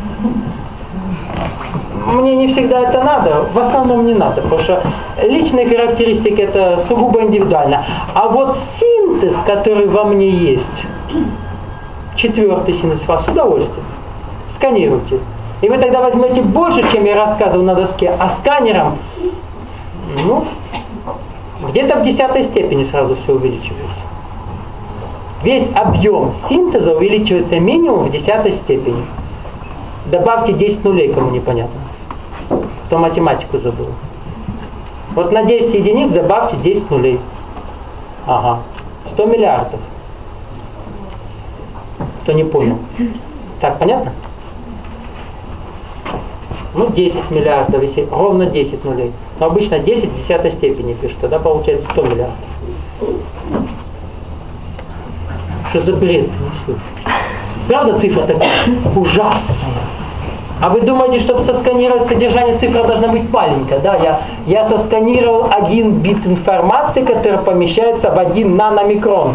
Мне не всегда это надо, в основном не надо, потому что личные характеристики это сугубо индивидуально. А вот синтез, который во мне есть, 4-й синтез вас с удовольствием, сканируйте. И вы тогда возьмете больше, чем я рассказывал на доске, а сканером, ну, где-то в 10-й степени сразу все увеличивается. Весь объем синтеза увеличивается минимум в 10-й степени. Добавьте 10 нулей, кому непонятно. Кто математику забыл. Вот на 10 единиц добавьте 10 нулей. Ага. 100 миллиардов. Кто не понял. Так, понятно? Ну, 10 миллиардов, если ровно 10 нулей. Но обычно 10 в 10-й степени пишут, тогда получается 100 миллиардов. Что за бред? Правда цифра такая ужасная? А вы думаете, чтобы сосканировать содержание, цифра должна быть маленькая? Да, я сосканировал 1 бит информации, который помещается в 1 наномикрон.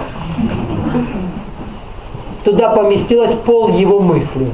Туда поместилось пол его мысли.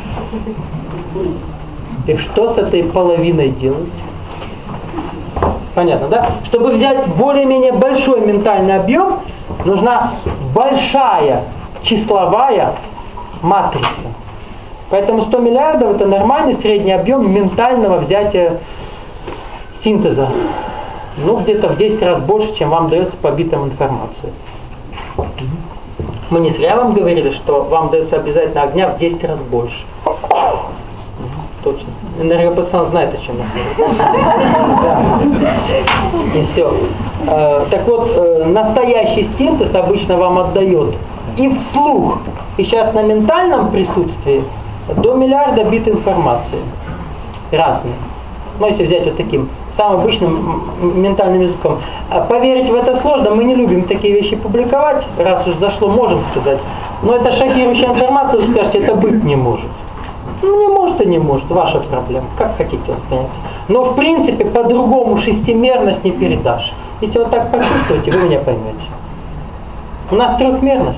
И что с этой половиной делать? Понятно, да? Чтобы взять более-менее большой ментальный объем, нужна большая числовая матрица. Поэтому 100 миллиардов это нормальный средний объем ментального взятия синтеза. Ну, где-то в 10 раз больше, чем вам дается по битам информации. Мы не зря вам говорили, что вам дается обязательно огня в 10 раз больше. Точно. Энергопациент знает, о чем я говорю. И все. Так вот, настоящий синтез обычно вам отдает и вслух, и сейчас на ментальном присутствии до миллиарда бит информации. Разные. Ну, если взять вот таким самым обычным ментальным языком. Поверить в это сложно, мы не любим такие вещи публиковать, раз уж зашло, можем сказать. Но это шокирующая информация, вы скажете, это быть не может. Ну, не может и не может, ваша проблема, как хотите воспринять. Но в принципе по-другому шестимерность не передашь. Если вы так почувствуете, вы меня поймете. У нас трехмерность.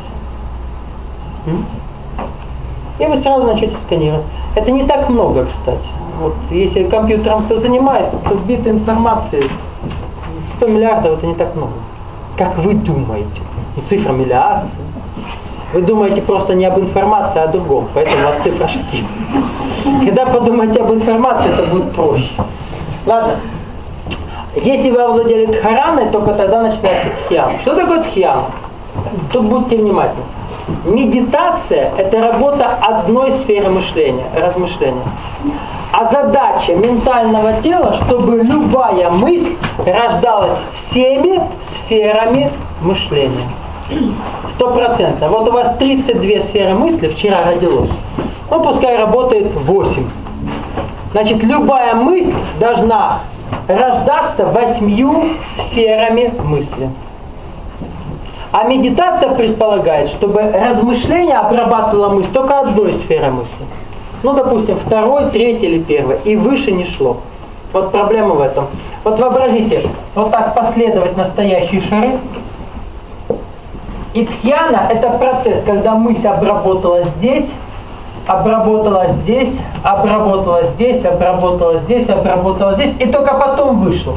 И вы сразу начнете сканировать. Это не так много, кстати. Вот, если компьютером кто занимается, то бит информации 100 миллиардов это не так много. Как вы думаете? И цифра миллиард. Вы думаете просто не об информации, а о другом. Поэтому вас цифра шокирует. Когда подумаете об информации, это будет проще. Ладно. Если вы овладели дхараной, только тогда начинается дхьяна. Что такое дхьяна? Тут будьте внимательны. Медитация – это работа одной сферы мышления, размышления. А задача ментального тела, чтобы любая мысль рождалась всеми сферами мышления. 100%. Вот у вас 32 сферы мысли вчера родилось. Ну, пускай работает 8. Значит, любая мысль должна рождаться 8 сферами мысли. А медитация предполагает, чтобы размышление обрабатывало мысль только одной сферой мысли. Ну, допустим, 2, 3 или 1. И выше не шло. Вот проблема в этом. Вот вообразите, вот так последовать настоящие шары. И дхьяна – это процесс, когда мысль обработала здесь, обработала здесь, обработала здесь, обработала здесь, обработала здесь, и только потом вышла.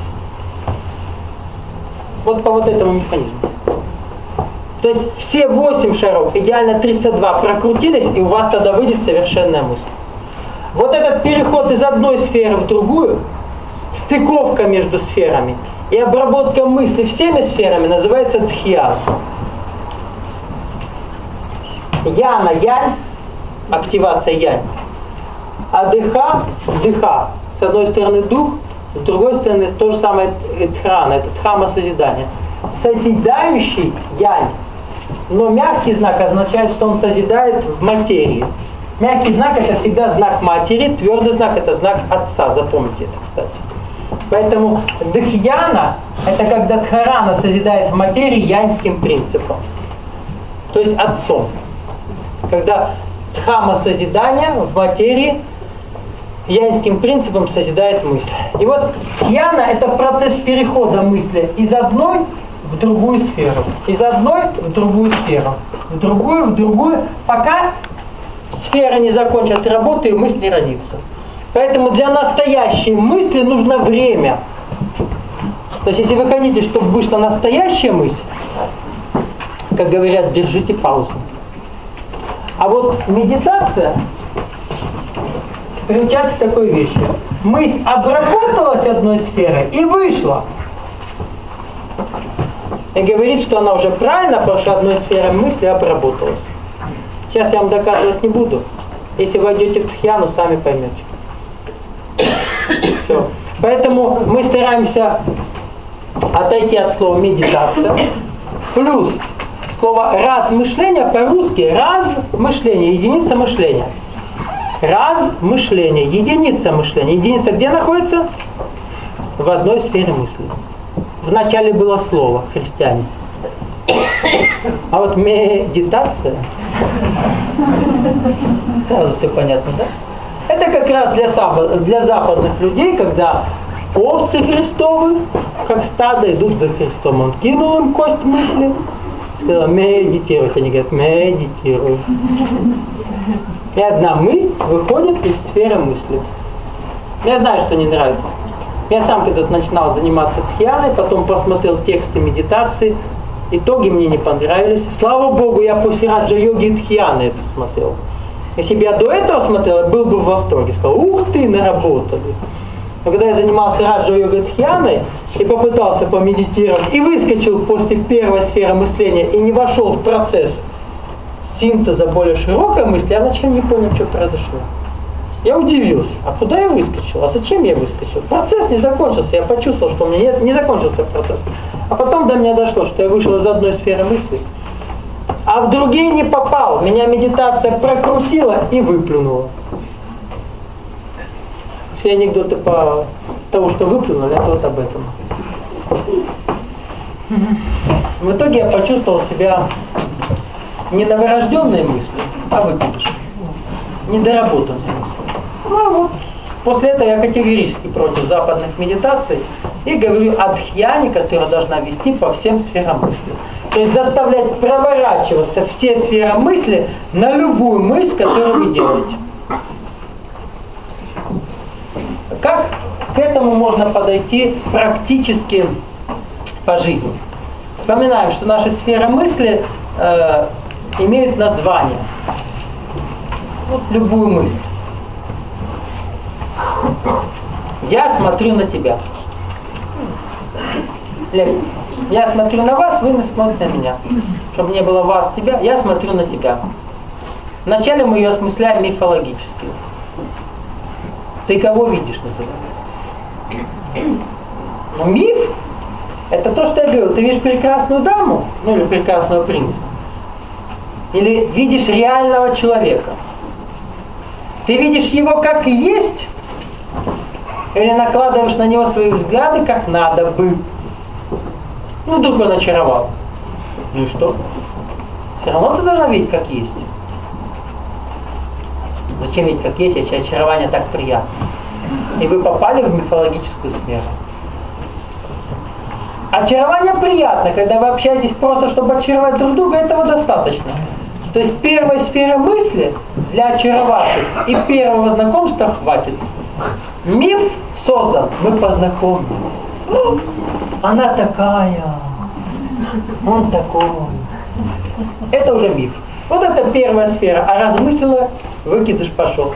Вот по вот этому механизму. То есть все 8 шаров, идеально 32, прокрутились, и у вас тогда выйдет совершенная мысль. Вот этот переход из одной сферы в другую, стыковка между сферами и обработка мысли всеми сферами называется дхьяна. Яна – янь, активация янь. А дыха – дыха. С одной стороны дух, с другой стороны то же самое дхрана, это дхама созидания. Созидающий янь. Но мягкий знак означает, что он созидает в материи. Мягкий знак – это всегда знак матери, твердый знак – это знак отца. Запомните это, кстати. Поэтому дхьяна – это когда дхарана созидает в материи яньским принципом. То есть отцом. Когда дхама созидания в материи яньским принципом созидает мысль. И вот дхьяна – это процесс перехода мысли из одной в другую сферу. Из одной в другую сферу. В другую, пока сфера не закончит работу и мысль не родится. Поэтому для настоящей мысли нужно время. То есть если вы хотите, чтобы вышла настоящая мысль, как говорят, держите паузу. А вот медитация приучает к такой вещи. Мысль обработалась одной сферой и вышла. И говорит, что она уже правильно прошла одной сферой мысли и обработалась. Сейчас я вам доказывать не буду. Если войдете в дхьяну, сами поймете. Все. Поэтому мы стараемся отойти от слова медитация. Плюс слово размышление по-русски размышление, единица мышления. Размышление, единица мышления. Единица где находится? В одной сфере мысли. Вначале было слово «христиане». А вот медитация, сразу все понятно, да? Это как раз для западных людей, когда овцы Христовы, как стадо, идут за Христом. Он кинул им кость мысли, сказал медитировать. Они говорят, медитируй. И одна мысль выходит из сферы мысли. Я знаю, что не нравится. Я сам когда-то начинал заниматься дхьяной, потом посмотрел тексты медитации. Итоги мне не понравились. Слава Богу, я после раджа-йоги и дхьяны это смотрел. Если бы я до этого смотрел, я был бы в восторге. Сказал, ух ты, наработали. Но когда я занимался раджа-йогой дхьяной и попытался помедитировать, и выскочил после первой сферы мышления и не вошел в процесс синтеза более широкой мысли, я ничем не понял, что произошло. Я удивился, а куда я выскочил? А зачем я выскочил? Процесс не закончился, я почувствовал, что у меня не закончился процесс. А потом до меня дошло, что я вышел из одной сферы мысли, а в другие не попал. Меня медитация прокрутила и выплюнула. Все анекдоты по тому, что выплюнули, это вот об этом. В итоге я почувствовал себя не новорожденной мыслью, а выпившей. Недоработанной мыслью. Ну а вот после этого я категорически против западных медитаций и говорю о дхьяне, которая должна вести по всем сферам мысли. То есть заставлять проворачиваться все сферы мысли на любую мысль, которую вы делаете. Как к этому можно подойти практически по жизни? Вспоминаем, что наши сферы мысли имеют название. Вот любую мысль. Я смотрю на тебя. Я смотрю на вас, вы смотрите на меня. Чтобы не было вас, тебя, я смотрю на тебя. Вначале мы ее осмысляем мифологически. Ты кого видишь, называется. Но миф — это то, что я говорил. Ты видишь прекрасную даму, ну или прекрасного принца. Или видишь реального человека. Ты видишь его как есть, или накладываешь на него свои взгляды, как надо бы. Ну, вдруг он очаровал. Ну и что? Все равно ты должна видеть, как есть. Зачем видеть, как есть, если очарование так приятно? И вы попали в мифологическую сферу. Очарование приятно, когда вы общаетесь просто, чтобы очаровать друг друга, этого достаточно. То есть первой сферы мысли для очаровашек и первого знакомства хватит. Миф создан, мы познакомились. Она такая, он такой. Это уже миф. Вот это первая сфера, а размыслила, выкидыш пошел.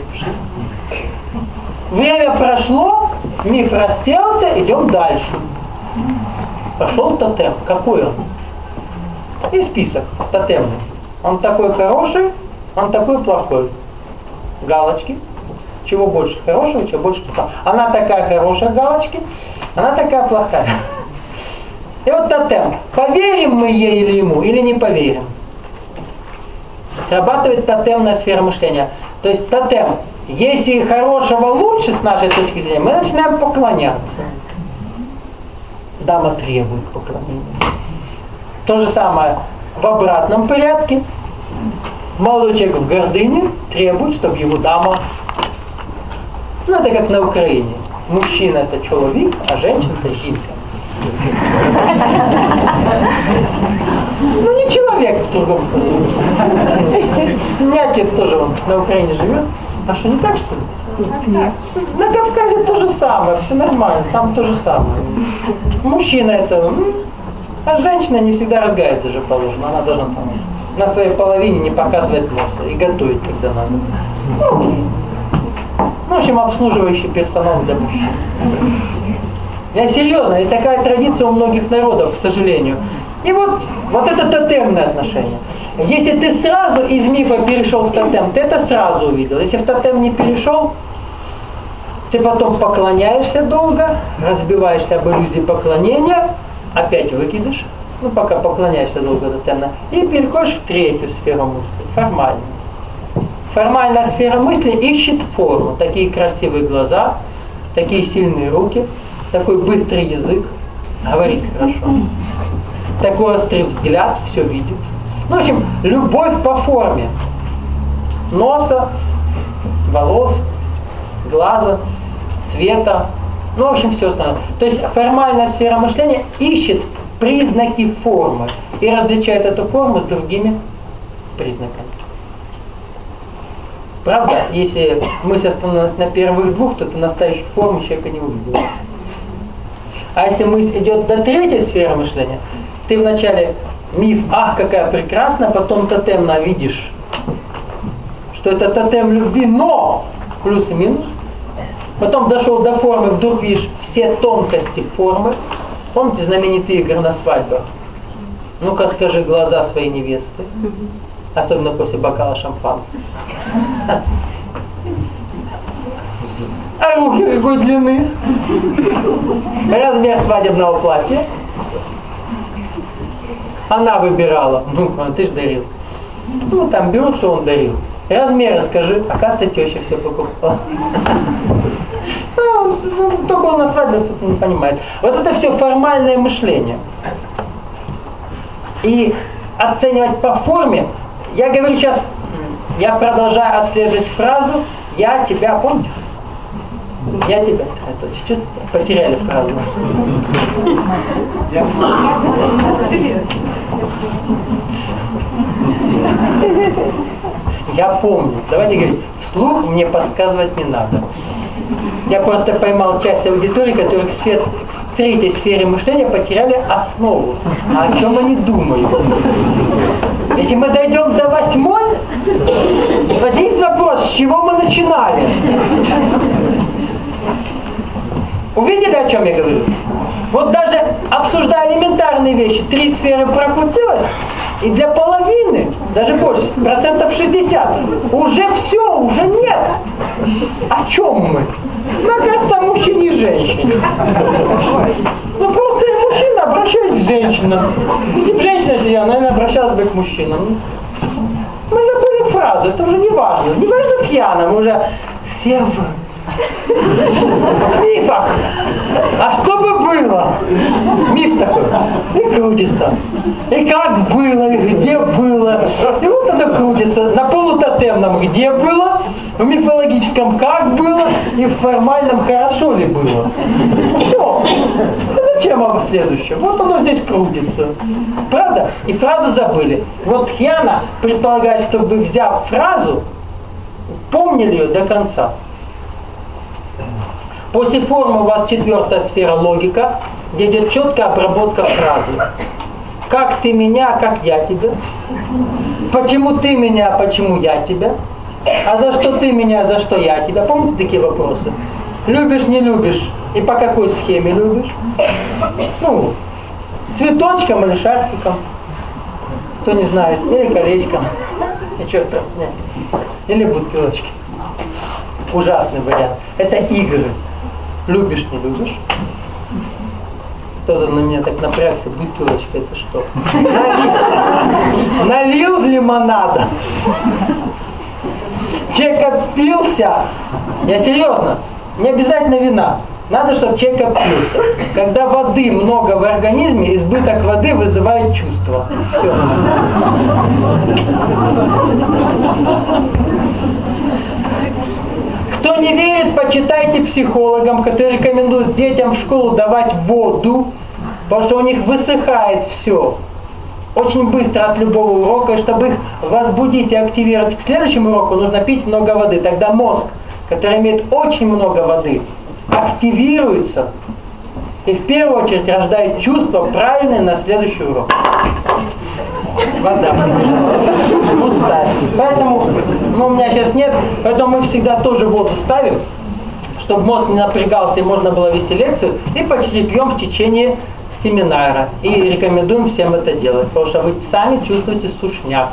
Время прошло, миф рассеялся, идем дальше. Пошел тотем. Какой он? И список тотемный. Он такой хороший, он такой плохой. Галочки. Чего больше хорошего, чего больше плохого. Она такая хорошая, галочки, она такая плохая. И вот тотем. Поверим мы ей или ему, или не поверим? Срабатывает тотемная сфера мышления. То есть тотем. Если хорошего лучше с нашей точки зрения, мы начинаем поклоняться. Дама требует поклонения. То же самое в обратном порядке. Молодой человек в гордыне требует, чтобы его дама... Ну, это как на Украине. Мужчина — это человек, а женщина — это жинка. Ну, не человек в другом смысле. У меня отец тоже он на Украине живет. А что, не так, что ли? Нет. На Кавказе то же самое, все нормально, там то же самое. Мужчина это... А женщина не всегда разговаривает даже положено. Она должна там на своей половине не показывать носа и готовить, когда надо. Ну, в общем, обслуживающий персонал для мужчин. Я серьезно, и такая традиция у многих народов, к сожалению. И вот это тотемное отношение. Если ты сразу из мифа перешел в тотем, ты это сразу увидел. Если в тотем не перешел, ты потом поклоняешься долго, разбиваешься об иллюзии поклонения, опять выкидыш, ну пока поклоняешься долго тотемно, и переходишь в третью сферу мысли, формальную. Формальная сфера мысли ищет форму. Такие красивые глаза, такие сильные руки, такой быстрый язык. говорит хорошо. Такой острый взгляд, все видит. Ну, в общем, любовь по форме. Носа, волос, глаза, цвета. Ну, в общем, все остальное. То есть формальная сфера мышления ищет признаки формы и различает эту форму с другими признаками. Правда, если мысль остановилась на первых двух, то ты настоящую форму человека не увидел. А если мысль идет до третьей сферы мышления, ты вначале миф, ах, какая прекрасная, потом тотем видишь, что это тотем любви, но плюс и минус. Потом дошел до формы, вдруг видишь все тонкости формы. Помните знаменитые игры на свадьбах? Ну-ка скажи глаза своей невесты. Особенно после бокала шампанского. А руки какой длины? Размер свадебного платья. Она выбирала. Ну, ты же дарил. Ну, там берут, что он дарил. Размеры скажи. Оказывается, теща все покупала. Ну, только он на свадьбе кто-то не понимает. Вот это все формальное мышление. И оценивать по форме. Я говорю сейчас, я продолжаю отслеживать фразу «я тебя», помните? Я тебя. Чувствуете? Потеряли фразу. Я помню. Давайте говорить, вслух мне подсказывать не надо. Я просто поймал часть аудитории, которые к третьей сфере мышления потеряли основу. А о чем они думают? Если мы дойдем до 8-й, возникнет вопрос, с чего мы начинали? Увидели, о чем я говорю? Вот даже обсуждая элементарные вещи, 3 сферы прокрутилось, и для половины, даже больше, 60%, уже все, уже нет. О чем мы? Ну, оказывается, о мужчине и женщине. Ну, просто мужчина обращается к женщинам. Если бы женщина сидела, наверное, обращалась бы к мужчинам. Мы забыли фразу, это уже не важно. Не важно Тьяна, мы уже все в мифах. А что бы было? Миф такой. И крутится. И как было, и где было. И вот это крутится. На полутотемном где было, в мифологическом как было, и в формальном хорошо ли было. Все. Зачем вам следующее? Вот оно здесь крутится. Правда? И фразу забыли. Вот Тхьяна предполагает, чтобы, взяв фразу, помнили ее до конца. После формы у вас 4-я сфера логика, где идет четкая обработка фразы. Как ты меня, как я тебя. Почему ты меня, почему я тебя. А за что ты меня, за что я тебя. Помните такие вопросы? Любишь, не любишь. И по какой схеме любишь? Ну, цветочком или шарфиком. Кто не знает. Или колечком. И что это? Нет. Или бутылочкой. Ужасный вариант. Это игры. Любишь, не любишь. Кто-то на меня так напрягся. Бутылочка, это что? Налил лимонада. Человек опился. Я серьезно. Не обязательно вина. Надо, чтобы человек опился. Когда воды много в организме, избыток воды вызывает чувство. Все. Кто не верит, почитайте психологам, которые рекомендуют детям в школу давать воду, потому что у них высыхает все. Очень быстро от любого урока, и чтобы их возбудить и активировать к следующему уроку, нужно пить много воды. Тогда мозг, который имеет очень много воды, активируется и в первую очередь рождает чувство правильное на следующий урок. Вода. Пустая. Поэтому, у меня сейчас нет, поэтому мы всегда тоже воду ставим, чтобы мозг не напрягался и можно было вести лекцию, и по чуть-чуть пьем в течение семинара. И рекомендуем всем это делать, потому что вы сами чувствуете сушняк.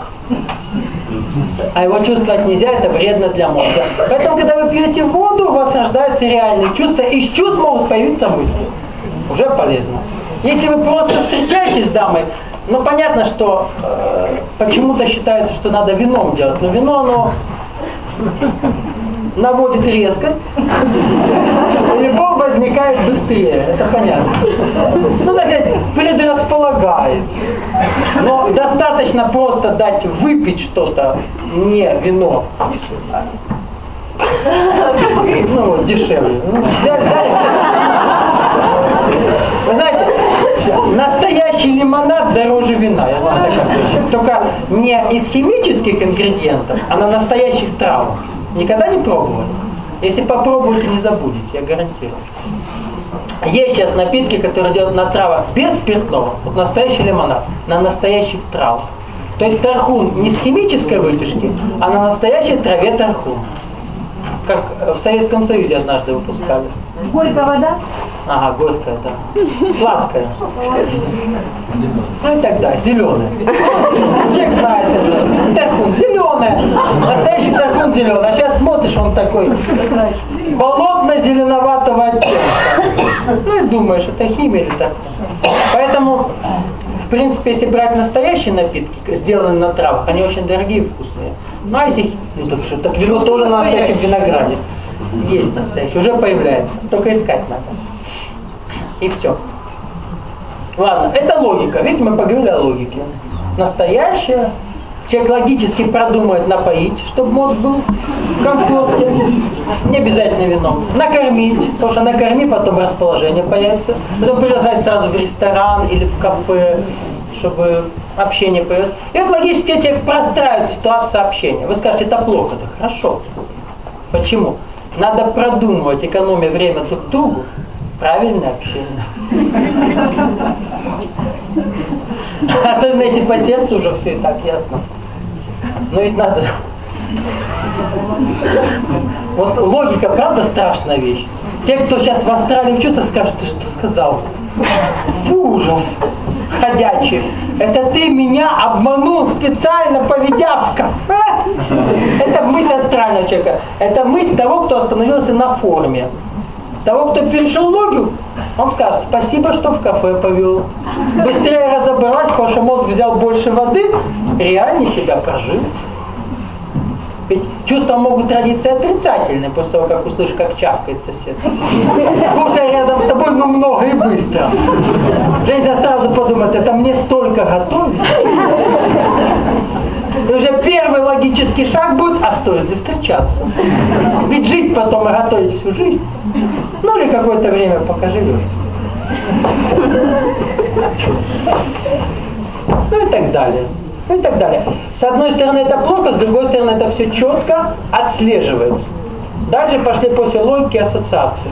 А его чувствовать нельзя, это вредно для мозга. Поэтому, когда вы пьете воду, у вас рождаются реальные чувства, и из чувств могут появиться мысли. Уже полезно. Если вы просто встречаетесь с дамой, ну понятно, что почему-то считается, что надо вином делать, но вино, оно наводит резкость. У любого возникает быстрее, это понятно. Ну, так сказать, предрасполагает. Но достаточно просто дать выпить что-то, не вино. Ну вот, дешевле. Взяли. Вы знаете, настоящий лимонад дороже вина, я знаю такая случай. Только не из химических ингредиентов, а на настоящих травах. Никогда не пробовали? Если попробуете, не забудете, я гарантирую. Есть сейчас напитки, которые делают на травах без спиртного. Вот настоящий лимонад, на настоящих травах. То есть тархун не с химической вытяжки, а на настоящей траве тархун. Как в Советском Союзе однажды выпускали. Горькая вода? Ага, горькая, да. Сладкая. Ну и так далее, зеленая. Человек знает уже. Тархун зеленая. Настоящий тархун зеленый. А сейчас смотришь, он такой болотно-зеленоватого оттенка. Ну и думаешь, это химия или так. Поэтому, в принципе, если брать настоящие напитки, сделанные на травах, они очень дорогие и вкусные. Ну а если, так вино тоже на настоящем винограде. Есть настоящий, уже появляется. Только искать надо. И все. Ладно, это логика. Видите, мы поговорили о логике. Настоящее. Человек логически продумает напоить, чтобы мозг был в комфорте. Не обязательно вином. Накормить. Потому что накорми, потом расположение появится. Потом приглашать сразу в ресторан или в кафе, чтобы общение появилось. И вот логически человек простраивает ситуацию общения. Вы скажете, это плохо. Да хорошо. Почему? Надо продумывать, экономя время друг другу, правильное общение. Особенно если по сердцу уже все и так ясно. Но ведь надо... Вот логика, правда, страшная вещь. Те, кто сейчас в Австралии учатся, скажут, ты что сказал? Ты ужас ходячий. Это ты меня обманул, специально поведя в кафе? Это мысль астрального человека. Это мысль того, кто остановился на форме. Того, кто перешел логику, он скажет, спасибо, что в кафе повел. Быстрее разобралась, потому что мозг взял больше воды, реальнее себя прожил. Ведь чувства могут родиться отрицательные, после того, как услышишь, как чавкает сосед. Кушай рядом с тобой, но много и быстро. Женщина сразу подумает, это мне столько готовить. И уже первый логический шаг будет, а стоит ли встречаться? Ведь жить потом и готовить всю жизнь. Ну или какое-то время пока живешь. Ну и так далее. Ну и так далее. С одной стороны это плохо, с другой стороны это все четко отслеживается. Дальше пошли после логики ассоциации.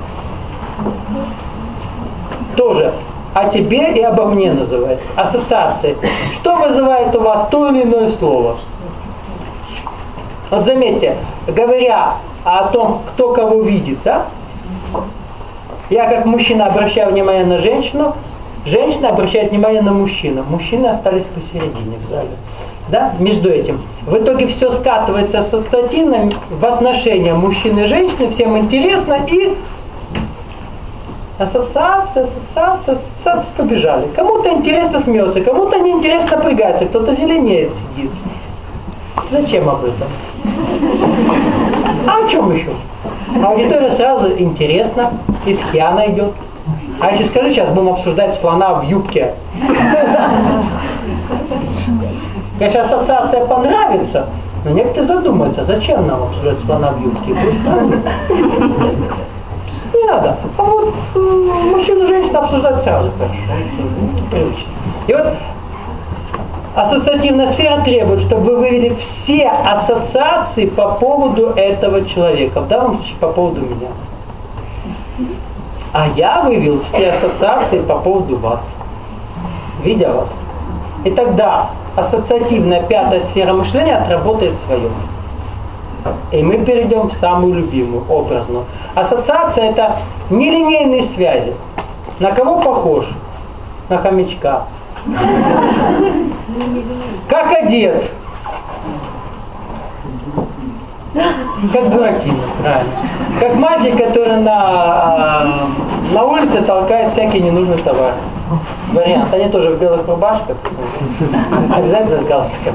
Тоже о тебе и обо мне называется. Ассоциации. Что вызывает у вас то или иное слово? Вот заметьте, говоря о том, кто кого видит, да? Я как мужчина обращаю внимание на женщину, женщина обращает внимание на мужчину. Мужчины остались посередине в зале. Да? Между этим. В итоге все скатывается ассоциативно в отношения мужчины и женщины, всем интересно, и ассоциация побежали. Кому-то интересно смеется, кому-то неинтересно напрягается, кто-то зеленеет сидит. Зачем об этом? А о чем еще? Аудитория сразу интересно, и тхьяна идет. А если скажи, сейчас будем обсуждать слона в юбке. Если ассоциация понравится, но некоторые задумаются, зачем нам обсуждать слона в юбке? Не надо. А вот мужчину и женщину обсуждать сразу хорошо. Привычно. И вот ассоциативная сфера требует, чтобы вы вывели все ассоциации по поводу этого человека. В данном случае по поводу меня. А я вывел все ассоциации по поводу вас, видя вас. И тогда ассоциативная пятая сфера мышления отработает свое. И мы перейдем в самую любимую, образную. Ассоциация – это нелинейные связи. На кого похож? На хомячка. Как одет? Как Буратино, правильно. Как мальчик, который на улице толкает всякий ненужный товар. Вариант. Они тоже в белых рубашках. Обязательно с галстуком.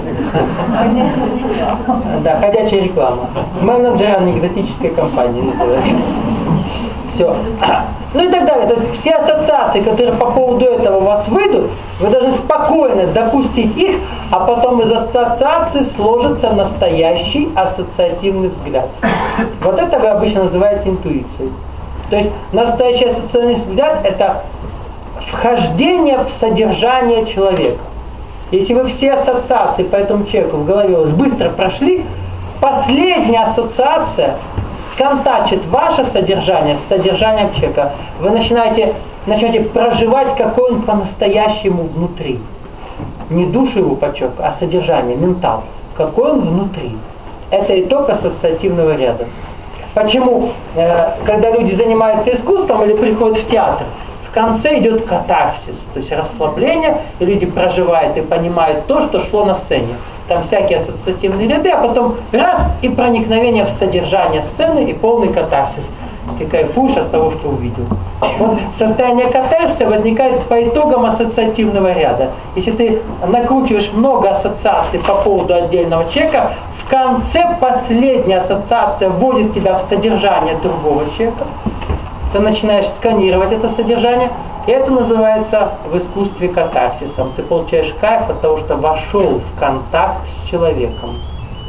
Да, ходячая реклама. Менеджер анекдотической компании называется. Все. Ну и так далее. То есть все ассоциации, которые по поводу этого у вас выйдут, вы должны спокойно допустить их, а потом из ассоциации сложится настоящий ассоциативный взгляд. Вот это вы обычно называете интуицией. То есть настоящий ассоциативный взгляд – это вхождение в содержание человека. Если вы все ассоциации по этому человеку в голове у вас быстро прошли, последняя ассоциация сконтачит ваше содержание с содержанием человека. Вы начнете проживать, какой он по-настоящему внутри. Не душу его подчеркиваю, а содержание, ментал. Какой он внутри. Это итог ассоциативного ряда. Почему, когда люди занимаются искусством или приходят в театр, в конце идет катарсис, то есть расслабление, и люди проживают и понимают то, что шло на сцене. Там всякие ассоциативные ряды, а потом раз и проникновение в содержание сцены и полный катарсис. Ты кайфуешь от того, что увидел. Вот состояние катарсиса возникает по итогам ассоциативного ряда. Если ты накручиваешь много ассоциаций по поводу отдельного человека, в конце последняя ассоциация вводит тебя в содержание другого человека. Ты начинаешь сканировать это содержание, и это называется в искусстве катарсисом. Ты получаешь кайф от того, что вошел в контакт с человеком.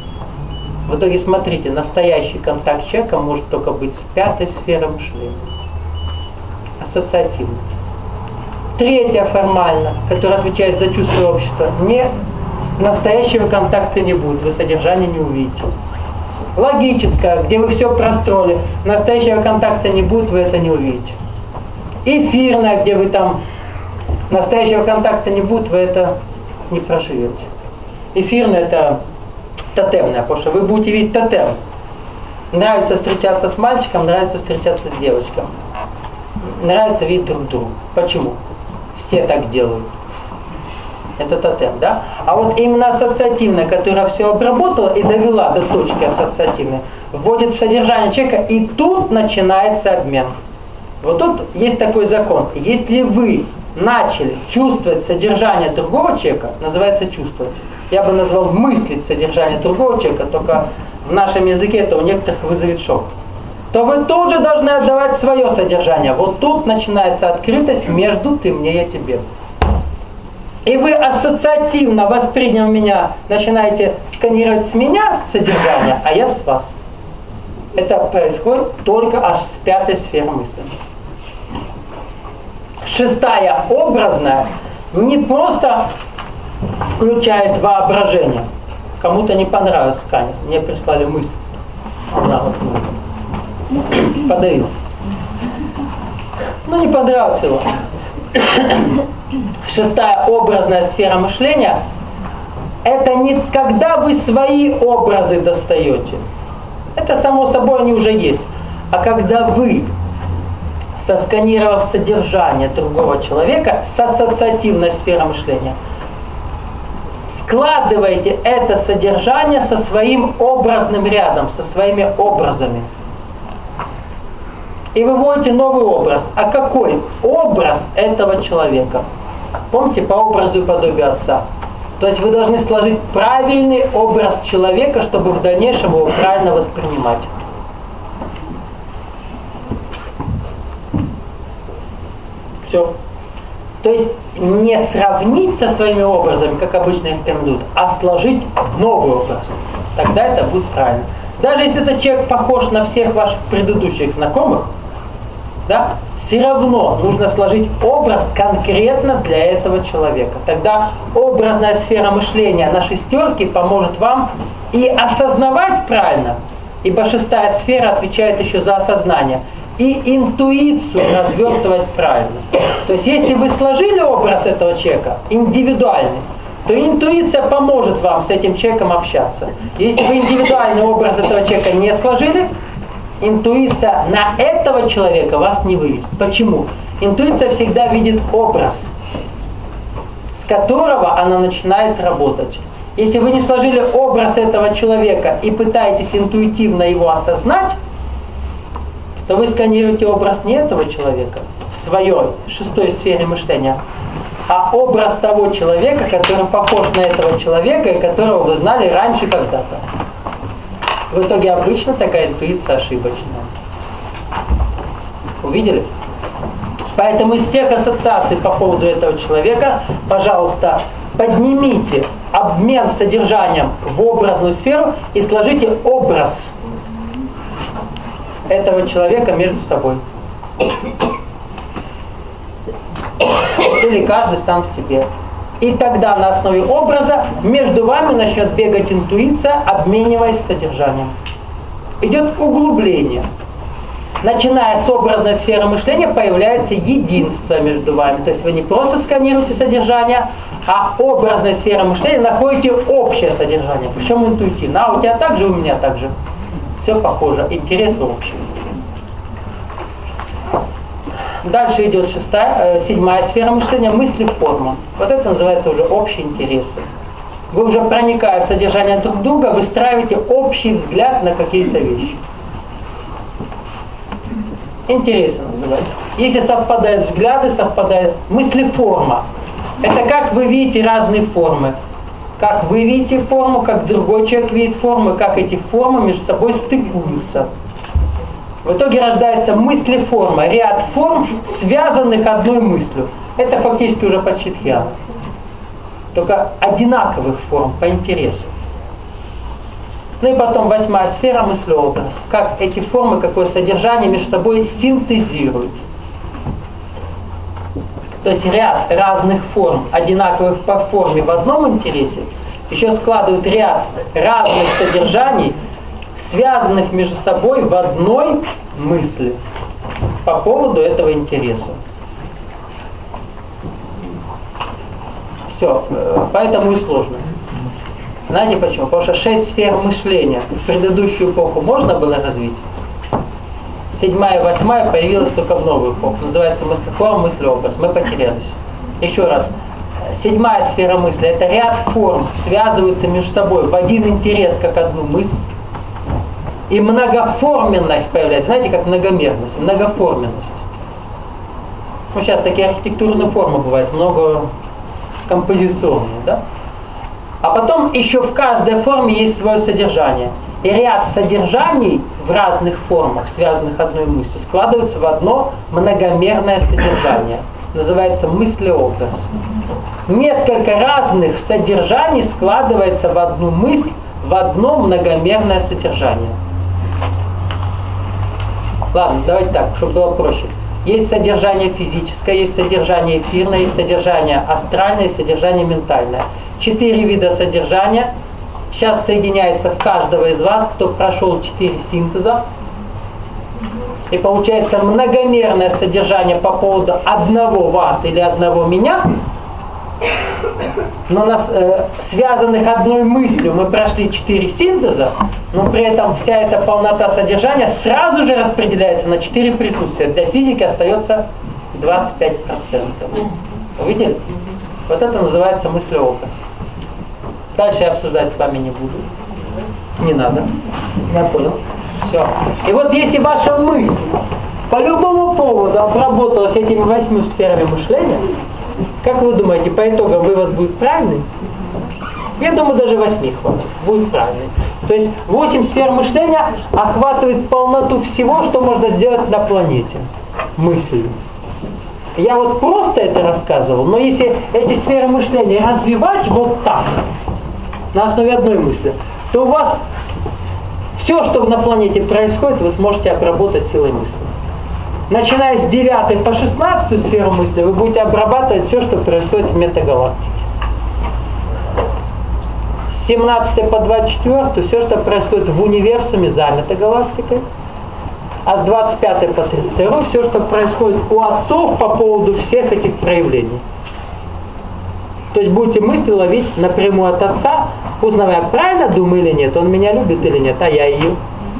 В итоге, смотрите, настоящий контакт с человеком может только быть с пятой сферой мышления. Ассоциативно. Третья формально, которая отвечает за чувство общества, настоящего контакта не будет, вы содержание не увидите. Логическое, где вы все простроили, настоящего контакта не будет, вы это не увидите. Эфирное, где вы там настоящего контакта не будет, вы это не проживете. Эфирное — это тотемное, потому что вы будете видеть тотем. Нравится встречаться с мальчиком, нравится встречаться с девочкой. Нравится видеть друг друга. Почему? Все так делают. Это тотем, да? А вот именно ассоциативная, которая все обработала и довела до точки ассоциативной, вводит в содержание человека, и тут начинается обмен. Вот тут есть такой закон. Если вы начали чувствовать содержание другого человека, называется чувствовать. Я бы назвал мыслить содержание другого человека, только в нашем языке это у некоторых вызовет шок. То вы тут же должны отдавать свое содержание. Вот тут начинается открытость между ты мне, я тебе. И вы ассоциативно, восприняв меня, начинаете сканировать с меня содержание, а я с вас. Это происходит только аж с пятой сферы мысли. Шестая, образная, не просто включает воображение. Кому-то не понравился сканер. Мне прислали мысль. Подавился. Ну, не понравился его. Шестая, образная сфера мышления, это не когда вы свои образы достаете. Это само собой они уже есть. А когда вы, сосканировав содержание другого человека с ассоциативной сферой мышления, складываете это содержание со своим образным рядом, со своими образами. И выводите новый образ. А какой образ этого человека? Помните, по образу и подобию Отца. То есть вы должны сложить правильный образ человека, чтобы в дальнейшем его правильно воспринимать. Все. То есть не сравнить со своими образами, как обычно рекомендуют, а сложить новый образ. Тогда это будет правильно. Даже если этот человек похож на всех ваших предыдущих знакомых, да, все равно нужно сложить образ конкретно для этого человека. Тогда образная сфера мышления на шестерке поможет вам и осознавать правильно, ибо шестая сфера отвечает еще за осознание, и интуицию развертывать правильно. То есть если вы сложили образ этого человека индивидуальный, то интуиция поможет вам с этим человеком общаться. Если вы индивидуальный образ этого человека не сложили, интуиция на этого человека вас не выведет. Почему? Интуиция всегда видит образ, с которого она начинает работать. Если вы не сложили образ этого человека и пытаетесь интуитивно его осознать, то вы сканируете образ не этого человека в своей шестой сфере мышления, а образ того человека, который похож на этого человека и которого вы знали раньше когда-то. В итоге обычно такая интуиция ошибочная. Увидели? Поэтому из всех ассоциаций по поводу этого человека, пожалуйста, поднимите обмен содержанием в образную сферу и сложите образ этого человека между собой. Или каждый сам в себе. И тогда на основе образа между вами начнет бегать интуиция, обмениваясь содержанием. Идет углубление. Начиная с образной сферы мышления появляется единство между вами. То есть вы не просто сканируете содержание, а образной сферы мышления находите общее содержание. Причем интуитивно. А у тебя так же, у меня так же. Все похоже. Интересы общие. Дальше идет седьмая сфера мышления, мысли, форма. Вот это называется уже общие интересы. Вы уже, проникая в содержание друг друга, выстраиваете общий взгляд на какие-то вещи. Интересы называется. Если совпадают взгляды, совпадают мысли, форма. Это как вы видите разные формы. Как вы видите форму, как другой человек видит форму, как эти формы между собой стыкуются. В итоге рождается мысли-форма, ряд форм, связанных одной мыслью. Это фактически уже почти тхьяна. Только одинаковых форм по интересу. Ну и потом восьмая сфера, мыслеобраз. Как эти формы, какое содержание между собой синтезируют. То есть ряд разных форм, одинаковых по форме в одном интересе, еще складывают ряд разных содержаний, связанных между собой в одной мысли по поводу этого интереса. Все, поэтому и сложно. Знаете почему? Потому что 6 сфер мышления в предыдущую эпоху можно было развить. 7-я и 8-я появилась только в новую эпоху. Называется мыслеформа, мыслеобраз. Мы потерялись. Еще раз. 7-я сфера мысли – это ряд форм, связываются между собой в один интерес, как одну мысль. И многоформенность появляется. Знаете, как многомерность, многоформенность. Ну, сейчас такие архитектурные формы бывают, много композиционные, да? А потом еще в каждой форме есть свое содержание. И ряд содержаний в разных формах, связанных одной мыслью, складывается в одно многомерное содержание. Называется мыслеобраз. Несколько разных содержаний складывается в одну мысль, в одно многомерное содержание. Ладно, давайте так, чтобы было проще. Есть содержание физическое, есть содержание эфирное, есть содержание астральное, есть содержание ментальное. 4 вида содержания сейчас соединяется в каждого из вас, кто прошел 4 синтеза. И получается многомерное содержание по поводу одного вас или одного меня, но нас, связанных одной мыслью, мы прошли 4 синтеза, но при этом вся эта полнота содержания сразу же распределяется на 4 присутствия. Для физики остается 25%. Увидели? Вот это называется мыслеобраз. Дальше я обсуждать с вами не буду. Не надо. Я понял. Все. И вот если ваша мысль по любому поводу обработалась этими 8 сферами мышления, как вы думаете, по итогам вывод будет правильный? Я думаю, даже 8 хватит. Будет правильный. То есть 8 сфер мышления охватывает полноту всего, что можно сделать на планете. Мыслью. Я вот просто это рассказывал, но если эти сферы мышления развивать вот так, на основе одной мысли, то у вас все, что на планете происходит, вы сможете обработать силой мысли. Начиная с 9 по 16 сферу мысли, вы будете обрабатывать все, что происходит в метагалактике. С 17 по 24 все, что происходит в универсуме за метагалактикой. А с 25 по 32 все, что происходит у отцов по поводу всех этих проявлений. То есть будете мысли ловить напрямую от отца, узнавая, правильно думаю или нет, он меня любит или нет, а я ее.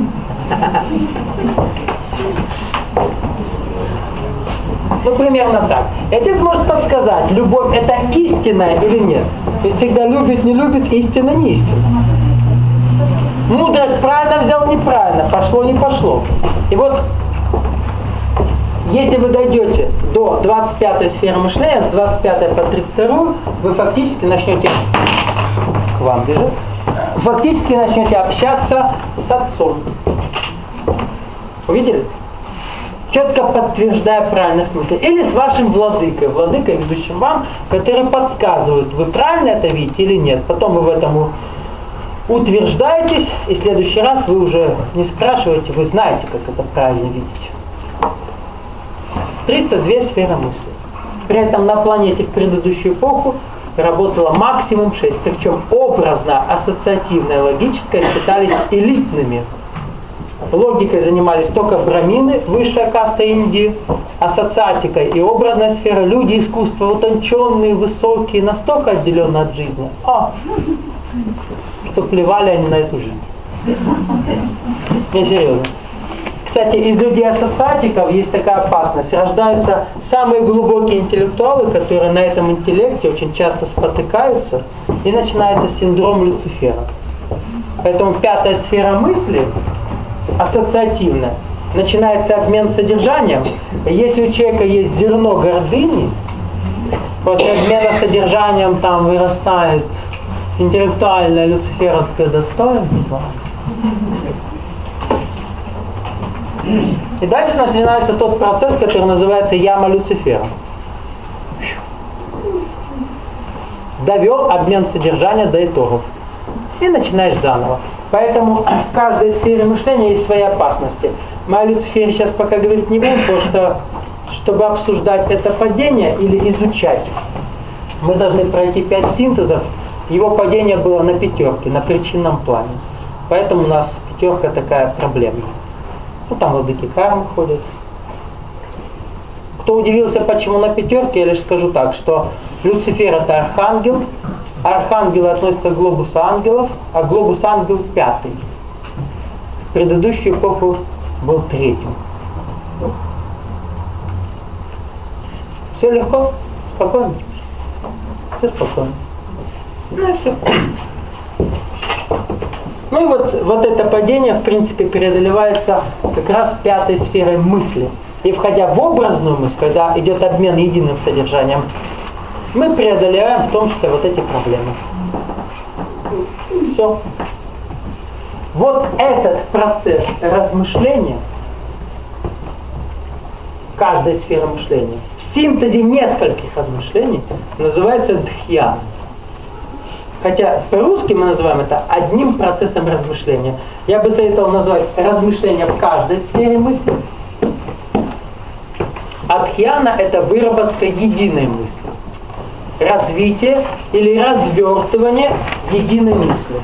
Ну, примерно так. И отец может подсказать, любовь это истинная или нет. То есть всегда любит, не любит, истина, не истина. Мудрость правильно взял, неправильно, пошло, не пошло. И вот, если вы дойдете до 25 сферы мышления, с 25 по 32, вы фактически начнете, к вам бежит, фактически начнете общаться с отцом. Увидели? четко подтверждая правильность мысли. Или с вашим владыкой, ведущим вам, который подсказывает, вы правильно это видите или нет. Потом вы в этом утверждаетесь, и в следующий раз вы уже не спрашиваете, вы знаете, как это правильно видеть. 32 сферы мысли. При этом на планете в предыдущую эпоху работало максимум 6, причем образно, ассоциативное, логическое считались элитными. Логикой занимались только брамины, высшая каста Индии, ассоциатикой и образной сферой люди искусства, утонченные, высокие, настолько отделенные от жизни, что плевали они на эту жизнь. Не серьезно. Кстати, из людей-ассоциатиков есть такая опасность. Рождаются самые глубокие интеллектуалы, которые на этом интеллекте очень часто спотыкаются, и начинается синдром Люцифера. Поэтому 5-я сфера мысли, ассоциативная, начинается обмен содержанием. Если у человека есть зерно гордыни, после обмена содержанием там вырастает интеллектуальное люциферовское достоинство. И дальше начинается тот процесс, который называется яма Люцифера. Довел обмен содержания до итогов. И начинаешь заново. Поэтому в каждой сфере мышления есть свои опасности. Мы о Люцифере сейчас пока говорить не будем, потому что, чтобы обсуждать это падение или изучать, мы должны пройти 5 синтезов. Его падение было на 5, на причинном плане. Поэтому у нас 5 такая проблема. Ну, там владыки кармы ходят. Кто удивился, почему на 5, я лишь скажу так, что Люцифер это архангел, архангелы относятся к глобусу ангелов, а глобус ангел 5. В предыдущую эпоху был 3. Все легко? Спокойно? Все спокойно. Ну и все. Ну и вот это падение, в принципе, преодолевается как раз 5-й сферой мысли. И входя в образную мысль, когда идет обмен единым содержанием, мы преодолеваем в том числе вот эти проблемы. Все. Вот этот процесс размышления, каждой сферы мышления, в синтезе нескольких размышлений называется дхьяна. Хотя по-русски мы называем это одним процессом размышления. Я бы советовал назвать размышления в каждой сфере мысли. А дхьяна это выработка единой мысли. Развитие или развертывание единой мысли.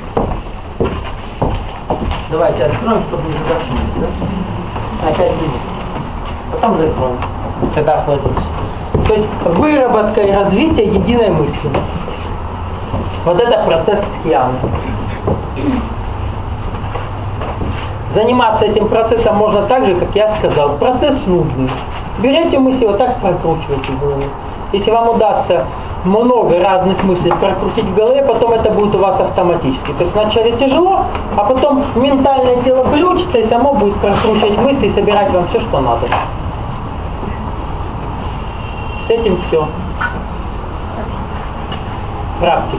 Давайте откроем, чтобы не задохнуть. Да? На 5 минут. Потом закроем. Тогда охладимся. То есть выработка и развитие единой мысли. Вот это процесс дхьяны. Заниматься этим процессом можно так же, как я сказал. Процесс нудный. Берете мысли, вот так прокручиваете в голове. Если вам удастся много разных мыслей прокрутить в голове, потом это будет у вас автоматически. То есть вначале тяжело, а потом ментальное тело включится и само будет прокручивать мысли и собирать вам все, что надо. С этим все. Практика.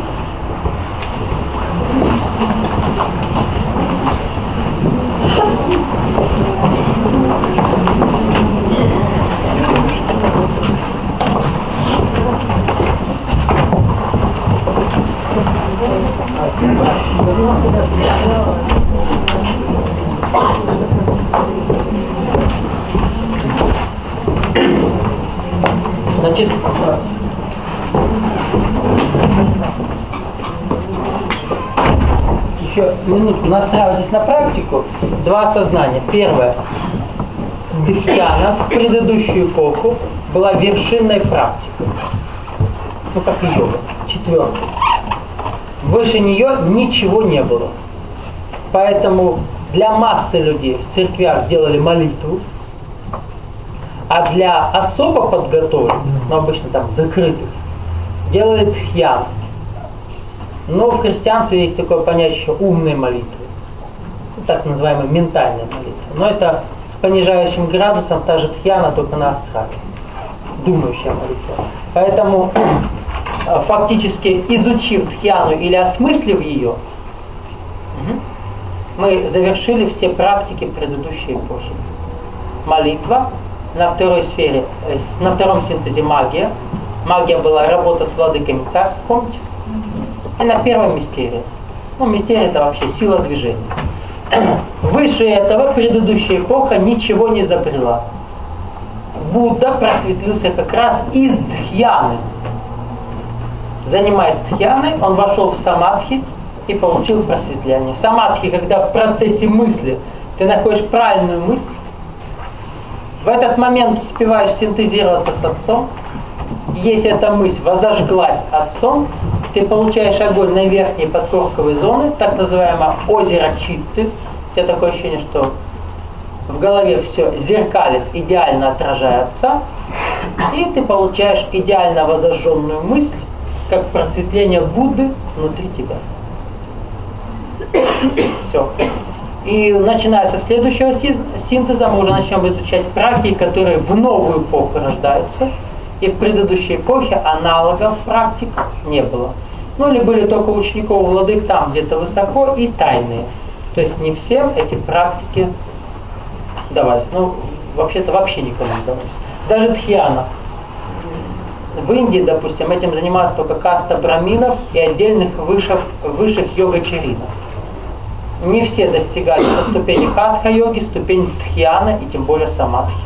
Значит, еще минутку настраивайтесь на практику. 2 сознания. Первое. Дхьяна в предыдущую эпоху была вершинной практикой. Ну, как и йога. 4. Выше нее ничего не было. Поэтому для массы людей в церквях делали молитву, а для особо подготовленных, ну, обычно там закрытых, делали дхьяну. Но в христианстве есть такое понятие умной молитвы, так называемая ментальная молитва. Но это с понижающим градусом та же дхьяна, только на астрале. Думающая молитва. Поэтому фактически изучив дхьяну или осмыслив ее, мы завершили все практики предыдущей эпохи. Молитва, на второй сфере, на втором синтезе магия. Магия была работа с владыками царств, помните? И на первом мистерии. Ну, мистерия это вообще сила движения. Выше этого предыдущая эпоха ничего не изобрела. Будда просветлился как раз из дхьяны. Занимаясь дхьяной, он вошел в самадхи и получил просветление. Самадхи, когда в процессе мысли ты находишь правильную мысль, в этот момент успеваешь синтезироваться с Отцом. Если эта мысль возожглась Отцом, ты получаешь огонь на верхней подкорковой зоне, так называемое озеро Читты. У тебя такое ощущение, что в голове все зеркалит, идеально отражая Отца, и ты получаешь идеально возожженную мысль, как просветление Будды внутри тебя. Все. И начиная со следующего синтеза мы уже начнем изучать практики, которые в новую эпоху рождаются. И в предыдущей эпохе аналогов практик не было. Ну или были только у учеников владык там где-то высоко и тайные. То есть не всем эти практики давались. Ну, вообще-то вообще никому не давались. Даже дхьяна. В Индии, допустим, этим занималась только каста браминов и отдельных высших йога-чаринов. Не все достигали со ступени хатха-йоги, ступень дхьяна и тем более самадхи.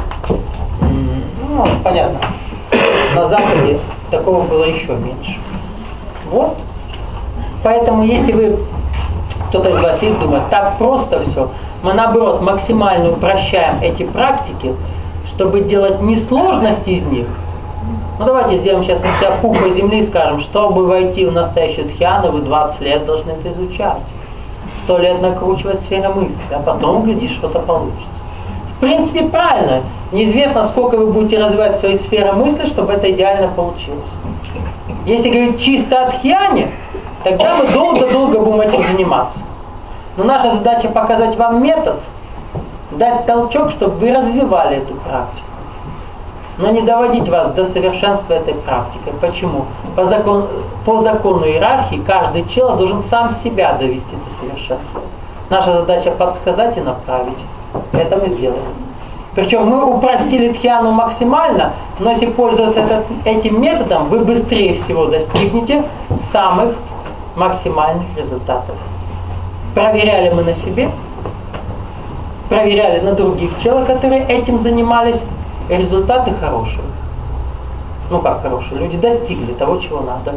Ну, понятно. На Западе такого было еще меньше. Вот. Поэтому, если вы, кто-то из вас сидит, думает, так просто все, мы наоборот максимально упрощаем эти практики, чтобы делать несложности из них. Ну давайте сделаем сейчас из себя пупа земли и скажем, чтобы войти в настоящую дхьяну, вы 20 лет должны это изучать. 100 лет накручивать сферу мысли, а потом, глядишь, что-то получится. В принципе, правильно. Неизвестно, сколько вы будете развивать свои сферы мысли, чтобы это идеально получилось. Если говорить чисто о дхьяне, тогда мы долго-долго будем этим заниматься. Но наша задача показать вам метод, дать толчок, чтобы вы развивали эту практику. Но не доводить вас до совершенства этой практикой. Почему? По закону иерархии каждый человек должен сам себя довести до совершенства. Наша задача подсказать и направить. Это мы сделаем. Причем мы упростили дхьяну максимально, но если пользоваться этим методом, вы быстрее всего достигнете самых максимальных результатов. Проверяли мы на себе, проверяли на других человек, которые этим занимались, и результаты хорошие. Ну как хорошие? Люди достигли того, чего надо.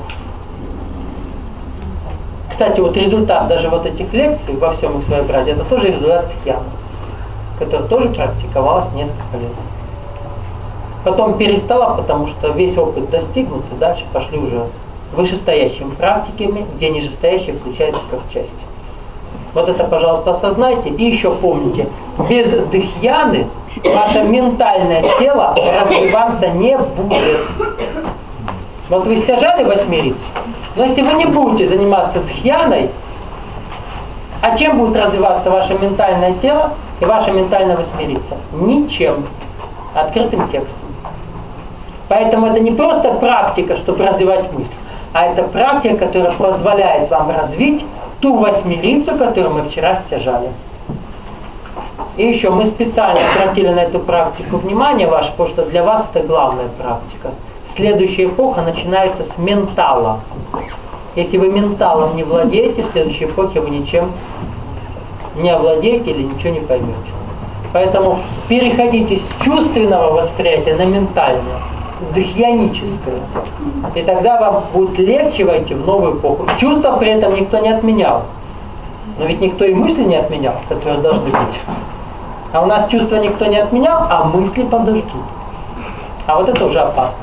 Кстати, вот результат даже вот этих лекций во всем их своеобразии, это тоже результат дхьяны, которая тоже практиковалась несколько лет. Потом перестала, потому что весь опыт достигнут, и дальше пошли уже вышестоящими практиками, где нижестоящие включаются как часть. Вот это, пожалуйста, осознайте. И еще помните, без дхьяны ваше ментальное тело развиваться не будет. Вот вы стяжали восьмерицу, но если вы не будете заниматься дхьяной, а чем будет развиваться ваше ментальное тело и ваша ментальная восьмерица? Ничем. Открытым текстом. Поэтому это не просто практика, чтобы развивать мысль, а это практика, которая позволяет вам развить ту восьмерицу, которую мы вчера стяжали. И еще мы специально обратили на эту практику внимание ваше, потому что для вас это главная практика. Следующая эпоха начинается с ментала. Если вы менталом не владеете, в следующей эпохе вы ничем не овладеете или ничего не поймете. Поэтому переходите с чувственного восприятия на ментальное, дхьяническое. И тогда вам будет легче войти в новую эпоху. Чувства при этом никто не отменял. Но ведь никто и мысли не отменял, которые должны быть. А у нас чувства никто не отменял, а мысли подождут. А вот это уже опасно.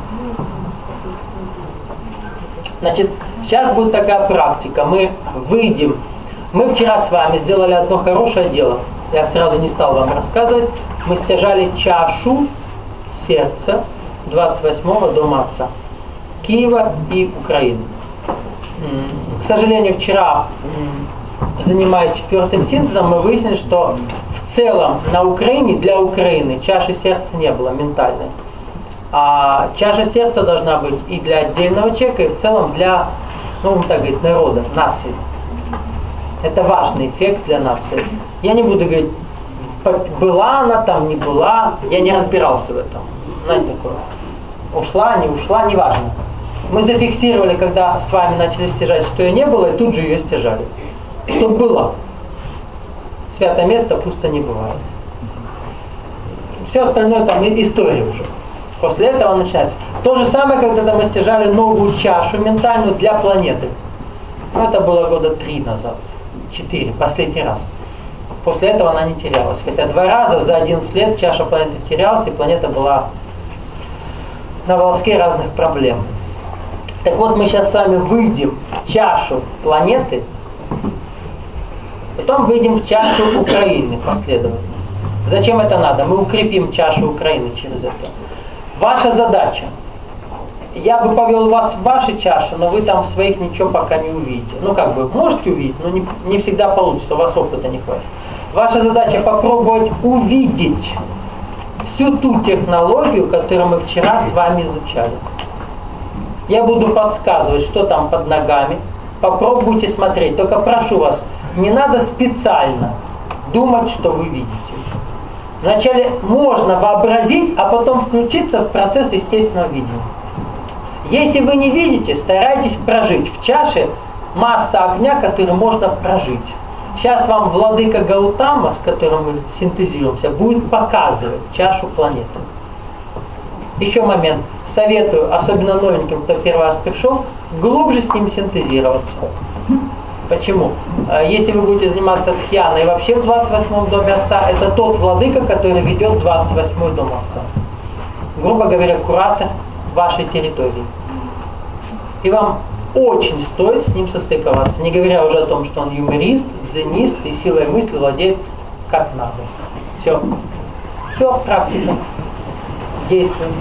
Значит, сейчас будет такая практика. Мы выйдем. Мы вчера с вами сделали одно хорошее дело. Я сразу не стал вам рассказывать. Мы стяжали чашу сердца 28-го дома Отца. Киева и Украины. К сожалению, вчера, занимаясь 4-м синтезом, мы выяснили, что в целом на Украине, для Украины, чаши сердца не было ментальной. А чаша сердца должна быть и для отдельного человека, и в целом для, ну, так говорить, народа, нации. Это важный эффект для нации. Я не буду говорить была она там, не была, я не разбирался в этом. Знаете, такое. Ушла, не ушла, неважно. Мы зафиксировали, когда с вами начали стяжать, что ее не было, и тут же ее стяжали. Чтобы было. Святое место пусто не бывает. Все остальное там история уже. После этого начинается. То же самое, когда мы стяжали новую чашу ментальную для планеты. Это было года 3 назад, 4, последний раз. После этого она не терялась. Хотя 2 раза за 11 лет чаша планеты терялась, и планета была на волоске разных проблем. Так вот, мы сейчас с вами выйдем в чашу планеты, потом выйдем в чашу Украины последовательно. Зачем это надо? Мы укрепим чашу Украины через это. Ваша задача. Я бы повел вас в ваши чаши, но вы там в своих ничего пока не увидите. Ну как бы, можете увидеть, но не всегда получится, у вас опыта не хватит. Ваша задача попробовать увидеть всю ту технологию, которую мы вчера с вами изучали. Я буду подсказывать, что там под ногами. Попробуйте смотреть. Только прошу вас, не надо специально думать, что вы видите. Вначале можно вообразить, а потом включиться в процесс естественного видения. Если вы не видите, старайтесь прожить. В чаше масса огня, который можно прожить. Сейчас вам владыка Гаутама, с которым мы синтезируемся, будет показывать чашу планеты. Еще момент. Советую, особенно новеньким, кто первый раз пришел, глубже с ним синтезироваться. Почему? Если вы будете заниматься дхьяной вообще в 28-м доме Отца, это тот владыка, который ведет 28-й дом Отца. Грубо говоря, куратор вашей территории. И вам очень стоит с ним состыковаться, не говоря уже о том, что он юморист, дзенист и силой мысли владеет как надо. Все. Все, практика. Действуем.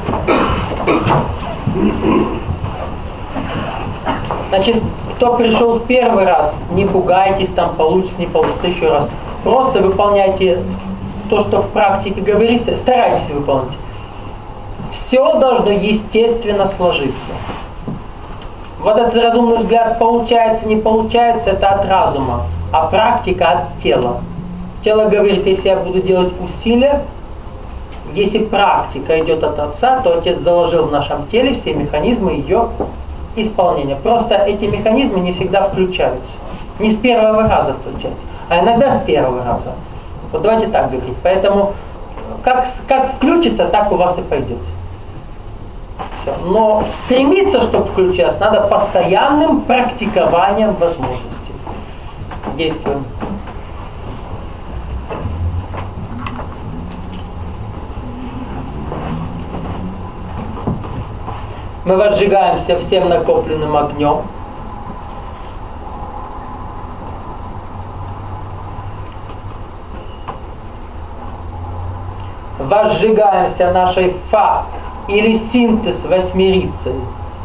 Значит, кто пришел в первый раз, не пугайтесь, там получится, не получится еще раз. Просто выполняйте то, что в практике говорится, старайтесь выполнить. Все должно естественно сложиться. Вот этот разумный взгляд получается, не получается, это от разума, а практика от тела. Тело говорит, если я буду делать усилия, если практика идет от Отца, то Отец заложил в нашем теле все механизмы ее исполнения. Просто эти механизмы не всегда включаются. Не с первого раза включаются, а иногда с первого раза. Вот давайте так говорить. Поэтому как включится, так у вас и пойдет. Все. Но стремиться, чтобы включалось, надо постоянным практикованием возможностей. Действуем. Мы возжигаемся всем накопленным огнем. Возжигаемся нашей фа или синтез восьмерицей.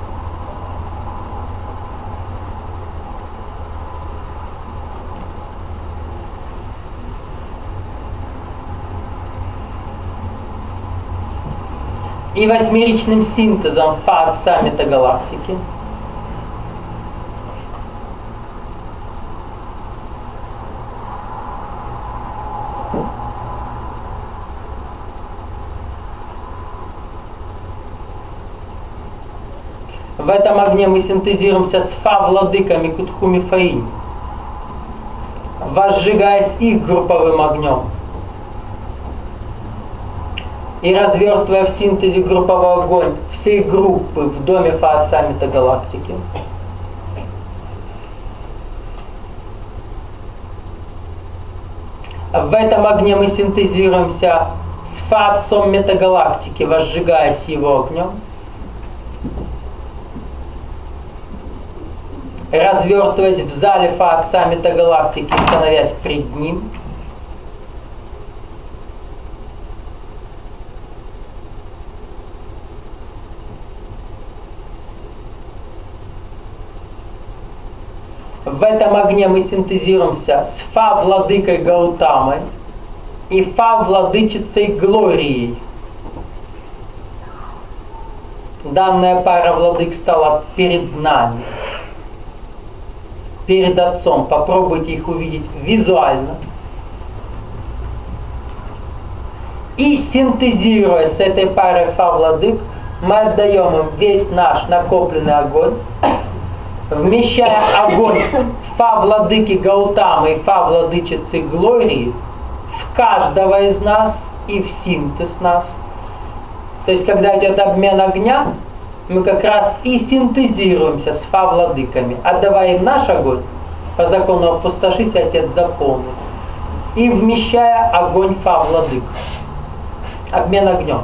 И восьмеричным синтезом фа Отца метагалактики. В этом огне мы синтезируемся с фа владыками Кутхуми Фаинь, возжигаясь их групповым огнем. И развертывая в синтезе групповой огонь всей группы в доме Фа Отца метагалактики. В этом огне мы синтезируемся с Фа Отцом метагалактики, возжигаясь его огнем. Развертываясь в зале Фа Отца метагалактики, становясь пред ним. В этом огне мы синтезируемся с Фа владыкой Гаутамой и Фа владычицей Глорией. Данная пара владык стала перед нами, перед Отцом. Попробуйте их увидеть визуально. синтезируя с этой парой Фа-владык, мы отдаем им весь наш накопленный огонь, вмещая огонь Фа-владыки Гаутамы и Фа-владычицы Глории в каждого из нас и в синтез нас. То есть, когда идет обмен огня, мы как раз и синтезируемся с Фа-владыками, отдавая им наш огонь, по закону «Опустошись, Отец, заполни», и вмещая огонь Фа-владык. Обмен огнем.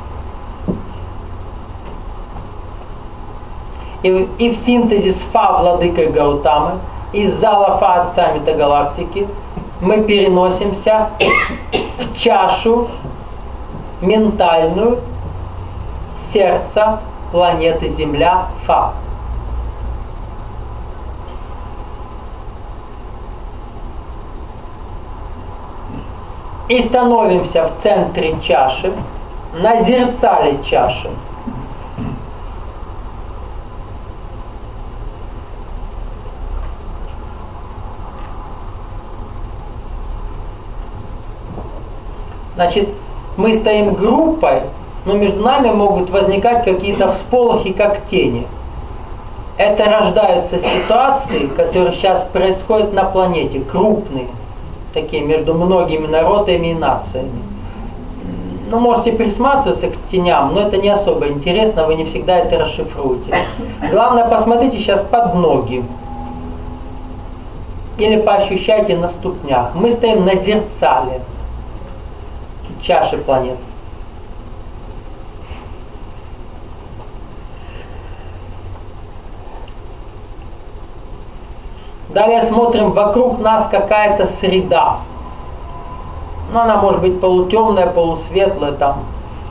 И в синтезе с Фа-владыкой Гаутамы из зала Фа Отца Метагалактики мы переносимся в чашу ментальную сердца планеты Земля Фа. И становимся в центре чаши, на зерцале чаши. Значит, мы стоим группой, но между нами могут возникать какие-то всполохи, как тени. Это рождаются ситуации, которые сейчас происходят на планете, крупные, такие между многими народами и нациями. Ну, можете присматриваться к теням, но это не особо интересно, вы не всегда это расшифруете. Главное, посмотрите сейчас под ноги. Или поощущайте на ступнях. Мы стоим на зерцале чаши планет. Далее смотрим, вокруг нас какая-то среда. Ну, она может быть полутемная, полусветлая там.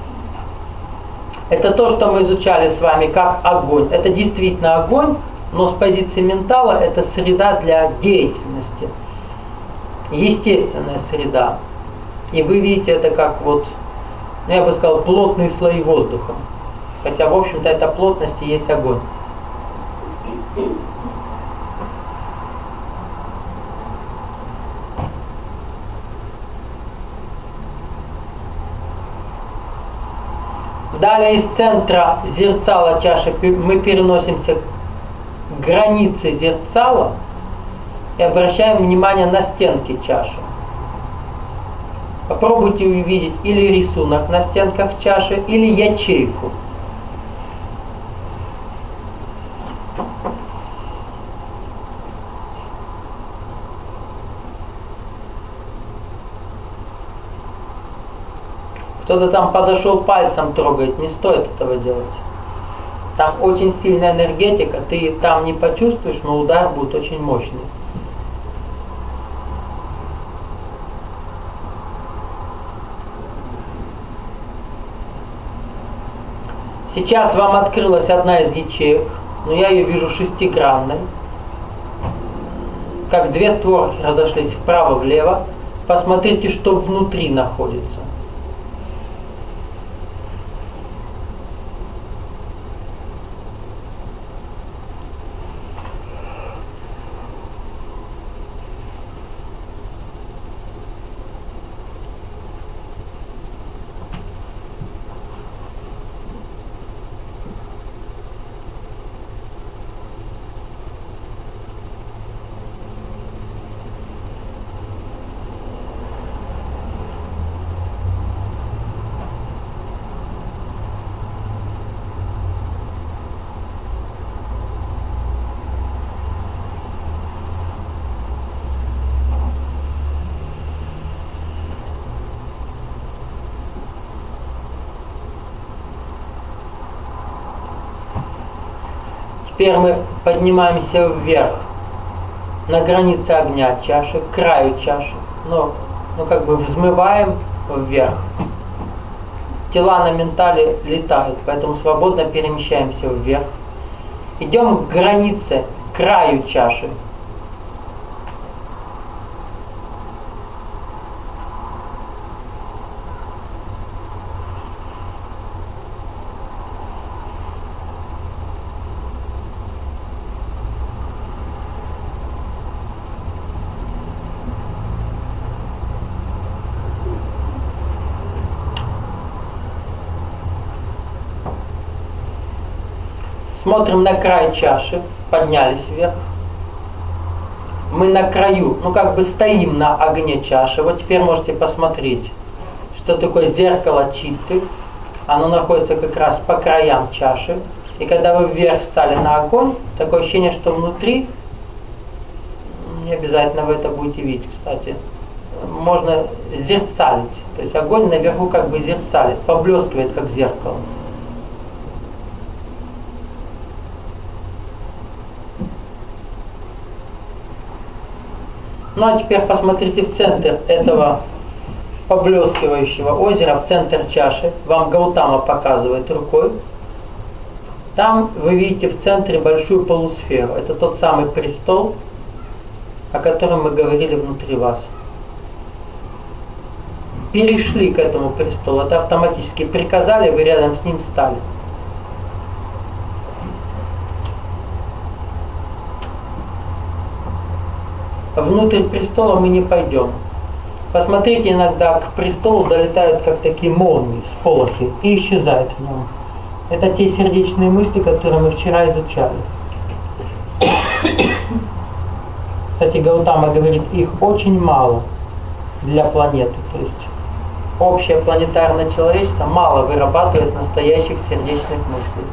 Это то, что мы изучали с вами как огонь. Это действительно огонь, но с позиции ментала это среда для деятельности. Естественная среда. И вы видите это как вот, ну, я бы сказал, плотные слои воздуха. Хотя, в общем-то, эта плотность и есть огонь. Далее из центра зерцала чаши мы переносимся к границе зерцала и обращаем внимание на стенки чаши. Попробуйте увидеть или рисунок на стенках чаши, или ячейку. Кто-то там подошел, пальцем трогает, не стоит этого делать. Там очень сильная энергетика, ты там не почувствуешь, но удар будет очень мощный. Сейчас вам открылась одна из ячеек, но я ее вижу шестигранной. Как две створки разошлись вправо-влево. Посмотрите, что внутри находится. Теперь мы поднимаемся вверх, на границе огня чаши, к краю чаши, но как бы взмываем вверх. Тела на ментале летают, поэтому свободно перемещаемся вверх. Идем к границе, к краю чаши. Смотрим на край чаши, поднялись вверх. Мы на краю, как бы стоим на огне чаши. Вот теперь можете посмотреть, что такое зеркало читты. Оно находится как раз по краям чаши. И когда вы вверх стали на огонь, такое ощущение, что внутри, не обязательно вы это будете видеть, кстати, можно зерцалить. То есть огонь наверху как бы зерцалит, поблескивает как зеркало. Ну а теперь посмотрите в центр этого поблескивающего озера, в центр чаши. Вам Гаутама показывает рукой. Там вы видите в центре большую полусферу. Это тот самый престол, о котором мы говорили внутри вас. Перешли к этому престолу. Это автоматически приказали, вы рядом с ним стали. Внутрь престола мы не пойдем. Посмотрите, иногда к престолу долетают как такие молнии, всполохи, и исчезают в нем. Это те сердечные мысли, которые мы вчера изучали. Кстати, Гаутама говорит, их очень мало для планеты. То есть общее планетарное человечество мало вырабатывает настоящих сердечных мыслей.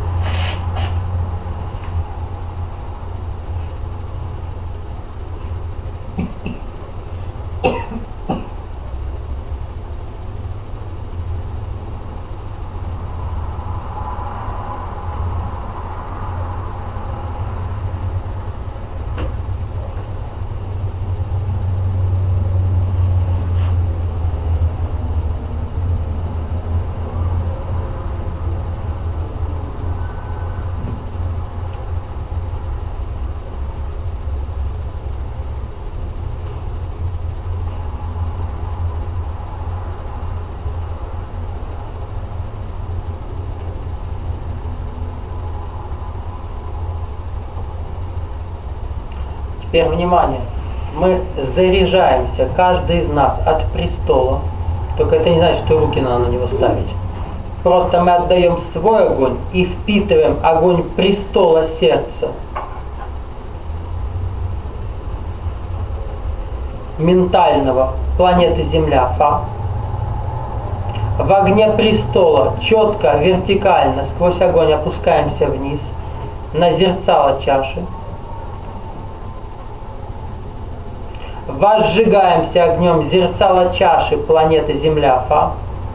Теперь внимание, мы заряжаемся, каждый из нас от престола, только это не значит, что руки надо на него ставить. Просто мы отдаем свой огонь и впитываем огонь престола сердца, ментального, планеты Земля, Фа. В огне престола четко, вертикально, сквозь огонь опускаемся вниз, на зерцало чаши. Возжигаемся огнем зерцала чаши планеты Земля, Фа.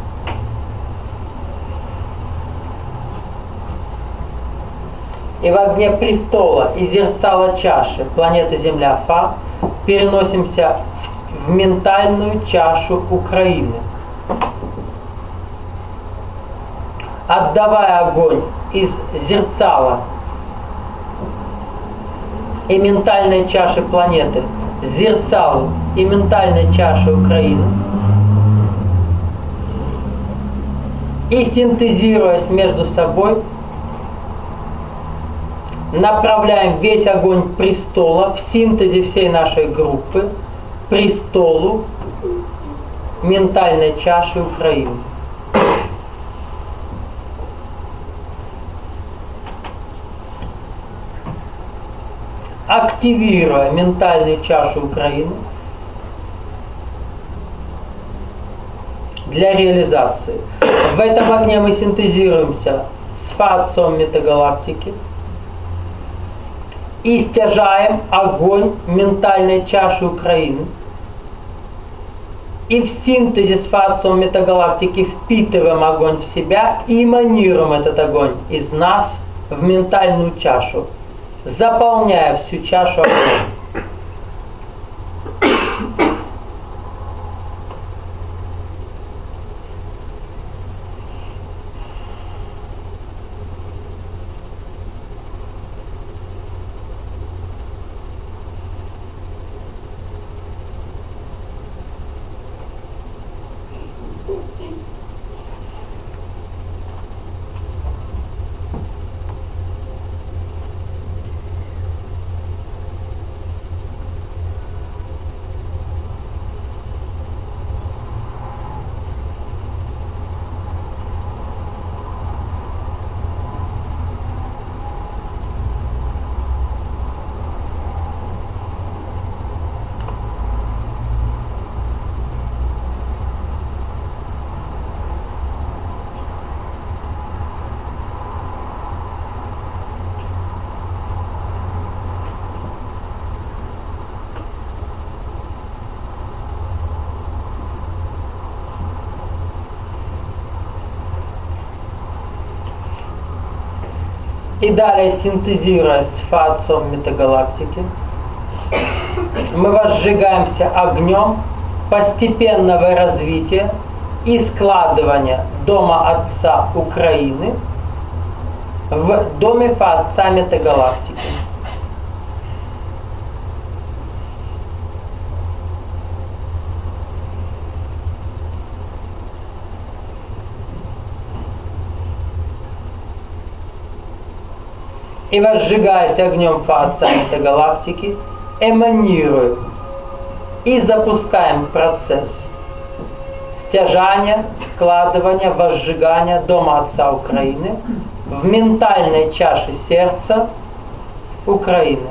И в огне престола и зерцала чаши планеты Земля, Фа, переносимся в ментальную чашу Украины. Отдавая огонь из зерцала и ментальной чаши планеты зерцалу и ментальной чаши Украины, и синтезируясь между собой, направляем весь огонь престола в синтезе всей нашей группы престолу ментальной чаши Украины. Активируя ментальную чашу Украины для реализации. В этом огне мы синтезируемся с Фа-отцом метагалактики и стяжаем огонь ментальной чаши Украины. И в синтезе с Фа-отцом метагалактики впитываем огонь в себя и эманируем этот огонь из нас в ментальную чашу, заполняя всю чашу огнем. И далее, синтезируя с фа-отцом метагалактики, мы возжигаемся огнем постепенного развития и складывания дома Отца Украины в доме Фа-Отца метагалактики. И возжигаясь огнем Фа-Отца метагалактики, эманируем и запускаем процесс стяжания, складывания, возжигания дома Отца Украины в ментальной чаше сердца Украины.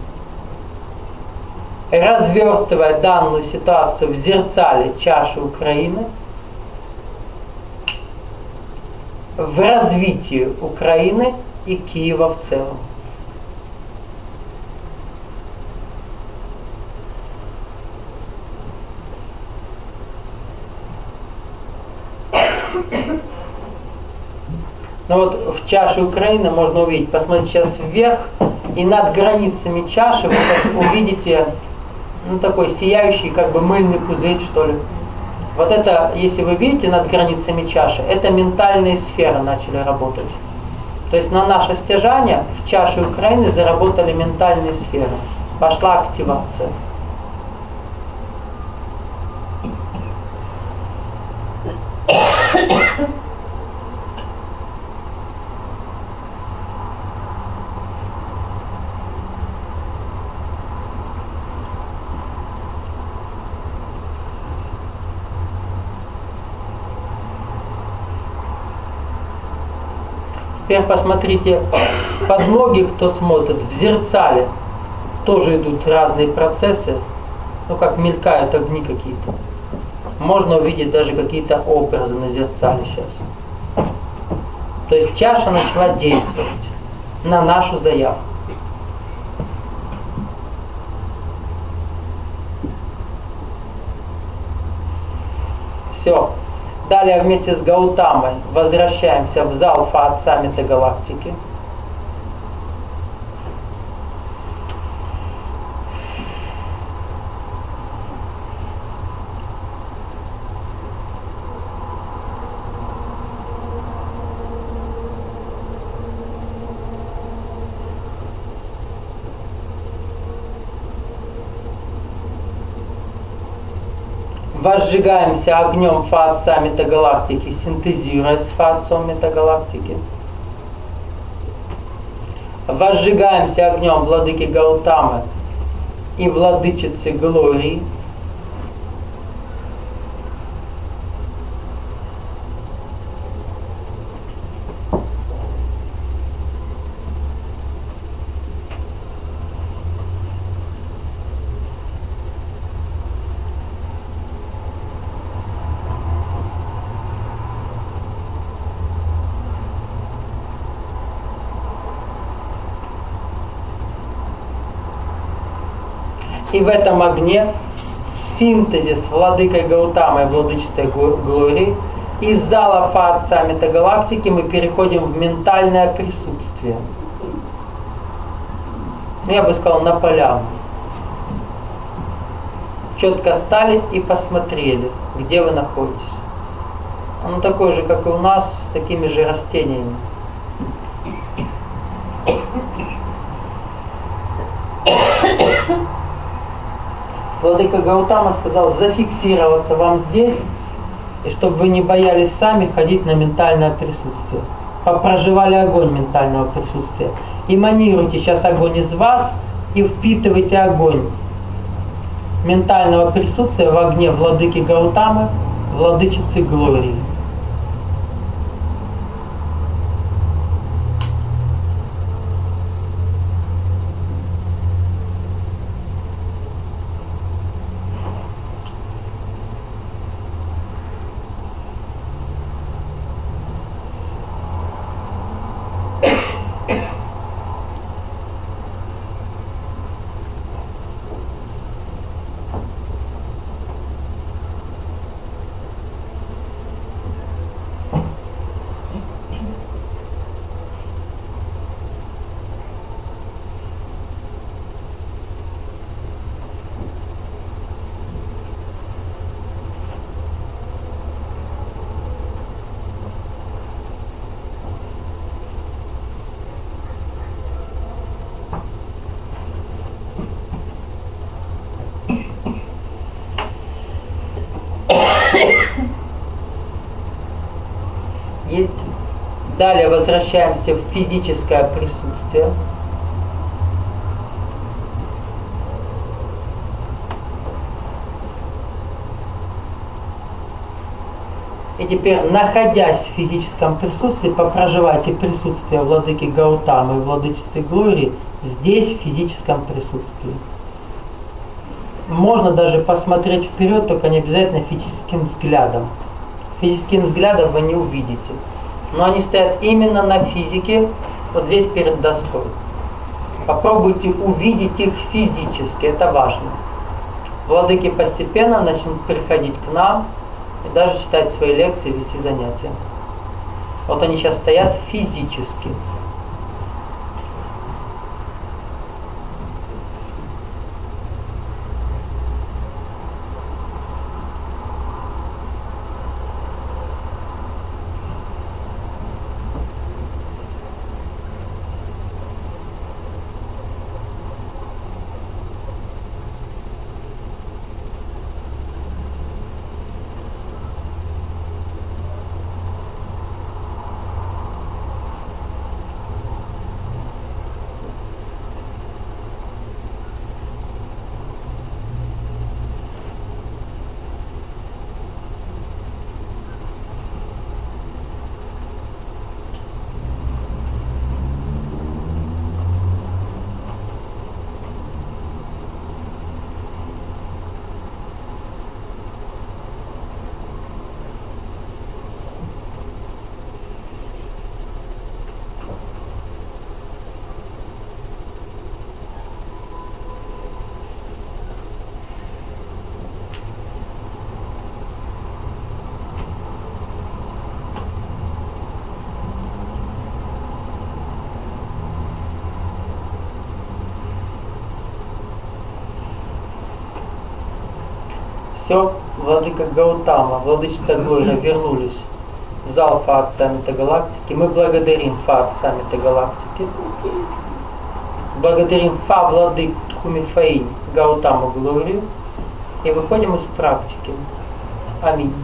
Развертывая данную ситуацию в зеркале чаши Украины, в развитии Украины и Киева в целом. Ну вот в чаше Украины можно увидеть, посмотрите сейчас вверх, и над границами чаши вы увидите такой сияющий как бы мыльный пузырь, что ли. Вот это, если вы видите над границами чаши, это ментальные сферы начали работать. То есть на наше стяжание в чаше Украины заработали ментальные сферы. Пошла активация. Теперь посмотрите под ноги, кто смотрит, в зеркале тоже идут разные процессы, как мелькают огни какие-то. Можно увидеть даже какие-то образы на зеркале сейчас. То есть чаша начала действовать на нашу заявку. Все. Далее вместе с Гаутамой возвращаемся в зал Фа-Отца метагалактики. Возжигаемся огнем Фа-Отца метагалактики, синтезируя с Фа-Отцом метагалактики. Возжигаемся огнем владыки Гаутамы и владычицы Глории. И в этом огне, в синтезе с владыкой Гаутамой, владычицей Глории, из зала Фа-Отца метагалактики мы переходим в ментальное присутствие. Я бы сказал, на поляну. Четко стали и посмотрели, где вы находитесь. Он такой же, как и у нас, с такими же растениями. Владыка Гаутама сказал зафиксироваться вам здесь, и чтобы вы не боялись сами ходить на ментальное присутствие. Попроживали огонь ментального присутствия. Эманируйте сейчас огонь из вас и впитывайте огонь ментального присутствия в огне владыки Гаутамы, владычицы Глории. Далее возвращаемся в физическое присутствие. И теперь, находясь в физическом присутствии, попроживайте присутствие владыки Гаутамы и владычицы Глории здесь, в физическом присутствии. Можно даже посмотреть вперед, только не обязательно физическим взглядом. Физическим взглядом вы не увидите. Но они стоят именно на физике, вот здесь перед доской. Попробуйте увидеть их физически, это важно. Владыки постепенно начнут приходить к нам и даже читать свои лекции, вести занятия. Вот они сейчас стоят физически. Все, владыка Гаутама, владычица Глория вернулись в зал Фа-Отца Метагалактики. Мы благодарим Фа-Отца Метагалактики. Благодарим Фа-Владыку Мифаинь Гаутаму Глорию. И выходим из практики. Аминь.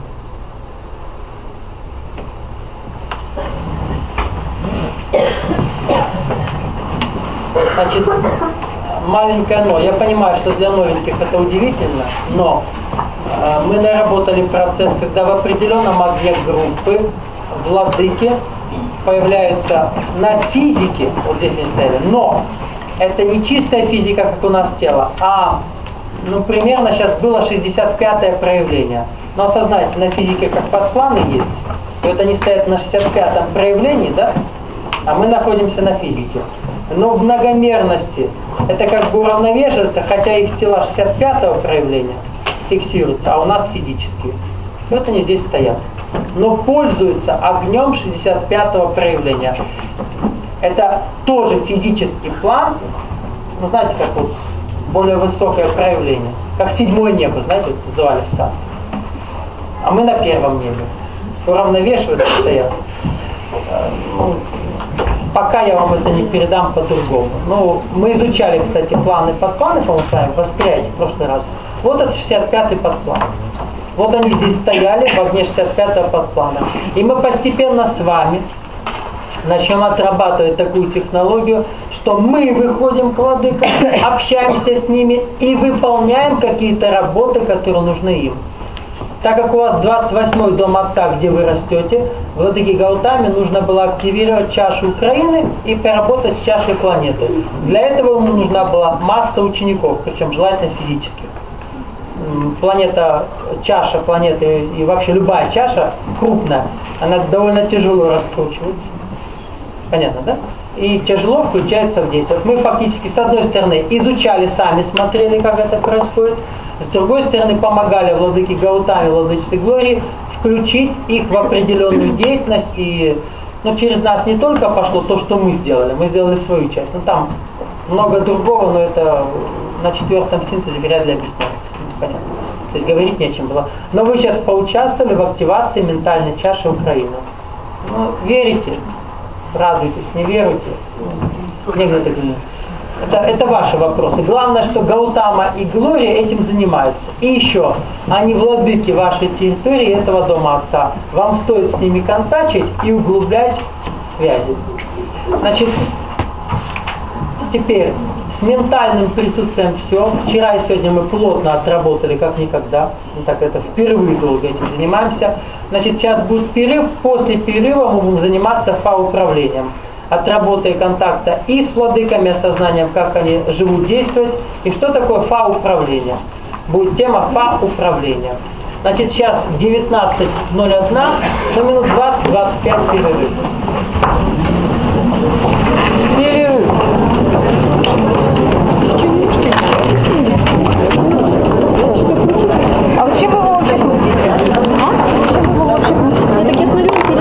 Значит, маленькое но. Я понимаю, что для новеньких это удивительно, но мы наработали процесс, когда в определенном огне группы владыки появляются на физике, вот здесь они стояли, но это не чистая физика, как у нас тело, а примерно сейчас было 65-е проявление. Но осознайте, на физике как подпланы есть, и вот они стоят на 65-м проявлении, да? А мы находимся на физике. Но в многомерности это как бы уравновешивается, хотя их тела 65-го проявления фиксируются, а у нас физические. Вот они здесь стоят. Но пользуются огнем 65-го проявления. Это тоже физический план, знаете, как вот более высокое проявление. Как седьмое небо, знаете, вот называли в сказке. А мы на первом небе. Уравновешиваются, стоят. Пока я вам это не передам по-другому. Мы изучали, кстати, планы подпланы, по-моему, с вами, восприятие в прошлый раз. Вот это 65-й подплан. Вот они здесь стояли в огне 65-го подплана. И мы постепенно с вами начнем отрабатывать такую технологию, что мы выходим к владыкам, общаемся с ними и выполняем какие-то работы, которые нужны им. Так как у вас 28-й дом Отца, где вы растете, владыке Гаутаме нужно было активировать чашу Украины и поработать с чашей планеты. Для этого ему нужна была масса учеников, причем желательно физических. Чаша планеты и вообще любая чаша крупная, она довольно тяжело раскручивается. Понятно, да? И тяжело включается в действие. Вот мы фактически с одной стороны изучали сами, смотрели, как это происходит. С другой стороны, помогали владыке Гаутаме, владычице Глории включить их в определенную деятельность. И через нас не только пошло то, что мы сделали свою часть. Там много другого, но это на 4-м синтезе вряд ли объясняется. Понятно. То есть говорить не о чем было. Но вы сейчас поучаствовали в активации ментальной чаши Украины. Верите, радуйтесь, не веруйте. Это ваши вопросы. Главное, что Гаутама и Глория этим занимаются. И еще, они владыки вашей территории, этого дома Отца. Вам стоит с ними контачить и углублять связи. Значит, теперь с ментальным присутствием все. Вчера и сегодня мы плотно отработали, как никогда. Так это впервые долго этим занимаемся. Значит, сейчас будет перерыв. После перерыва мы будем заниматься фа-управлением. Отработай контакта и с владыками, осознанием, как они живут, действовать. И что такое фа-управление. Будет тема фа-управления. Значит, сейчас 19:01, на минут 20-25 перерыв.